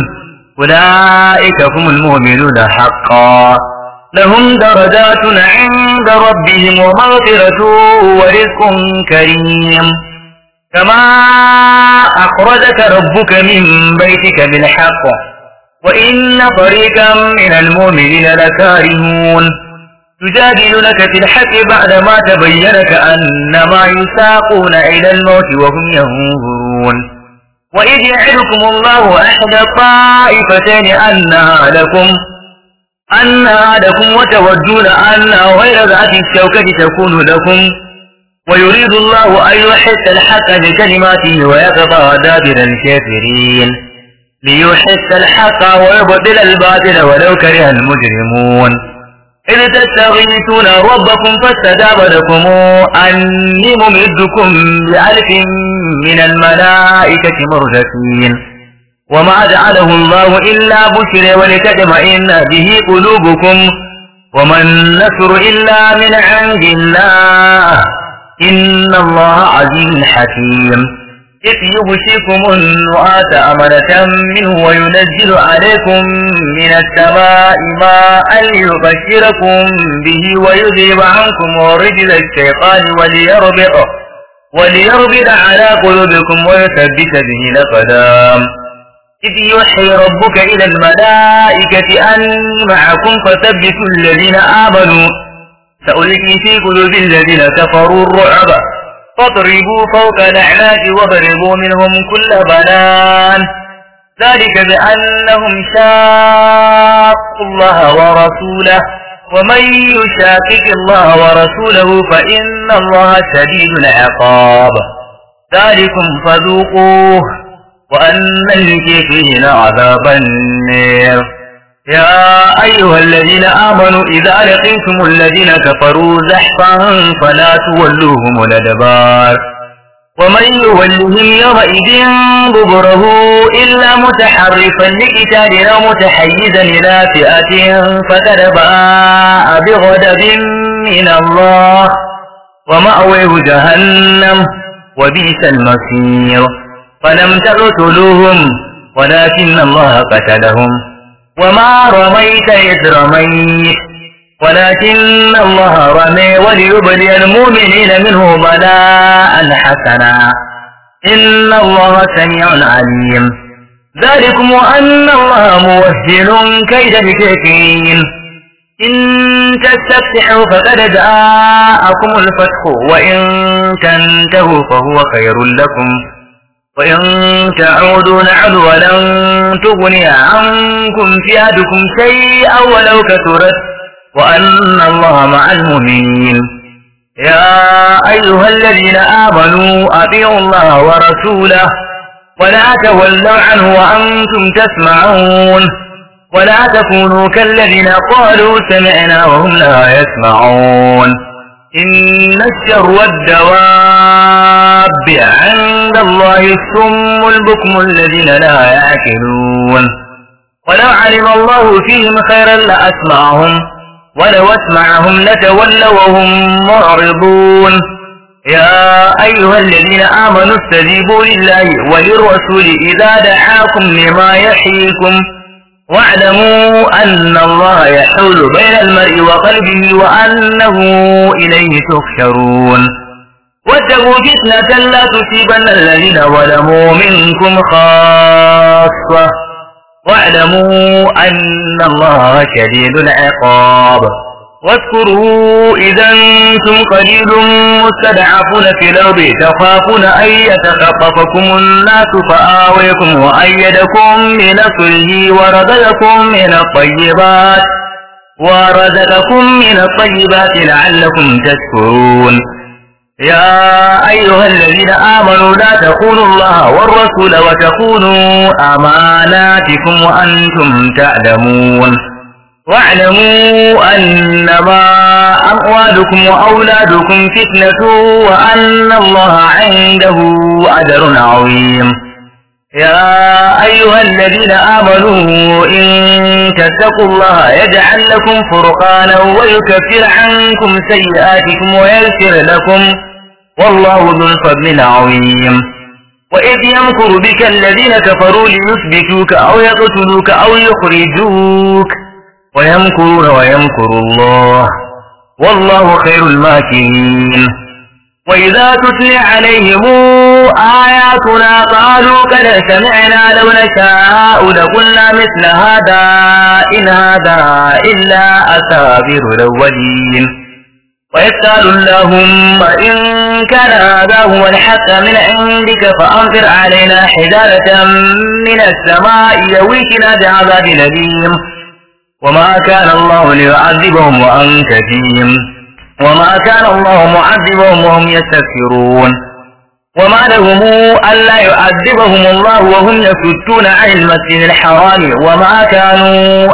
أولئك هم المؤمنون حقا لهم درجات عند ربهم ومغفرة ورزق كريم كما أخرجك ربك من بيتك بالحق وإن فريقا من المؤمنين لكارهون يجادلونك في الحق بعدما تبين كأنما يساقون إلى الموت وهم ينظرون وإذ يعدكم الله أحد الطائفتين أنها لكم أنها لكم وتودون أنها غير ذات الشوكة تكون لكم ويريد الله أن يحس الحق بكلماته ويقطع دابر الكافرين ليحس الحق ويبطل الباطل ولو كره المجرمون إذ تستغيثون ربكم فاستجاب لكم أني ممدكم بألف من الملائكة مردفين وما جعله الله إلا بشر ولتطمئن به قلوبكم وما النصر إلا من عند الله إن الله عزيز حكيم إذ يغشيكم النعاس أمنة منه وينزل عليكم من السماء ماء ليبشركم به ويذهب عنكم رجز الشيطان وليربط وليربط على قلوبكم ويثبت به الأقدام إذ يوحي ربك إلى الملائكة أني معكم فثبتوا الذين آمنوا سألقي في قلوب الذين كفروا الرعب فاضربوا فوق الأعناق واضربوا منهم كل بنان ذلك بأنهم شاقوا الله ورسوله ومن يشاقق الله ورسوله فإن الله شديد العقاب ذلكم فذوقوه وأن للكافرين عذاب النار يا أيها الذين آمنوا إذا لقيتم الذين كفروا زحفا فلا تولوهم الأدبار ومن يولهم يومئذ دبره إلا متحرفا لقتال أو متحيزا إلى فئة فقد باء بغضب من الله ومأويه جهنم وبئس المصير فلم تقتلوهم ولكن الله قتلهم وما رميت إذ رميت ولكن الله رمي وليبلي المؤمنين منه بلاء حسنا إن الله سميع عليم ذلكم وأن الله موهن كيد الكافرين إن تستفتحوا فقد جاءكم الفتح وإن تنتهوا فهو خير لكم وإن تعودوا نعد ولن تغني عنكم فئتكم شيئا ولو كثرت وأن الله مع المؤمنين. يا أيها الذين آمنوا أطيعوا الله ورسوله ولا تولوا عنه وأنتم تسمعون ولا تكونوا كالذين قالوا سمعنا وهم لا يسمعون. إن الشر والدواب عند الله الصم البكم الذين لا يعقلون. ولو علم الله فيهم خيرا لأسمعهم ولو اسمعهم لتولوا وهم معرضون. يا أيها الذين آمنوا استجيبوا لله وللرسول إذا دعاكم لما يحييكم واعلموا أن الله يحول بين المرء وقلبه وأنه إليه تحشرون. واتقوا فتنة لا تصيبن الذين ظلموا منكم خاصة واعلموا أن الله شديد العقاب. واذكروا إذا أنتم قليل مستضعفون في الأرض تخافون أن يتخطفكم الناس فآويكم وأيدكم بنصره ورزقكم من الطيبات ورزقكم من الطيبات لعلكم تشكرون. يا أيها الذين آمنوا لا تخونوا الله والرسول وتخونوا أماناتكم وأنتم تعلمون. واعلموا أنما أموالكم وأولادكم فتنة وأن الله عنده أجر عظيم. يا أيها الذين آمنوا إن تتقوا الله يجعل لكم فرقانا ويكفر عنكم سيئاتكم ويغفر لكم والله ذو الفضل العظيم. وإذ يمكر بك الذين كفروا ليثبتوك أو يقتلوك أو يخرجوك ويمكرون ويمكر الله والله خير الماكرين. وإذا تتلى عليهم آياتنا قالوا قد سمعنا لو نشاء لقلنا مثل هذا إن هذا إلا أساطير الأولين. ويسأل اللهم إن كان هذا هو الحق من عندك فأمطر علينا حجارة من السماء يويتنا بعذاب أليم. وما كان الله ليعذبهم وأنت فيهم وما كان الله معذبهم وهم يستغفرون. وما لهم ألا يعذبهم الله وهم يصدون عن المسجد الحرام وما كانوا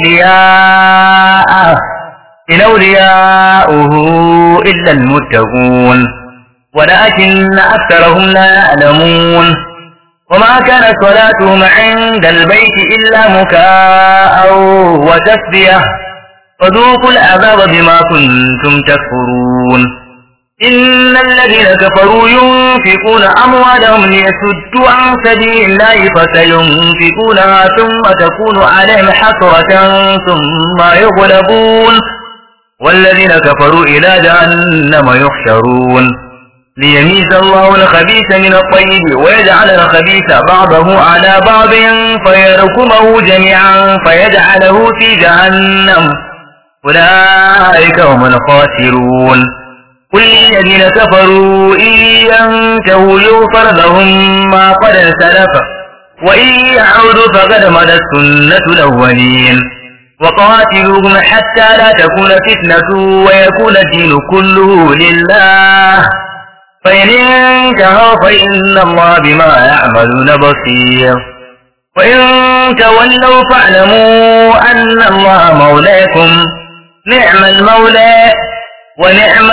أولياءه إن أولياؤه إلا المتقون ولكن أكثرهم لا يعلمون. وما كانت صلاتهم عند البيت إلا مكاء وتسبية فذوقوا العذاب بما كنتم تكفرون. إن الذين كفروا ينفقون أموالهم ليصدوا عن سبيل الله فسينفقونها ثم تكون عليهم حسرة ثم يغلبون والذين كفروا إلى جهنم يحشرون. ليميز الله الخبيث من الطيب ويجعل الخبيث بعضه على بعض فيركمه جميعا فيجعله في جهنم أولئك هم الخاسرون. قل للذين كفروا إن ينتهوا يغفر لهم ما قد سلف وإن يعودوا فقد مضت سنة الأولين. وقاتلوهم حتى لا تكون فتنة ويكون الدين كله لله فإن انتهوا فإن الله بما يعملون بصير. وإن تولوا فاعلموا أن الله مولاكم نعم المولى ونعم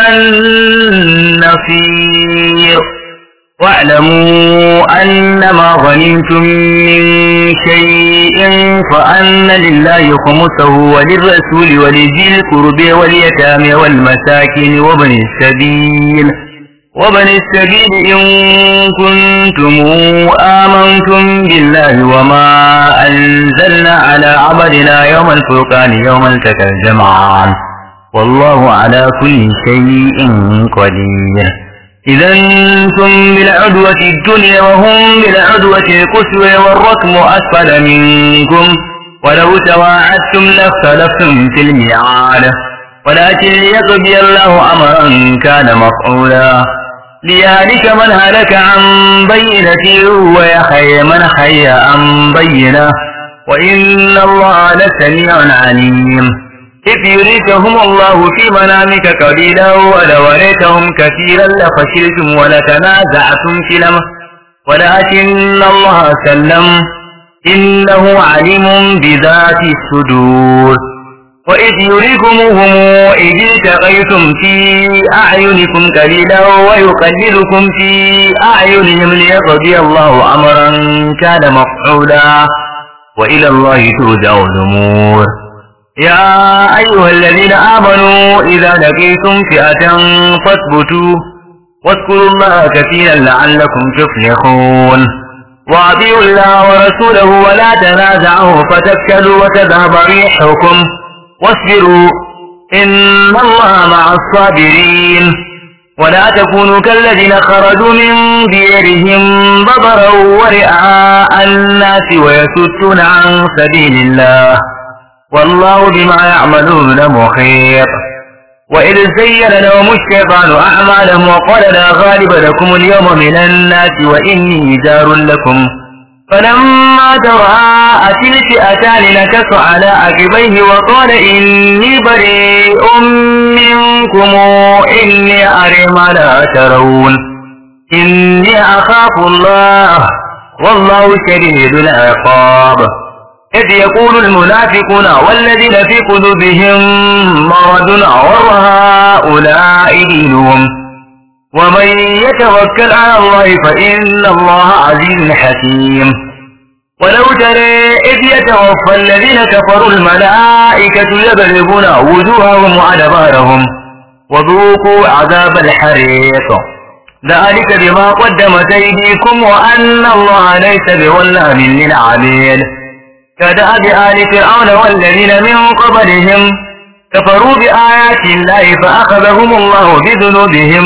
النصير. واعلموا أنما غنمتم من شيء فأن لله خمسه وللرسول ولذي القرب واليتامى والمساكين وابن السبيل وابن السبيل إن كنتم آمنتم بالله وما أنزلنا على عبدنا يوم الفرقان يوم التقى الجمعان والله على كل شيء قدير. إذا أنتم بالعدوة الدنيا وهم بالعدوة القصوى والركم أسفل منكم ولو تواعدتم لاختلفتم في الميعاد ولكن ليقضي الله أمرا كان مفعولا ليهلك من هلك عن بينة ويحيى من حي عن بينة وإن الله لسميع عليم. إذ يريكهم الله في منامك قليلا ولو أريتهم كثيرا لفشلتم ولتنازعتم في الأمر ولكن الله سلم إنه عليم بذات الصدور. وإذ يريكمهم إذ التقيتم في أعينكم قليلا ويقللكم في أعينهم ليقضي الله أمرا كان مفعولا وإلى الله ترجع الأمور. يا أيها الذين آمنوا إذا لقيتم فئة فاثبتوا واذكروا الله كثيرا لعلكم تفلحون. وأطيعوا الله ورسوله ولا تنازعوا فتفشلوا وتذهب ريحكم واصبروا إن الله مع الصابرين. ولا تكونوا كالذين خرجوا من ديرهم بطرا ورئاء الناس ويصدون عن سبيل الله والله بما يعملون محيط. وإذ زين لهم الشيطان أعمالهم وقال لا غالب لكم اليوم من الناس وإني جار لكم فلما تراءت الفئتان نكص على عقبيه وقال إني بريء منكم إني أرى ما لا ترون إني أخاف الله والله شديد العقاب. إذ يقول المنافقون والذين في قلوبهم مرض غر هؤلاء دينهم ومن يتوكل على الله فإن الله عزيز حكيم. ولو ترى إذ يتوفى الذين كفروا الملائكة يضربون وجوههم وأدبارهم وذوقوا عذاب الحريق ذلك بما قدمت أيديكم وأن الله ليس بظلام للعبيد. كدأب آل فرعون والذين من قبلهم كفروا بآيات الله فأخذهم الله بذنوبهم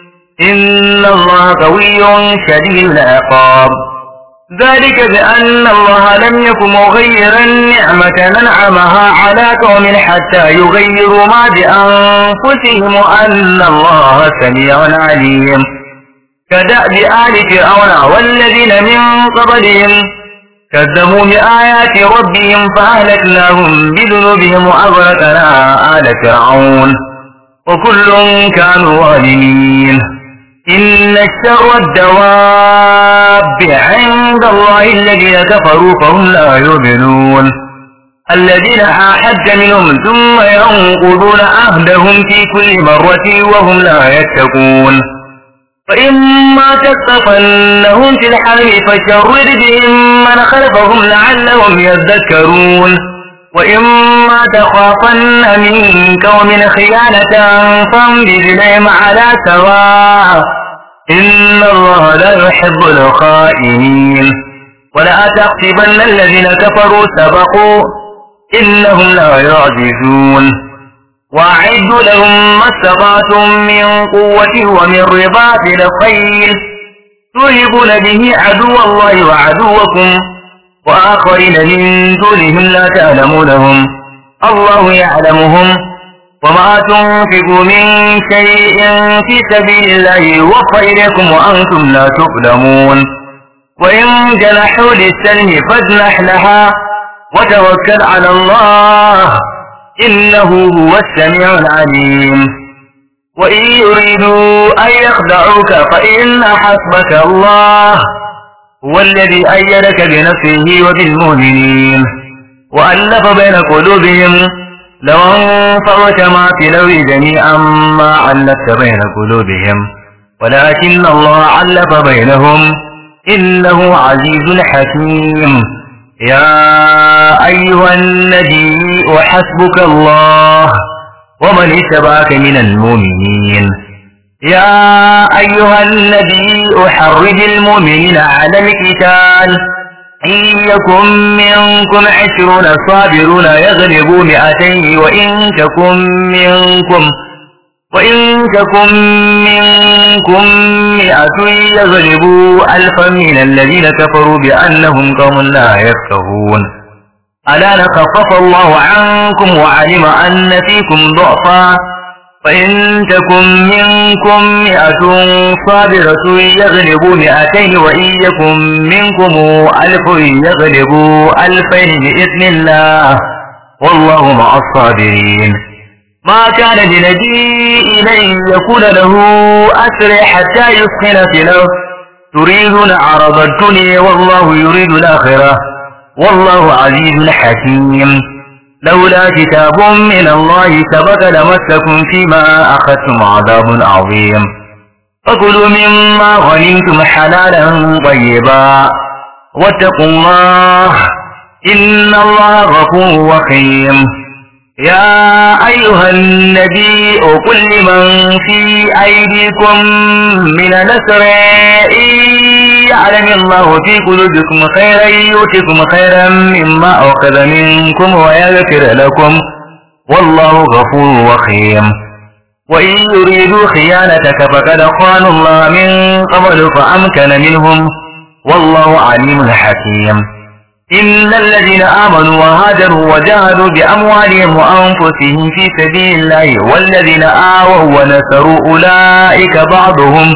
إن الله قوي شديد العقاب. ذلك بأن الله لم يكن مغيرا نعمة أنعمها على قوم حتى يغيروا ما بأنفسهم وأن الله سميع عليم. كدأب آل فرعون والذين من قبلهم كذبوا بآيات ربهم فأهلكناهم بذنوبهم وأغرقنا آل فرعون وكل كانوا ظالمين. إن الشر الدواب عند الله الذين كفروا فهم لا يؤمنون الذين عاهدت منهم ثم ينقضون عهدهم في كل مرة وهم لا يتقون. فإما تثقفنهم في الحرب فشرد بهم من خلفهم لعلهم يذكرون. وإما تخافن من قوم خيانة فانبذ إليهم على سواء إن الله لا يحب الخائنين. ولا تحسبن الذين كفروا سبقوا إنهم لا يعجزون. وأعدوا لهم ما استطعتم من قوة ومن رباط الخيل ترهبون به عدو الله وعدوكم وآخرين من دونهم لا تعلمونهم الله يعلمهم. وما تنفقوا من شيء في سبيل الله يوفى إليكم وأنتم لا تظلمون. وإن جنحوا للسلم فاجنح لها وتوكل على الله إنه هو السميع العليم. وإن يريدوا أن يخدعوك فإن حسبك الله هو الذي أيدك بنصره وبالمؤمنين وألف بين قلوبهم لو انفعت ما في الأرض جميعا ما علفت بين قلوبهم ولكن الله علف بينهم إنه عزيز حكيم. يا أيها النبي حسبك الله ومن اتبعك من المؤمنين. يا أيها النبي حرض المؤمنين على القتال إن يكن منكم عشرون صابرون يغلبوا مئتين وإن تكن منكم وإن تكن منكم مئة يغلبوا ألفا من الذين كفروا بأنهم قوم لا يفقهون. ألا خفف الله عنكم وعلم أن فيكم ضعفا فإن تكن منكم مئة صابرة يغلبوا مئتين وإن يكن منكم ألف يغلبوا ألفين بإذن الله والله مع الصابرين. ما كان لنبي أن يكون له أسر حتى يسخن في الأرض تريدون عرض الدنيا والله يريد الآخرة والله عزيز حكيم. لولا كتاب من الله سبق لمسكم فيما أخذتم عذاب عظيم. فكلوا مما غنمتم حلالا طيبا واتقوا الله إن الله غفور رحيم. يا أيها النبي قل لمن في أيديكم من الأسر إن يعلم الله في قلوبكم خيرا يؤتكم خيرا مما أخذ منكم ويغفر لكم والله غفور رحيم. وإن يريدوا خيانتك فقد خانوا الله من قبل فأمكن منهم والله عليم حكيم. إن الذين آمنوا وهاجروا وجاهدوا بأموالهم وأنفسهم في سبيل الله والذين آووا ونصروا أولئك بعضهم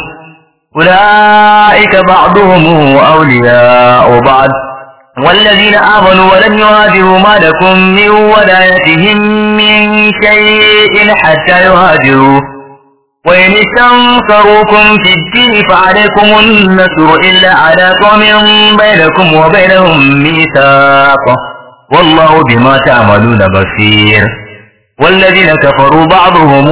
أولئك بعضهم أولياء بعض والذين آمنوا ولم يهاجروا ما لكم من ولايتهم من شيء حتى يهاجروا وإن استنصروكم في الدين فعليكم النصر إلا على قوم بينكم وبينهم ميثاق والله بما تعملون بصير. والذين كفروا بعضهم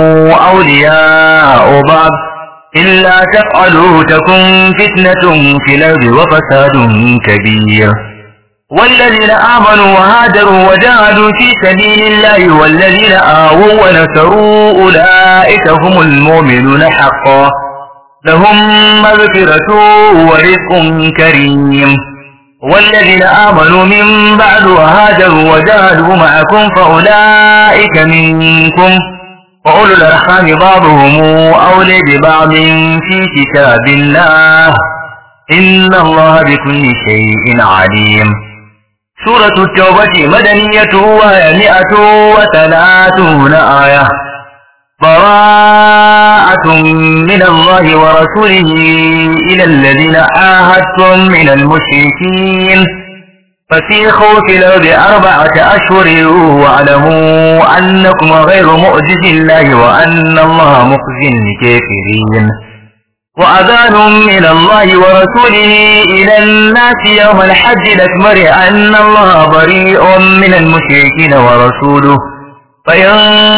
أولياء بعض إلا تفعلوا تكن فتنة في الأرض وفساد كبير. والذين آمنوا وهاجروا وجاهدوا في سبيل الله والذين آووا ونصروا أولئك هم المؤمنون حقا لهم مغفرة ورزق كريم. والذين آمنوا من بعد وهاجروا وجاهدوا معكم فأولئك منكم وأولو الأرحام بعضهم أولى ببعض في كتاب الله إن الله بكل شيء عليم. سورة التوبة مدنية وهي مئة وثلاثون آية. براءة من الله ورسوله إلى الذين عاهدتم من المشركين فسيحوا في الأرض أربعة أشهر واعلموا أنكم غير مؤجز الله وأن الله مخزي الكافرين. وأذان من الله ورسوله إلى الناس يوم الحج الأكبر أن الله بريء من المشركين ورسوله فإن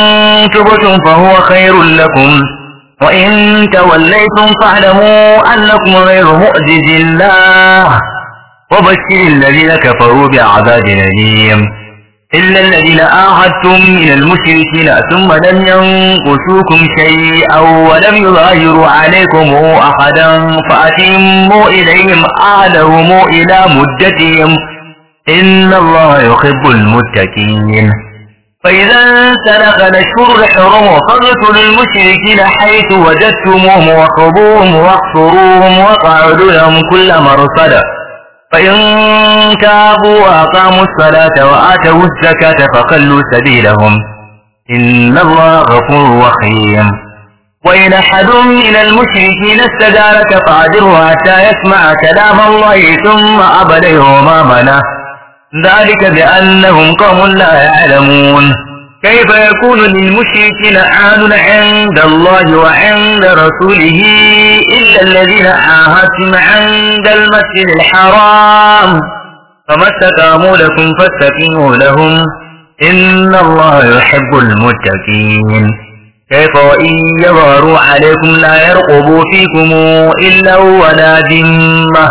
تبتم فهو خير لكم وإن توليتم فاعلموا أنكم غير مؤجز الله وبشر الذين كفروا بعذاب أليم. إلا الذين عاهدتم من المشركين ثم لم ينقصوكم شيئا ولم يظاهروا عليكم أحدا فأتموا إليهم عهدهم إلى مدتهم إن الله يحب المتقين. فإذا انسلخ الأشهر الحرم فاقتلوا المشركين حيث وجدتموهم وخذوهم واحصروهم واقعدوا لهم كل مرصد فإن تابوا وأقاموا الصلاة وآتوا الزكاة فخلوا سبيلهم إن الله غفور رحيم. وإن أحد من المشركين استجارك فأجره حتى يسمع كلام الله ثم أبلغه مأمنه ذلك بأنهم قوم لا يعلمون. كيف يكون للمشركين عهد عند الله وعند رسوله إلا الذين عاهدتم عند المسجد الحرام فما استقاموا لكم فاستقيموا لهم إن الله يحب المتقين. كيف وإن يظهروا عليكم لا يرقبوا فيكم إلا ولا ذمة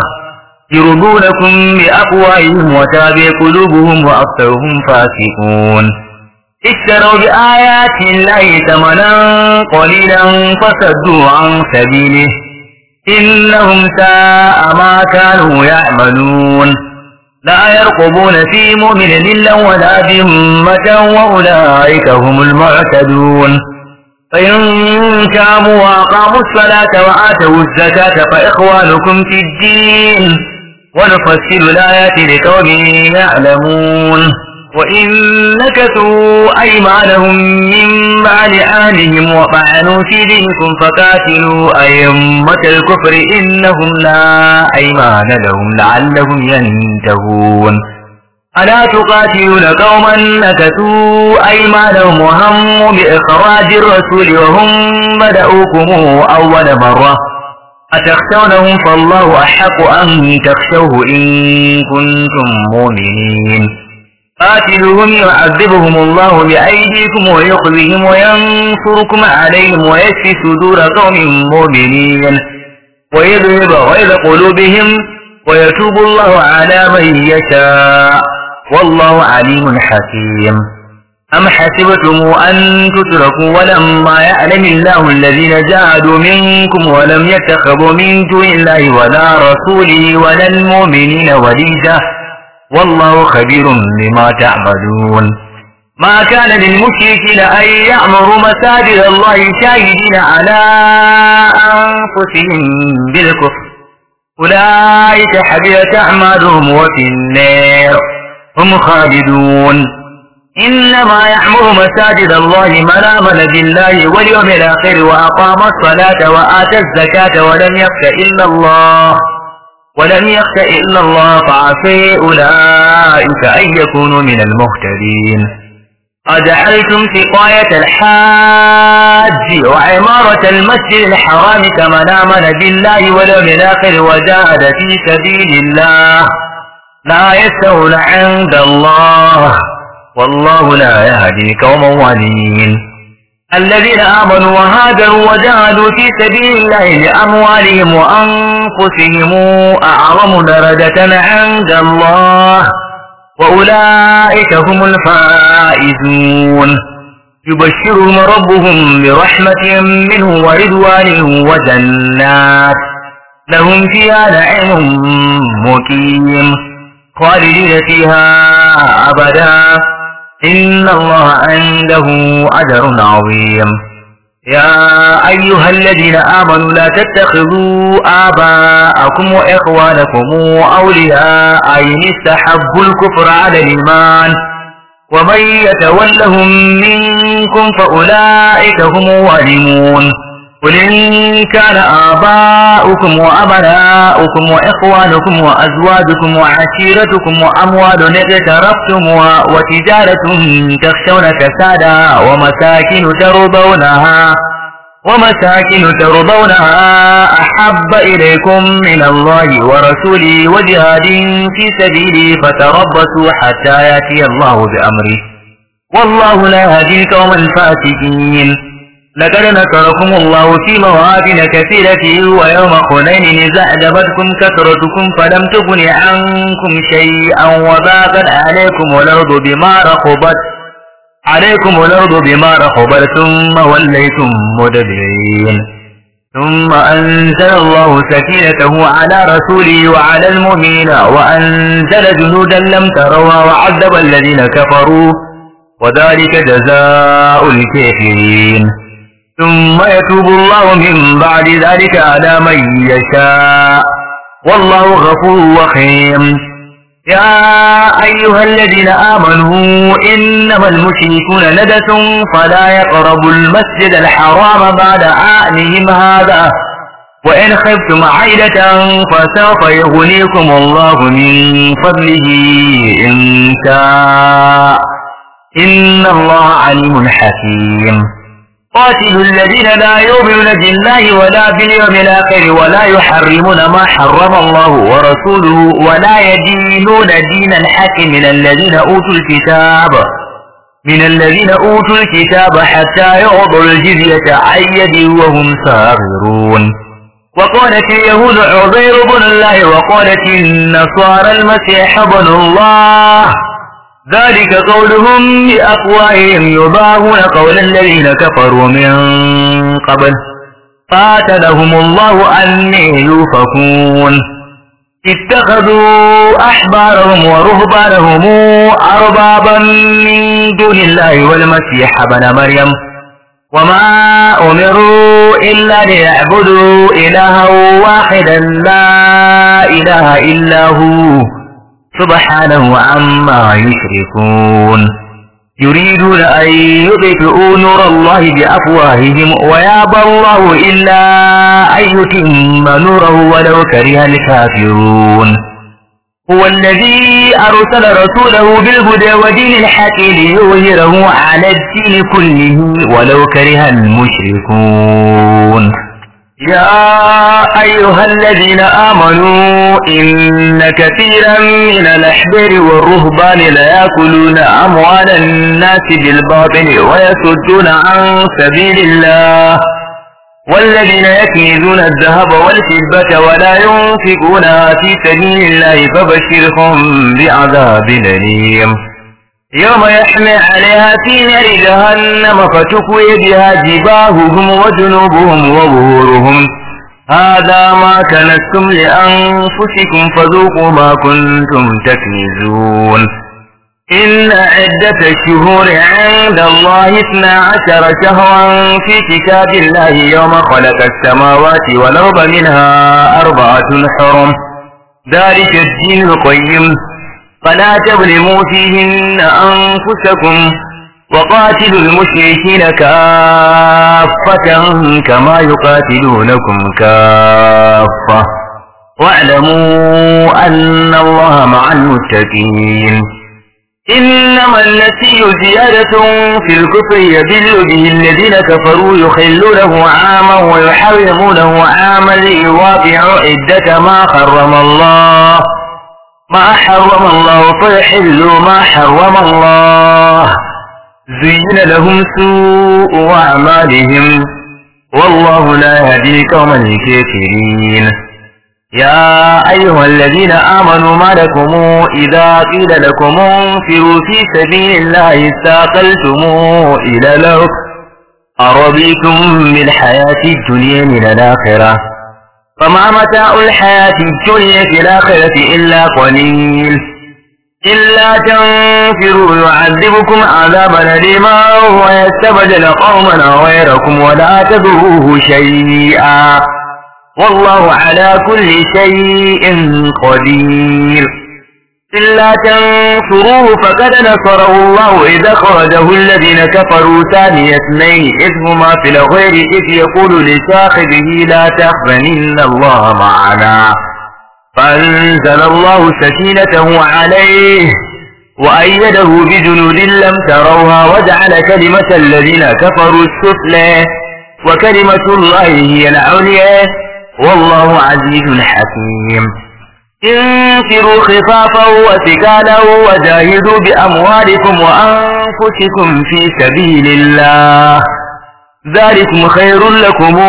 يرضونكم بأفواههم وتابع قلوبهم وأكثرهم فاسقون. اشتروا بآيات الله ثمنا قليلا فصدوا عن سبيله إنهم ساء ما كانوا يعملون. لا يرقبون في مؤمن إلا ولا ذمة وأولئك هم المعتدون. فإن تابوا وأقاموا الصلاة وآتوا الزكاة فإخوانكم في الدين ونفصل الآيات لقوم يعلمون. وإن نكثوا أيمانهم من بعد عهدهم وطعنوا في دينكم فقاتلوا أئمة الكفر إنهم لا أيمان لهم لعلهم ينتهون ألا تقاتلون قوما نكثوا أيمانهم وهموا بإخراج الرسول وهم بدأوكم أول مرة أتخشونهم فالله أحق أن تخشوه إن كنتم مؤمنين قاتلوهم يعذبهم الله بأيديكم ويخزيهم وينصركم عليهم ويشفي صدور قوم مؤمنين ويذهب غيظ قلوبهم ويتوب الله على من يشاء والله عليم حكيم أم حسبتم أن تتركوا ولما يعلم الله الذين جاهدوا منكم ولم يتخذوا من دون الله ولا رسوله ولا المؤمنين وليجة والله خبير بما تعملون ما كان للمشركين أن يعمروا مساجد الله شاهدين على أنفسهم بالكفر أولئك حبطت أعمالهم وفي النار هم خالدون إنما يعمر مساجد الله من آمن بالله واليوم الآخر وأقام الصلاة وآتى الزكاة ولم يخش إلا الله ولم يخش إلا الله فعسى أولئك أن يكونوا من المهتدين أجعلتم سقاية الحاج وعمارة المسجد الحرام كمن آمن بالله واليوم الآخر وجاهد في سبيل الله لا يستوون عند الله والله لا يهدي القوم الظالمين الذين آمنوا وهاجروا وجاهدوا في سبيل الله بأموالهم وأنفسهم أعظم درجة عند الله وأولئك هم الفائزون يبشرهم ربهم برحمة منه ورضوان وجنات لهم فيها نعيم مقيم خالدين فيها أبدا إن الله عنده أجر عظيم يا أيها الذين آمنوا لا تتخذوا آباءكم وإخوانكم أولياء إن استحبوا الكفر على الإيمان ومن يتولهم منكم فأولئك هم الظالمون قل إن كان آباؤكم وأبناؤكم وإخوانكم وأزواجكم وعشيرتكم وأموال اقترفتموها وتجارة تخشون كسادها ومساكن ترضونها ومساكن ترضونها أحب إليكم من الله ورسوله وجهاد في سبيله فتربصوا حتى يأتي الله بأمره والله لا يهدي القوم الفاسقين لقد نصركم الله في مواطن كثيرة ويوم حنين إذ أعجبتكم كثرتكم فلم تغن عنكم شيئا وضاقت عليكم الأرض بما رحبت عليكم الأرض بما رحبت ثم وليتم مدبرين ثم أنزل الله سكينته على رسوله وعلى المؤمنين وأنزل جنودا لم تروها وعذب الذين كفروا وذلك جزاء الكافرين ثم يتوب الله من بعد ذلك على من يشاء والله غفور رحيم يا أيها الذين آمنوا إنما المشركون نجس فلا يقربوا المسجد الحرام بعد عامهم هذا وإن خفتم عيلة فسوف يغنيكم الله من فضله إن شاء إن الله عليم حكيم قاتلوا الذين لا يؤمنون بالله ولا باليوم الآخر ولا يحرمون ما حرم الله ورسوله ولا يدينون دين الحق من الذين أوتوا الكتاب من الذين أوتوا الكتاب حتى يعطوا الجزية عن يد وهم صاغرون وقالت اليهود عزير بن الله وقالت النصارى المسيح ابن الله ذلك قولهم بأفواههم يضاهون قول الذين كفروا من قبل قاتلهم الله أني يؤفكون اتخذوا أحبارهم ورهبانهم أربابا من دون الله والمسيح ابن مريم وما أمروا إلا ليعبدوا إلها واحدا لا إله إلا هو سبحانه عما يشركون يريدون أن يطفئوا نور الله بأفواههم ويابى الله إلا أن يتم نوره ولو كره الكافرون هو الذي أرسل رسوله بالهدى ودين الحق ليظهره على الدين كله ولو كره المشركون يا أيها الذين آمنوا إن كثيرا من الأحبار والرهبان ليأكلون أموال الناس بالباطل ويصدون عن سبيل الله والذين يكنزون الذهب والفضة ولا ينفقونها في سبيل الله فبشرهم بعذاب أليم يوم يحمى عليها في نار جهنم فتكوي بها جباههم وجنوبهم وظهورهم هذا ما كنتم لأنفسكم فذوقوا ما كنتم تكنزون إن عدة الشهور عند الله اثنا عشر شهرا في كتاب الله يوم خلق السماوات والأرض منها أربعة حرم ذلك الدين القيم فلا تظلموا فيهن أنفسكم وقاتلوا المشركين كافة كما يقاتلونكم كافة واعلموا أن الله مع المتقين إنما النسي زيادة في الكفر يضل به الذين كفروا يخلونه عاما ويحرمونه عاما ليواقعوا عدة ما حرم الله ما حرم الله فيحلوا ما حرم الله زين لهم سوء أعمالهم والله لا يهدي القوم الكافرين يا أيها الذين آمنوا ما لكم إذا قيل لكم انفروا في سبيل الله استاقلتم إلى الأرض أرضيتم بالحياة الدنيا من الآخرة فما متاع الحياة الدنيا في الآخرة إلا قليل إلا تنفروا يعذبكم عذابا أليما ويستبدل قوما غيركم ولا تضروه شيئا والله على كل شيء قدير إلا تنصروه فقد نصره الله إذا خرجه الذين كفروا ثاني اثنين إذ هما في الغير إذ يقول لصاحبه لا تحزن إن الله معنا فأنزل الله سكينته عليه وأيده بجنود لم تروها وجعل كلمة الذين كفروا السفلى وكلمة الله هي العليا والله عزيز حكيم انفروا خفافا وثقالا وجاهدوا بأموالكم وأنفسكم في سبيل الله ذلكم خير لكم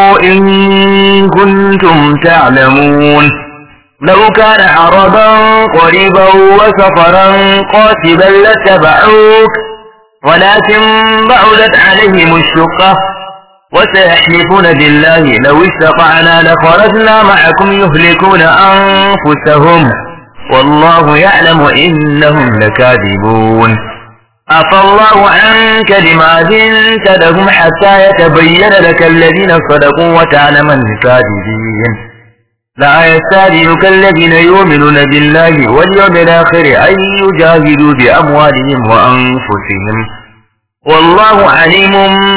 إن كنتم تعلمون لو كان عرضا قريبا وسفرا قاصدا لاتبعوك ولكن بعدت عليهم الشقة وسيحلفون بالله لو استطعنا لخرجنا معكم يهلكون أنفسهم والله يعلم إنهم لكاذبون عفى الله عنك لما أذنت لهم حتى يتبين لك الذين صدقوا وتعلم الكاذبين لا يستأذنك الذين يؤمنون بالله واليوم الآخر أن يجاهدوا بأموالهم وأنفسهم والله عليم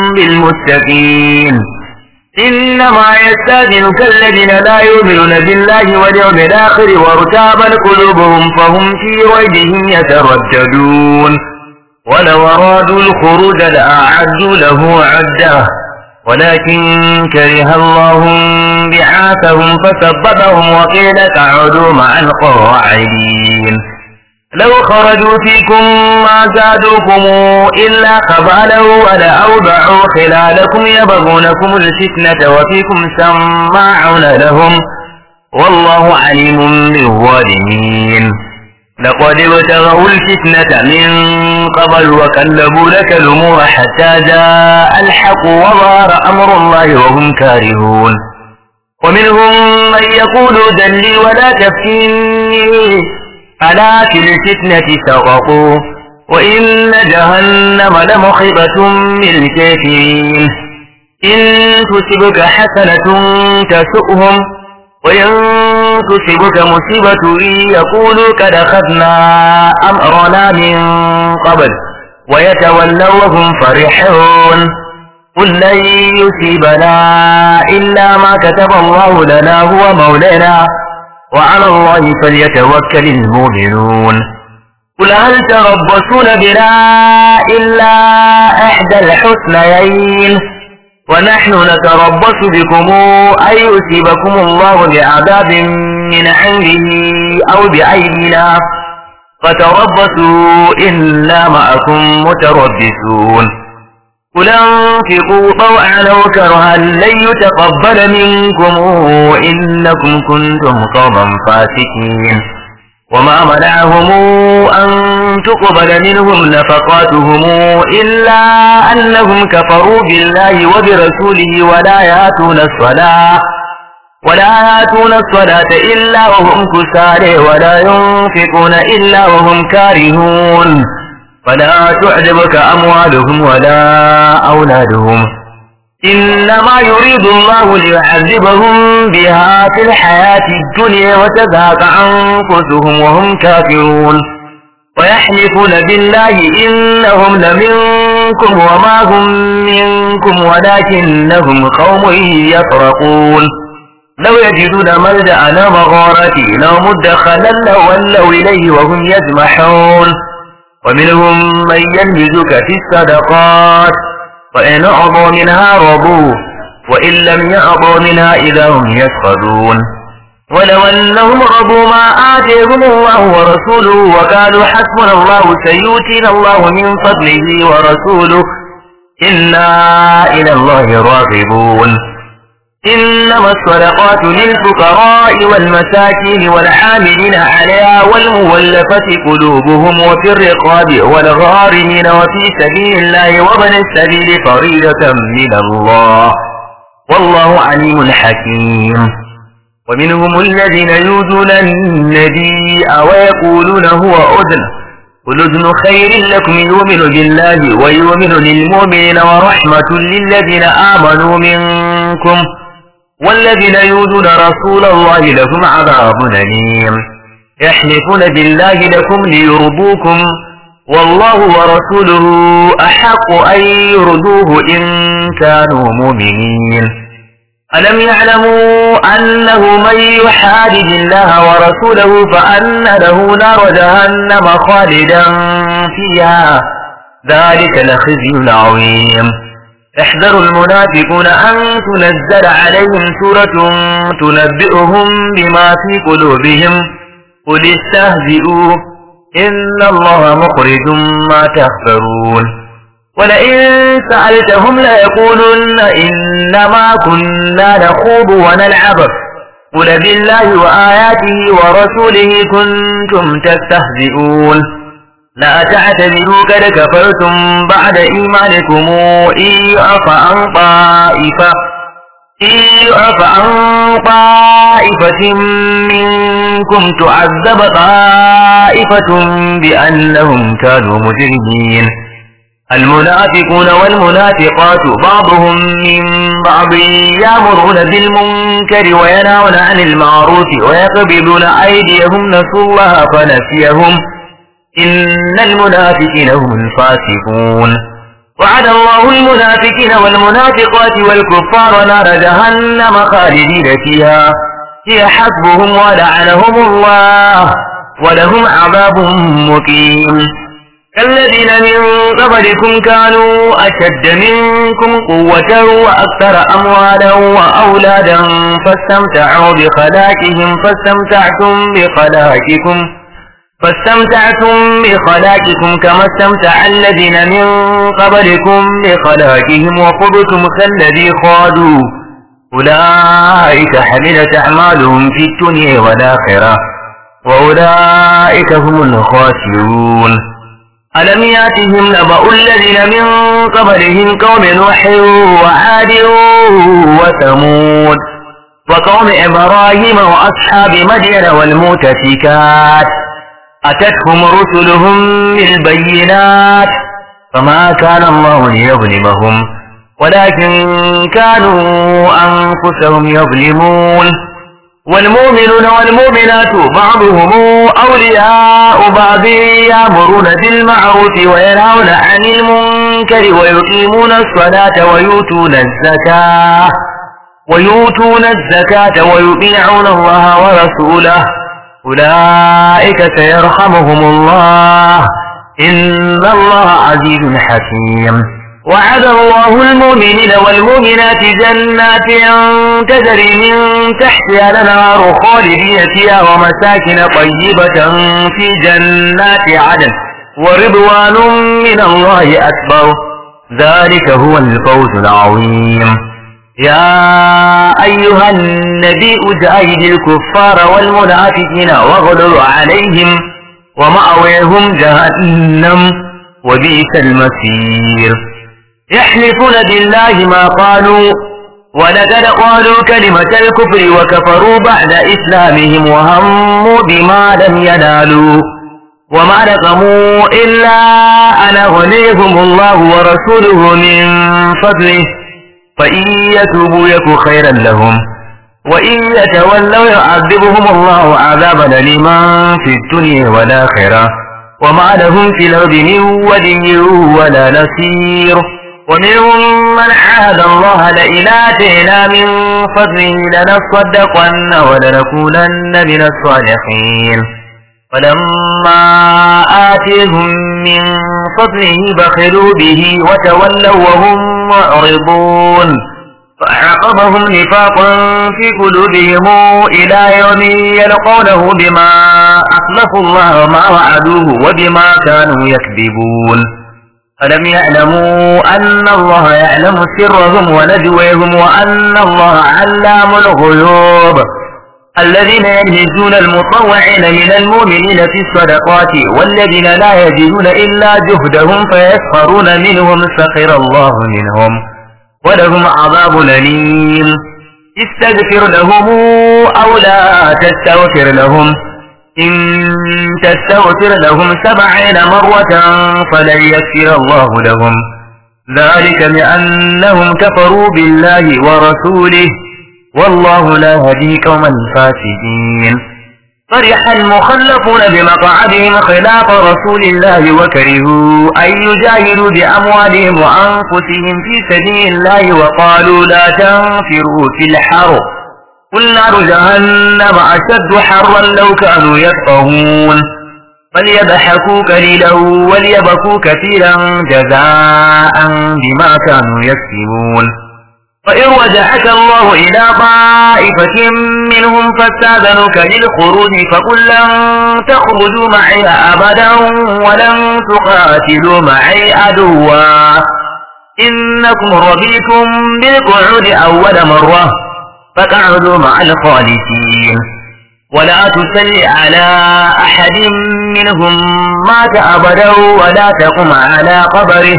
بالمتقين إنما يستأذنك الذين لا يؤمنون بالله واليوم الآخر وارتابت قلوبهم فهم في ريبهم يترددون ولو أرادوا الخروج لأعدوا له عدة ولكن كره الله بعاثهم فثبتهم وقيل اقعدوا مع القاعدين لو خرجوا فيكم ما زادوكم إلا خبالا ولأوضعوا خلالكم يبغونكم الفتنة وفيكم سماعون لهم والله عليم بالظالمين لقد ابتغوا الفتنة من قبل وكلبوا لك الأمور حتى جاء الحق وظهر أمر الله وهم كارهون ومنهم من يقول دلي ولا تفتني ألا في الفتنة سقطوا وإن جهنم لمحيطة بالكافرين إن تصبك حسنة تسؤهم وإن تصبك مصيبة يقولوا قد أخذنا أمرنا من قبل ويتولوا وهم فرحون قل لن يصيبنا إلا ما كتب الله لنا هو مولانا وعلى الله فليتوكل المؤمنون قل هل تربصون بنا إلا إحدى الحسنيين ونحن نتربص بكم أن يصيبكم الله بعذاب من عنده أو بأيدينا فتربصوا إنا معكم متربصون قل انفقوا طوعا أو كرها لن يتقبل منكم إنكم كنتم قوما فاسقين وما منعهم أن تقبل منهم نفقاتهم إلا أنهم كفروا بالله وبرسوله ولا يأتون الصلاة ولا يأتون الصلاة إلا وهم كسالى ولا ينفقون إلا وهم كارهون فلا تعجبك أموالهم ولا أولادهم إنما يريد الله ليعذبهم بها في الحياة الدنيا وتذهب أنفسهم وهم كافرون ويحلفون بالله إنهم لمنكم وما هم منكم ولكنهم قوم يفرقون لو يجدون ملجأ مغارة لو مدخلا لولوا إليه وهم يجمحون ومنهم من يلمزك في الصدقات فإن أعطوا منها رضوا وإن لم يعطوا منها إذا هم يسخطون ولو أنهم رضوا ما آتيهم الله ورسوله وقالوا حسبنا الله سيؤتينا الله من فضله ورسوله إنا إلى الله راغبون إنما الصدقات للفقراء والمساكين والعاملين عليها والمولفة قلوبهم وفي الرقاب والغارمين وفي سبيل الله وابن السبيل فريضة من الله والله عليم حكيم ومنهم الذين يؤذون النبي ويقولون هو أذن قل أذن خير لكم يؤمن بالله ويؤمن للمؤمنين ورحمة للذين آمنوا منكم والذين يؤذون رسول الله لهم عذاب أليم يحلفون بالله لكم ليرضوكم والله ورسوله أحق أن يرضوه إن كانوا مؤمنين ألم يعلموا أنه من يحادد الله ورسوله فأن له نار جهنم خالدا فيها ذلك لخزي العظيم احذروا المنافقون أن تنزل عليهم سورة تنبئهم بما في قلوبهم قل استهزئوا إن الله مخرج ما تخفرون ولئن سألتهم ليقولن إنما كنا نخوض ونلعب قل بالله وآياته ورسوله كنتم تستهزئون لا تعتذروا قد كفرتم بعد إيمانكم إن يعف عن طائفة إن يعف عن طائفة منكم تعذب طائفة بأنهم كانوا مجرمين المنافقون والمنافقات بعضهم من بعض يأمرون بالمنكر وينهون عن المعروف ويقبضون أيديهم نسوا الله فنسيهم إن المنافقين هم الفاسقون وعد الله المنافقين والمنافقات والكفار نار جهنم خالدين فيها هي حسبهم ولعنهم الله ولهم عذاب مقيم كالذين من قبلكم كانوا أشد منكم قوة وأكثر أموالا وأولادا فاستمتعوا بخلاقهم فاستمتعتم بخلاقكم فاستمتعتم بخلاقكم كما استمتع الذين من قبلكم بخلاقهم وخضتم كالذي خاضوا أولئك حملت أعمالهم في الدنيا والآخرة وأولئك هم الخاسرون ألم يأتهم نبأ الذين من قبلهم قوم نوح وعاد وثمود وقوم إبراهيم وأصحاب مدين والمؤتفكات أتتهم رسلهم بالبينات فما كان الله ليظلمهم ولكن كانوا أنفسهم يظلمون والمؤمنون والمؤمنات بعضهم أولياء بعض يأمرون بالمعروف وينهون عن المنكر ويقيمون الصلاة ويؤتون الزكاة ويؤتون الزكاة ويطيعون الله ورسوله أولئك سيرحمهم الله إن الله عزيز حكيم. وعد الله المؤمنين والمؤمنات جنات تجري من تحتها الأنهار خالدين فيها ومساكن طيبة في جنات عدن ورضوان من الله أكبر ذلك هو الفوز العظيم. يا أيها النبي جاهد الكفار والمنافقين واغلظ عليهم ومأويهم جهنم وبئس المصير. يحلفون بالله ما قالوا ولقد قالوا كلمة الكفر وكفروا بعد إسلامهم وهموا بما لم ينالوا وما نقموا إلا أن أغنيهم الله ورسوله من فضله فإن يتوبوا يك خيرا لهم وإن يتولوا يعذبهم الله عذابا أليما في الدنيا والآخرة وما لهم في الأرض من ولي ولا نصير. ومنهم من عاهد الله لئن آتينا من فضله لنصدقن ولنكونن من الصالحين فلما آتيهم من فضله بخلوا به وتولوا وهم معرضون فأعقبهم نفاقا في قلوبهم إلى يوم يلقونه بما أخلفوا الله ما وعدوه وبما كانوا يكذبون. ألم يعلموا أن الله يعلم سرهم ونجويهم وأن الله علام الغيوب. الذين يلمزون المطوعين من المؤمنين في الصدقات والذين لا يجدون إلا جهدهم فيسخرون منهم سخر الله منهم ولهم عذاب أليم. استغفر لهم أو لا تستغفر لهم إن تستغفر لهم سبعين مرة فلن يغفر الله لهم ذلك بأنهم كفروا بالله ورسوله والله لا يهدي قوما فاسقين. فرح المخلفون بمقعدهم خلاف رسول الله وكرهوا أن يجاهدوا بأموالهم وأنفسهم في سبيل الله وقالوا لا تنفروا في الحر قل نار جهنم أشد حرا لو كانوا يفقهون. فليضحكوا قليلا وليبكوا كثيرا جزاء بما كانوا يكسبون. فإن رجعك الله إلى طائفة منهم فاستأذنوك للخروج فقل لن تخرجوا معي أبدا ولن تقاتلوا معي عدوا إنكم رضيتم بالقعود أول مرة فقعدوا مع الخالفين ولا تسل على أحد منهم مات أبدا ولا تقم على قبره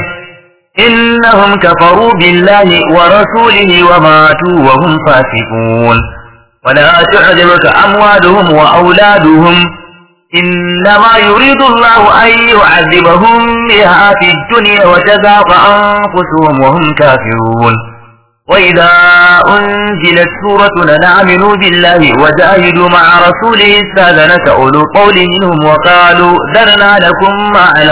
إنهم كفروا بالله ورسوله وماتوا وهم فاسقون. ولا تعجبك أموالهم وأولادهم إنما يريد الله أن يعذبهم بها في الدنيا وتذاق أنفسهم وهم كافرون. وإذا أنزلت سورة أن آمنوا بالله وجاهدوا مع رسوله استأذنك أولو القول منهم وقالوا ذرنا لكم مع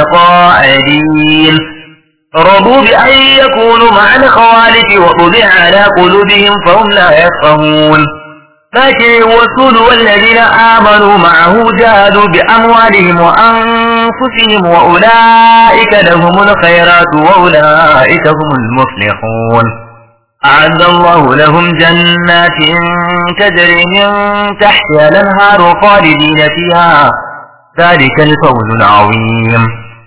القاعدين رضوا بأن يكونوا مع الخوالف وطبع على قلوبهم فهم لا يفقهون. لكن الرسول والذين آمنوا معه جاهدوا بأموالهم وأنفسهم وأولئك لهم الخيرات وأولئك هم المفلحون. أعد الله لهم جنات تجري من تحتها الأنهار خالدين فيها ذلك الفوز العظيم.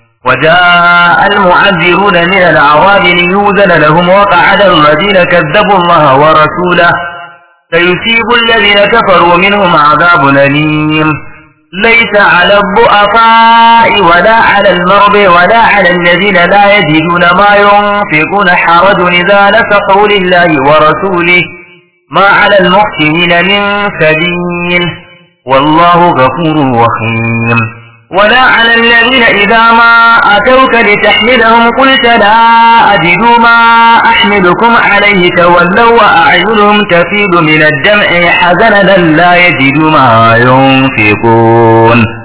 وجاء المعذرون من الأعراب ليؤذن لهم وقعد الذين كذبوا الله ورسوله فيصيب الذين كفروا منهم عذاب أليم. ليس على الضعفاء ولا على المرضى ولا على الذين لا يجدون ما ينفقون حرج إذا نفقوا لله ورسوله ما على المحسنين من سبيل والله غفور رحيم. ولا على الذين إذا ما أتوك لتحملهم قلت لا أجد ما أحملكم عليه تولوا وأعينهم تفيض من الدمع حزنا لا يجدوا ما ينفقون